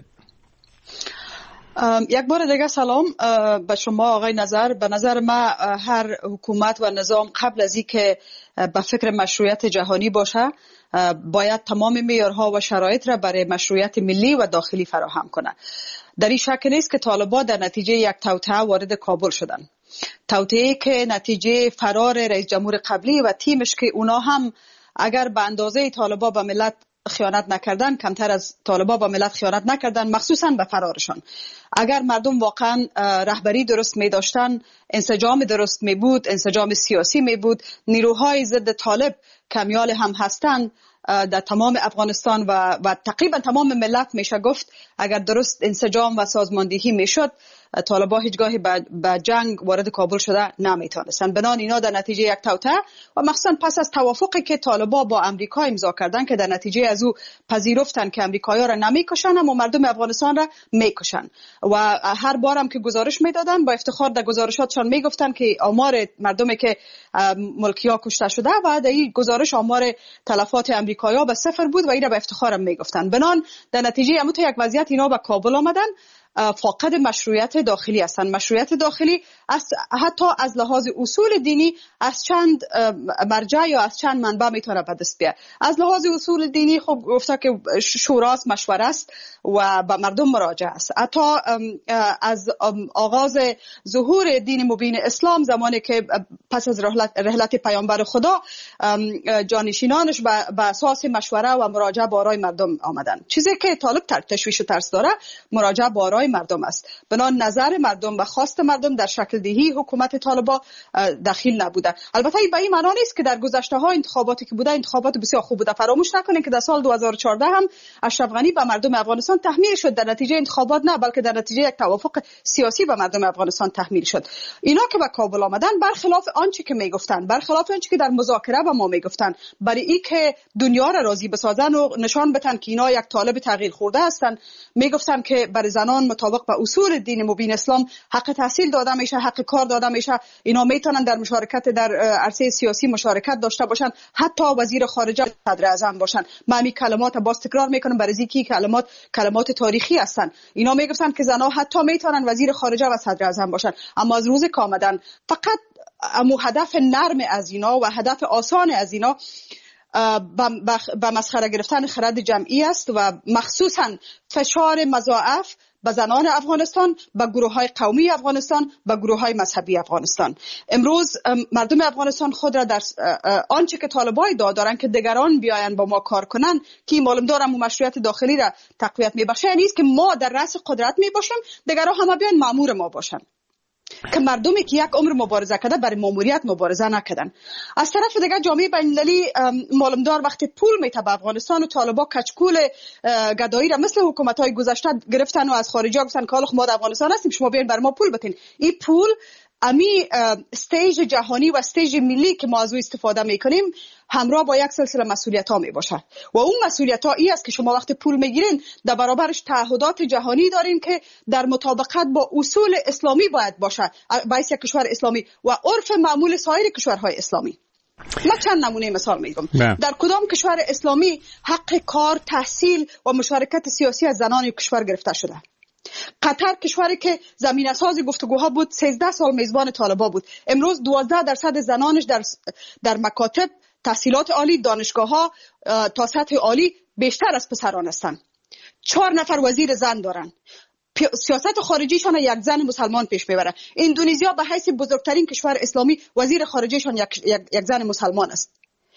یک بار دیگه سلام به شما آقای نظر. به نظر ما هر حکومت و نظام قبل از اینکه به فکر مشروعیت جهانی باشه باید تمام معیارها و شرایط را برای مشروعیت ملی و داخلی فراهم کنه. در این شک نیست که طالبان در نتیجه یک توطئه وارد کابل شدن. توطئه‌ای که نتیجه فرار رئیس جمهور قبلی و تیمش که اونا هم اگر به اندازه طالبان به ملت خیانت نکردن، کمتر از طالبان با ملت خیانت نکردن، مخصوصا به فرارشان. اگر مردم واقعا رهبری درست می داشتن، انسجام درست می بود، انسجام سیاسی می بود، نیروهای ضد طالب کمیال هم هستن در تمام افغانستان و تقریبا تمام ملت میشه گفت اگر درست انسجام و سازماندهی میشد، طالبان هیچگاهی به جنگ وارد کابل شده نمیتونستن. بنان اینا در نتیجه یک توطئه و مخصوصا پس از توافقی که طالبان با امریکا امضا کردن که در نتیجه از او پذیرفتن که امریکایی‌ها را نمیکشن اما مردم افغانستان را میکشن و هر بارم که گزارش میدادن با افتخار در گزارشاتشان میگفتن که آمار مردمی که ملکی‌ها کشته شده و در این گزارش آمار تلفات امریکایی‌ها به صفر بود و این را به افتخارم میگفتن. بنان در نتیجه همون یک وضعیت اینا به کابل آمدن، فاقد مشروعیت داخلی هستند. مشروعیت داخلی حتی از لحاظ اصول دینی از چند مرجع یا از چند منبع میتونه به دست بیاد. از لحاظ اصول دینی خب گفته که شوراست، مشوره است و به مردم مراجعه است. حتی از آغاز ظهور دین مبین اسلام، زمانی که پس از رحلت پیامبر خدا جانشینانش به اساس مشوره و مراجعه با آرای مردم آمدن. چیزی که طالب تشویش و ترس داره مراجعه با آرای مردم است. بنان نظر مردم و خواست مردم در شکل دهی حکومت طالبان دخیل نبوده. البته به این معنی نیست که در گذشته ها انتخاباتی که بوده انتخابات بسیار خوب بوده. فراموش نکنید که در سال 2014 هم اشرف غنی به مردم افغانستان تحمیل شد، در نتیجه انتخابات نه بلکه در نتیجه یک توافق سیاسی به مردم افغانستان تحمیل شد. اینا که به کابل آمدن برخلاف آنچه که میگفتن، برخلاف آنچه که در مذاکره با ما میگفتن، برای این که دنیا را راضی بسازن و نشان بدن که اینا یک طالب تغییر خورده هستند، میگفتن که برای زنان مطابق با اصول دین مبین اسلام حق تحصیل داده میشه، حق کار داده میشه، اینا میتونن در مشارکت در عرصه سیاسی مشارکت داشته باشن، حتی وزیر خارجه صدر اعظم باشن. من این کلمات باز تکرار میکنم برای اینکه کلمات تاریخی هستن. اینا میگفتن که زنها حتی میتونن وزیر خارجه و صدر اعظم باشن، اما از روزی که آمدن فقط امو هدف نرم از اینا و هدف آسان از اینا به مسخره گرفتن خرد جمعی است و مخصوصا فشار مضاعف به زنان افغانستان، به گروه‌های قومی افغانستان، به گروه‌های مذهبی افغانستان. امروز مردم افغانستان خود را در آنچه که طالبان ادعا دارن که دیگران بیاین با ما کار کنن که معلوم دارم مشروعیت داخلی را تقویت میبخشه، یعنی است که ما در رأس قدرت میباشیم، دیگران همه بیان مأمور ما باشن. که مردمی که یک عمر مبارزه کرده برای ماموریت مبارزه نکردن. از طرف دیگه جامعه بین‌المللی معلومدار وقتی پول میته به افغانستان و طالبان کچکول گدایی را مثل حکومت‌های گذشته گرفتن و از خارجی ها گفتن که حالا ما در افغانستان هستیم شما بیاین بر ما پول بتین. این پول امی استیج جهانی و استیج ملی که ما از او استفاده میکنیم همراه با یک سلسله مسئولیت ها می باشه و اون مسئولیت ها ای است که شما وقتی پول میگیرین در برابرش تعهدات جهانی دارین که در مطابقت با اصول اسلامی باید باشه، باعث یک کشور اسلامی و عرف معمول سایر کشورهای اسلامی. من چند نمونه مثال میگم. در کدام کشور اسلامی حق کار، تحصیل و مشارکت سیاسی از زنان کشور گرفته شده؟ قطر کشوری که زمینه ساز گفتگوها بود 13 سال میزبان طالبان بود. امروز 12% زنانش در مکاتب، تحصیلات عالی، دانشگاه‌ها تا سطح عالی بیشتر از پسران هستند. 4 نفر وزیر زن دارن. سیاست خارجیشان یک زن مسلمان پیش میبره. اندونزیا به حیث بزرگترین کشور اسلامی وزیر خارجیشان یک زن مسلمان است.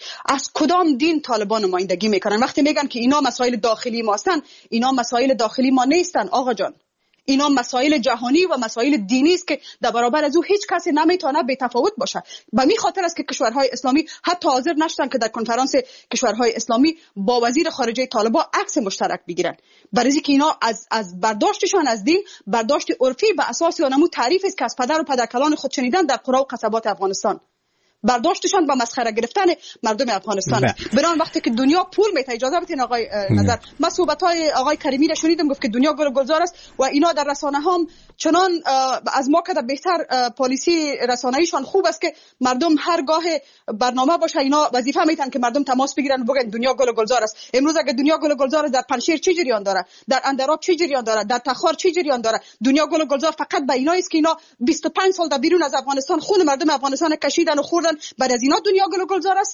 از کدام دین طالبان نمایندگی میکنن؟ وقتی میگن که اینا مسائل داخلی ما هستن، اینا مسائل داخلی ما نیستن آقا جان. اینا مسائل جهانی و مسائل دینی است که در برابر از او هیچ کسی نمیتونه بی تفاوت باشه. به می خاطر است که کشورهای اسلامی حتی حاضر نشدن که در کنفرانس کشورهای اسلامی با وزیر خارجه طالبان عکس مشترک بگیرن. برای اینکه اینا از برداشتشان از دین برداشت عرفی به اساس اونمو تعریف است که از پدر و پدرکلان خود شنیدن در قرى و قصبات افغانستان. برداشتشان با مسخره گرفتن مردم افغانستان است. بران وقتی که دنیا پول میته، اجازه بدین آقای نظر، من صحبت‌های آقای کریمی را شنیدم گفت که دنیا گلزار است و اینا در رسانه هم چنان از ما که بهتر پالیسی رسانه‌ایشان خوب است که مردم هر گاه برنامه باشه اینا وظیفه میتن که مردم تماس بگیرن و بگن دنیا گلزار است. امروز اگه دنیا گلزار است در پنشیر چی جریان داره، در اندراب چی جریان داره، در تخار چی جریان داره؟ دنیا گلزار فقط به اینا است که اینا 25 سال در بیرون از افغانستان خون مردم افغانستان کشیدن و خوردن، بعد از اینا دنیا گلزار است.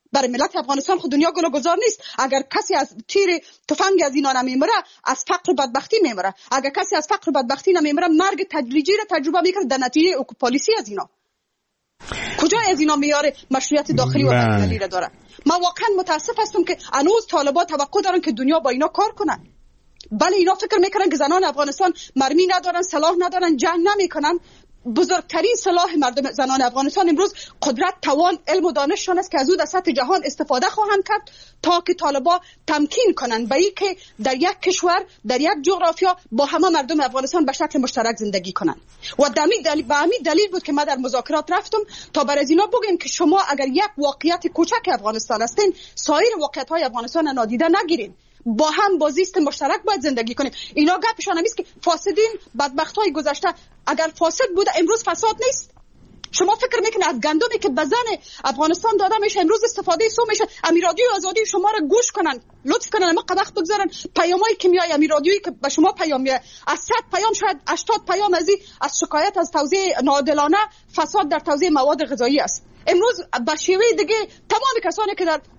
برای ملت افغانستان خود دنیا گل و گذار نیست. اگر کسی از تیر تفنگ از اینا نمیمره از فقر و بدبختی میمره. اگر کسی از فقر و بدبختی نمیمره مرگ تدریجی را تجربه میکنه در نتیجه پالیسی از اینا. کجا از اینا میاره مشروعیت داخلی و بین‌المللی را داره؟ ما واقعا متاسف هستم که هنوز طالبان توقع دارن که دنیا با اینا کار کنن. بله اینا فکر میکنن که زنان افغانستان مرمی ندارن، سلاح ندارن، جنگ نمیکنن. بزرگترین سلاح مردم زنان افغانستان امروز قدرت، توان، علم و دانششان است که از او در سطح جهان استفاده خواهند کرد تا که طالبان تمکین کنند به این که در یک کشور، در یک جغرافیا با همه مردم افغانستان به شکل مشترک زندگی کنند. و به همین دلیل بود که ما در مذاکرات رفتم تا بر از اینا بگیم که شما اگر یک واقعیت کوچک افغانستان هستین، سایر واقعیت‌های افغانستان نادیده نگیرین. با هم با زیست مشترک باید زندگی کنیم. اینا گپشان نیست که فاسدین بدبختای گذشته اگر فاسد بوده امروز فساد نیست. شما فکر میکنید از گندمی که به زن افغانستان داده میشه امروز استفاده سو میشه؟ امیر رادیو آزادی شما را گوش کنن، لطف کنن ما قدغ بگذارن پیامای کیمیایی امیر رادیویی که به شما پیام میاد از 100 پیام شاید 80 پیام از شکایت از توزیع ناعادلانه فساد در توزیع مواد غذایی است. امروز به شیوه دیگه تمام کسانی که در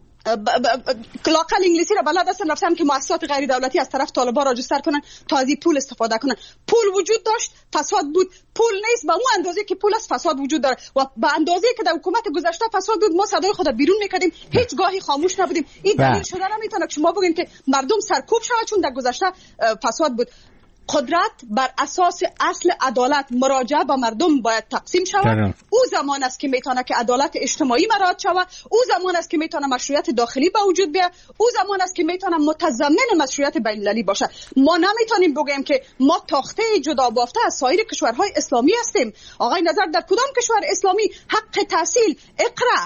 کلاقل انگلیسی را بلد هستن رفتن که مؤسسات غیر دولتی از طرف طالبان راجستر کنن تا از این پول استفاده کنن. پول وجود داشت، فساد بود. پول نیست به اون اندازه که پول است فساد وجود داره و به اندازه که در حکومت گذشته فساد بود ما صدای خود بیرون میکردیم، هیچ گاهی خاموش نبودیم. این دلیل شده نمیتونه که شما بگین که مردم سرکوب شود چون در گذشته فساد بود. قدرت بر اساس اصل عدالت مراجعه به مردم باید تقسیم شود. او زمان است که میتونه که عدالت اجتماعی مراعات شود. او زمان است که میتونه مشروعیت داخلی به وجود بیاد. او زمان است که میتونه متضمن مشروعیت بین‌المللی باشه. ما نمیتونیم بگیم که ما تاخته جدا بافته از سایر کشورهای اسلامی هستیم. آقای نظر در کدام کشور اسلامی حق تحصیل، اقرا،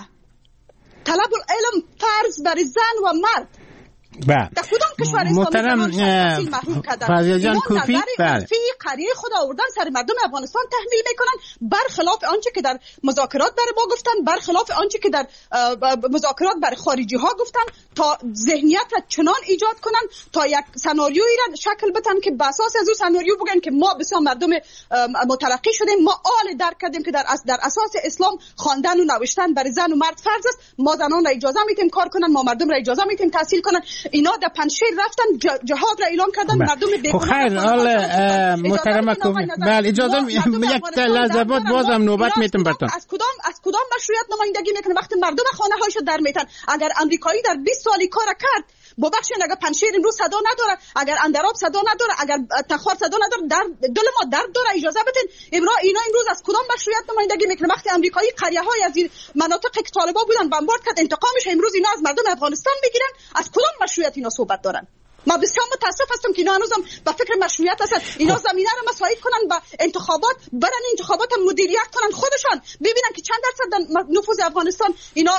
طلب العلم فرض بر زن و مرد در کدام کشور اسلامی فضیل جان کوفی قریه خود آوردن سر مردم افغانستان تحمیل میکنن، برخلاف آنچه که در مذاکرات برای ما گفتن، برخلاف آنچه که در مذاکرات برای خارجی ها گفتن، تا ذهنیت را چنان ایجاد کنن تا یک سناریویی را شکل بدن که بر اساس از اون سناریو بگن که ما بسیار مردم مترقی شدیم، ما آل درک کردیم که در اساس اسلام خواندن و نوشتن برای زن و مرد فرض است، ما زنان را اجازه میتیم کار کنن، ما مردم را اجازه میتیم تحصیل کنن. اینا در پنشیر رفتن جهاد را اعلان کردن مردم بیگناه. خیر حال محترم کوفی بله اجازه یک لحظه بعد بازم نوبت میتم براتون. از کدام مشروعیت نمایندگی میکنه وقتی مردم خانه هایشو در میتن؟ اگر امریکایی در 20 سالی کار کرد ببخشید اگر پنشیر امروز صدا نداره، اگر اندراب صدا نداره، اگر تخار صدا نداره، در دل ما درد داره، اجازه بدین. اینا امروز از کدام مشروعیت نمایندگی میکنه؟ وقتی امریکایی قریه های از این مناطق که طالبان بودن بمبارد کرد انتقامش امروز اینا از مردم افغانستان میگیرن، از کدام مشروعیت اینا صحبت دارن؟ ما بسیار متاسف هستم که اینا هنوزم به فکر مشروعیت هستن. اینا زمینه رو مساعد کنن با انتخابات، برن انتخابات مدیریت کنن خودشان، ببینن که چند درصد نفوذ افغانستان اینا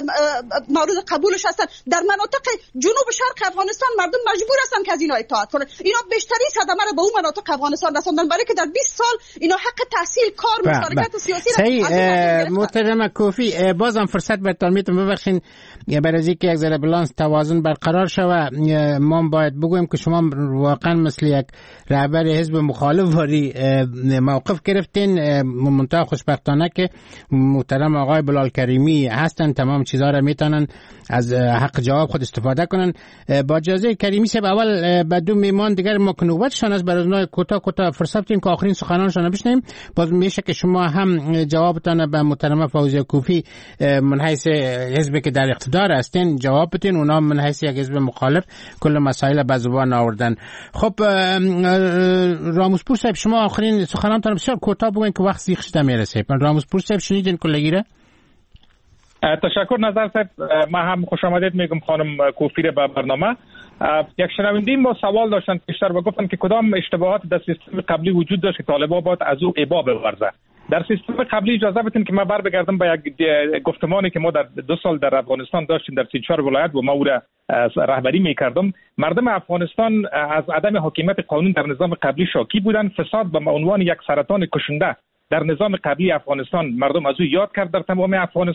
مورد قبولش هستن. در مناطق جنوب شرق افغانستان مردم مجبور هستن که از اینا اطاعت کنن. اینا بیشترین صدمه رو به اون مناطق افغانستان رسوندن، برای که در 20 سال اینا حق تحصیل، کار، مشارکت سیاسی را محترم کوفی بازم فرصت براتون میتونم ببخشید برای اینکه یک ذره بالانس توازن برقرار شوه ما باید بگویم که شما واقعا مثل یک رهبر حزب مخالف واری موقف گرفتین. منتها خوشبختانه که محترم آقای بلال کریمی هستن، تمام چیزها را میتونن از حق جواب خود استفاده کنن. با اجازه کریمی صاحب اول بدون میمان دیگر ما که نوبتشان است برای اونها کوتاه فرصت بدیم که آخرین سخنانشان بشنویم. باز میشه که شما هم جوابتان به محترم فوزیه کوفی من حیث حزبی که در اقتدار هستین جواب بدین، اونا من حیث یک حزب مخالف کل مسائل به زبان آوردن. خب راموسپور صاحب شما آخرین سخنانتان بسیار کوتاه بگوین که وقت زیخ شده میرسه. راموسپور صاحب شنیدین کلگیره؟ تشکر نظر صاحب. ما هم خوش آمدید میگم خانم کوفی به برنامه. یک شنونده ما سوال داشتن پیشتر و گفتن که کدام اشتباهات در سیستم قبلی وجود داشت که طالبان باید از او ابا بورزه. در سیستم قبلی اجازه بدین که ما بر بگردم به یک گفتمانی که ما در 2 سال در افغانستان داشتیم در 34 ولایت و ما او را رهبری میکردم. مردم افغانستان از عدم حاکمیت قانون در نظام قبلی شاکی بودند. فساد به عنوان یک سرطان کشنده در نظام قبلی افغانستان مردم از او یاد کرد در تمام افغانستان.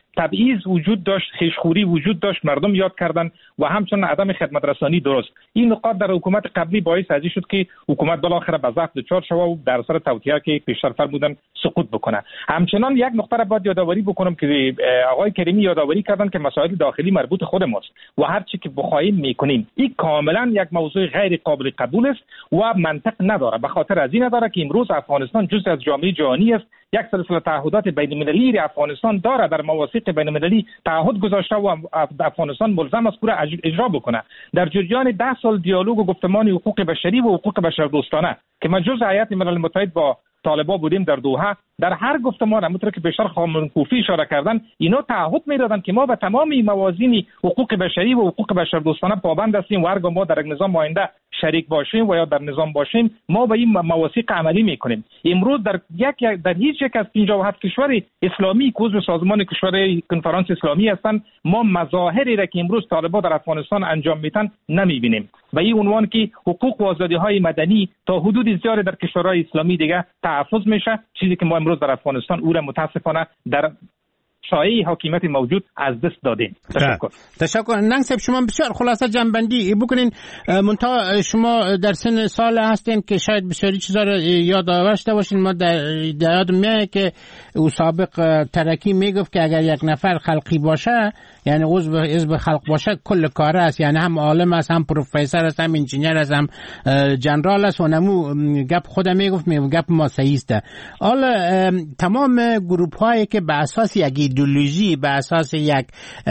تبعیض وجود داشت، خیشخوری وجود داشت، مردم یاد کردن و همچنین عدم خدمت رسانی درست. این نقاط در حکومت قبلی باعث ازی شد که حکومت بالاخره به ضعف دچار شود و در اثر توطئه که پیشتر فرمودن سقوط بکنه. همچنان یک نقطه را باید یادآوری بکنم که آقای کریمی یادآوری کردن که مسائل داخلی مربوط خود ماست و هر چی که بخوایم میکنیم. این کاملا یک موضوع غیر قابل قبول است و منطق نداره. به خاطر از این نداره که امروز افغانستان جزء از جامعه جهانی است. یک سلسله تعهدات بین‌المللی افغانستان داره، در مواثیق بین‌المللی تعهد گذاشته و افغانستان ملزم است پورا اجرا بکنه. در جریان 10 سال دیالوگ و گفتمان حقوق بشری و حقوق بشردوستانه که ما جزء هیئت ملل متحد با طالبان بودیم در دوحه، در هر گفتمان همونطور که بیشتر خانم کوفی اشاره کردن، اینا تعهد میدادن که ما به تمام موازین حقوق بشری و حقوق بشردوستانه پابند هستیم و هرگاه ما در یک نظام آینده شریک باشیم و یا در نظام باشیم ما به این مواثیق عملی میکنیم. امروز در هیچ یک از 57 کشور اسلامی که عضو سازمان کشورهای کنفرانس اسلامی هستند ما مظاهری را که امروز طالبان در افغانستان انجام میدن نمیبینیم. و این عنوان که حقوق و آزادی‌های مدنی تا حدود زیادی در کشورهای اسلامی دیگه تحفظ میشه، چیزی که ما امروز در افغانستان او را متاسفانه در سایه حاکمیت موجود از دست دادیم. تشکر. ننگ صاحب شما بسیار خلاصه جنبندی بکنین. منتها شما در سن سال هستین که شاید بسیاری چیزا رو یاد داشته باشین. ما در یاد میاد که او سابق ترکی میگفت که اگر یک نفر خلقی باشه، یعنی عضو حزب خلق باشه، کل کاره است، یعنی هم عالم است، هم پروفسور است، هم انجینیر است، هم جنرال است. و نمو گپ خودم میگفت گپ ما صحیح است. حالا تمام گروپ هایی که به اساس یک ایدئولوژی، به اساس یک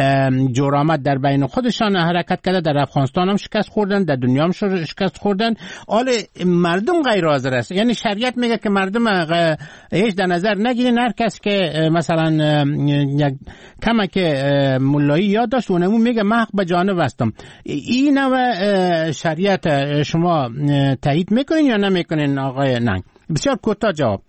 جرامت در بین خودشان حرکت کرده، در افغانستان هم شکست خوردن، در دنیا هم شکست خوردن. حالا مردم غیر حاضر است. یعنی شریعت میگه که مردم هیچ در نظر نگیرین. هر کس که مثلا یک کمک مولایی یاد داشت و نمو میگه من حق به جانب هستم. این نوع شریعت شما تایید میکنین یا نمیکنین آقای ننگ؟ بسیار کوتاه جواب.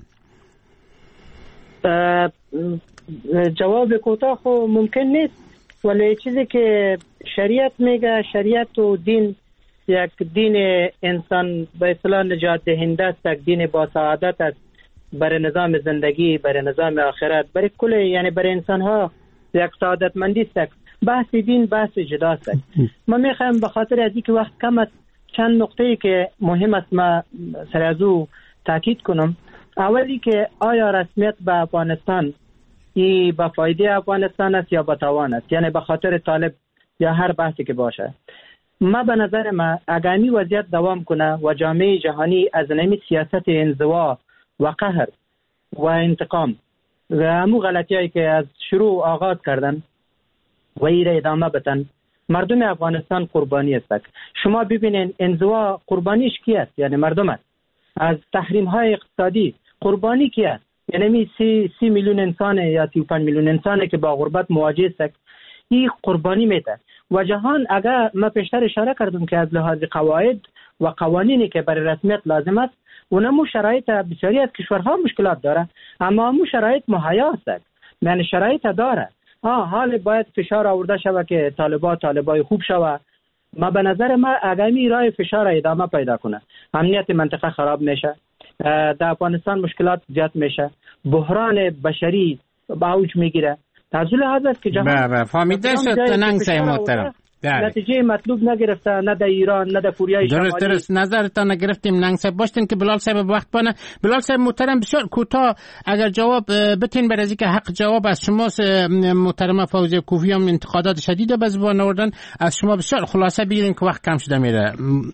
جواب کوتاه خو ممکن نیست، ولی چیزی که شریعت میگه، شریعت و دین یک دین انسان به اصطلاح نجات دهنده است، یک دین با سعادت است برای نظام زندگی، برای نظام آخرت، برای کل، یعنی برای انسان ها یک سعادتمندی است. بحث دین بحث جداست. ما میخوایم به خاطر از اینکه وقت کم است چند نقطه‌ای که مهم است ما سر از او تاکید کنم. اولی که آیا رسمیت به افغانستان ای به فایده افغانستان است یا به تاوان است، یعنی به خاطر طالب یا هر بحثی که باشه. ما به نظر ما اگر این وضعیت دوام کنه و جامعه جهانی از نمی سیاست انزوا و قهر و انتقام و همو غلطیایی که از شروع آغاز کردن و این را ادامه بدن، مردم افغانستان قربانی است. شما ببینین انزوا قربانیش کی است؟ یعنی مردم است. از تحریم های اقتصادی قربانی کی است؟ یعنی 30 میلیون انسان یا 35 میلیون انسانی که با غربت مواجه است، این قربانی میده. و جهان اگر ما پیشتر اشاره کردم که از لحاظ قواعد و قوانینی که برای رسمیت لازم است، اونمو شرایط بسیاری از کشورها مشکلات داره، اما همو شرایط مهیا است، یعنی شرایط داره. حال باید فشار آورده شود که طالبای خوب شود. ما به نظر ما اگمی راه فشار ادامه پیدا کنه، امنیت منطقه خراب میشه، در افغانستان مشکلات زیاد میشه، بحران بشری با اوج میگیره. از این لحاظ است که جهان فهمیده شد ننگ صاحب محترم. نتیجه مطلوب نگرفته، نه در ایران نه در کوریای شمالی. درست نظرتان نگرفتیم ننگ صاحب. باشتین که بلال صاحب وقت بانه. بلال صاحب محترم بسیار کوتاه اگر جواب بتین بر از اینکه حق جواب از شما محترم فوزیه کوفی هم انتقادات شدید به زبان آوردن، از شما بسیار خلاصه بگیرین که وقت کم شده میره.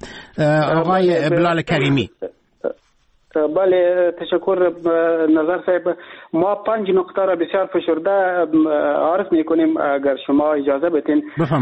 آقای بلال کریمی. بله تشکر نظر صاحب. ما 5 نقطه را بسیار فشرده عرض میکنیم اگر شما اجازه بدین.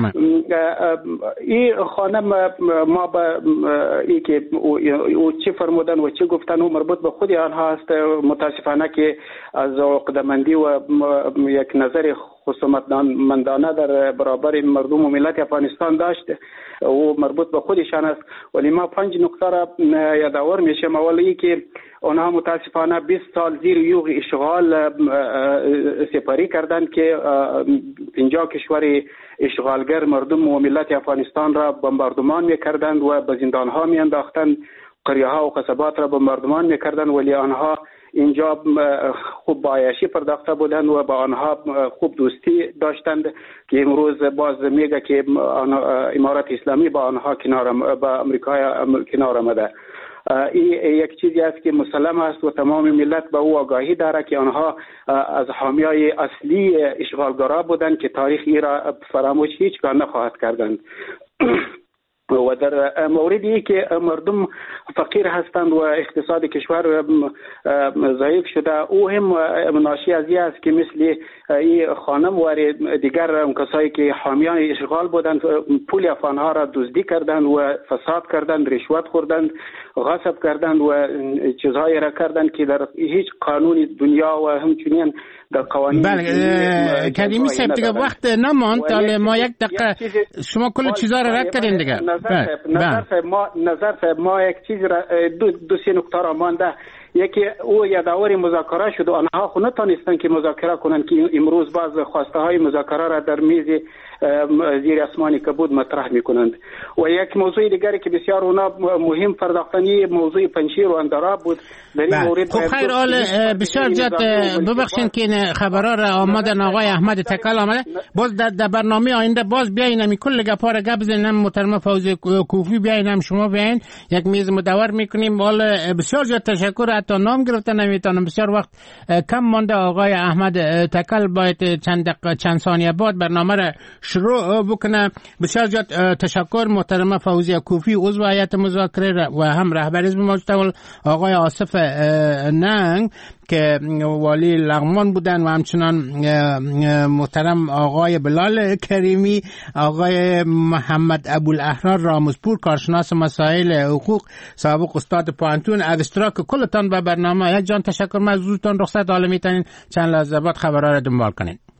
این خانم ما به ای که او چی فرمودن و چی گفتن و مربوط به خود آنها است. متاسفانه که از عقده‌مندی و یک نظر خصومتمندانه در برابر مردم و ملت افغانستان داشت و مربوط به خودشان است. ولی ما 5 نقطه را یادآور میشم. اولی که آنها متاسفانه 20 سال زیر یوغ اشغال سپری کردند که 50 کشور اشغالگر مردم و ملت افغانستان را بمباردمان میکردند و به زندانها میانداختند قریه ها و قصبات را به مردمان میکردن، ولی آنها اینجا خوب با عیاشی پرداخته بودند و با آنها خوب دوستی داشتند که امروز باز میگه که امارت اسلامی با آنها با امریکا کنار آمده. این یک چیزی است که مسلم است و تمام ملت به او آگاهی داره که آنها از حامیای اصلی اشغالگرا بودند که تاریخ ای را فراموش هیچگاه نخواهد کردند. و در موردی که مردم فقیر هستند و اقتصاد کشور ضعیف شده، او هم ناشی از این است که مثل این خانم و دیگر کسایی که حامیان اشغال بودند پول افغانها را دزدی کردند و فساد کردند، رشوت خوردند، غصب کردند و چیزهایی را کردند که در هیچ قانون دنیا و همچنین در قوانین کریمی صاحب دیگه وقت نماند، حالا ما یک دقیقه شما کل چیزا را رد کردین دیگه. نظر صاحب ما یک چیز را دو سه نکته را مانده. یکی او یادآور مذاکره شد و آنها خود نتونستند که مذاکره کنند که امروز باز خواسته های مذاکره را در میز زیر آسمان کبود مطرح میکنند. و یک موضوع دیگری که بسیار اونا مهم پرداختنی موضوع پنجشیر و اندراب بود. در این مورد خب خیر حال بسیار جد ببخشید که خبرها را آمدن آقای احمد تکل آمده، باز در برنامه آینده باز بیاین همی کل گپا را گپ بزنیم، محترم فوزی کوفی بیاین، هم شما بیاین، یک میز مدور میکنیم. حال بسیار جد تشکر، حتی نام گرفتن نمیتونم، بسیار وقت کم مانده. آقای احمد تکل باید چند ثانیه بعد برنامه را شروع بکنه. بسیار جد تشکر محترم فوزی کوفی عضو هیئت مذاکره و هم رهبر حزب مجتمع، آقای آصف ننگ که والی لغمان بودن و همچنان محترم آقای بلال کریمی، آقای محمد ابوالاحرار رامزپور کارشناس مسائل حقوق، سابق استاد پوانتون، از اشتراک کلتان به برنامه. یک جان تشکر، من زودتان رخصت، حالا میتونین چند لحظه بعد خبرها را دنبال کنین.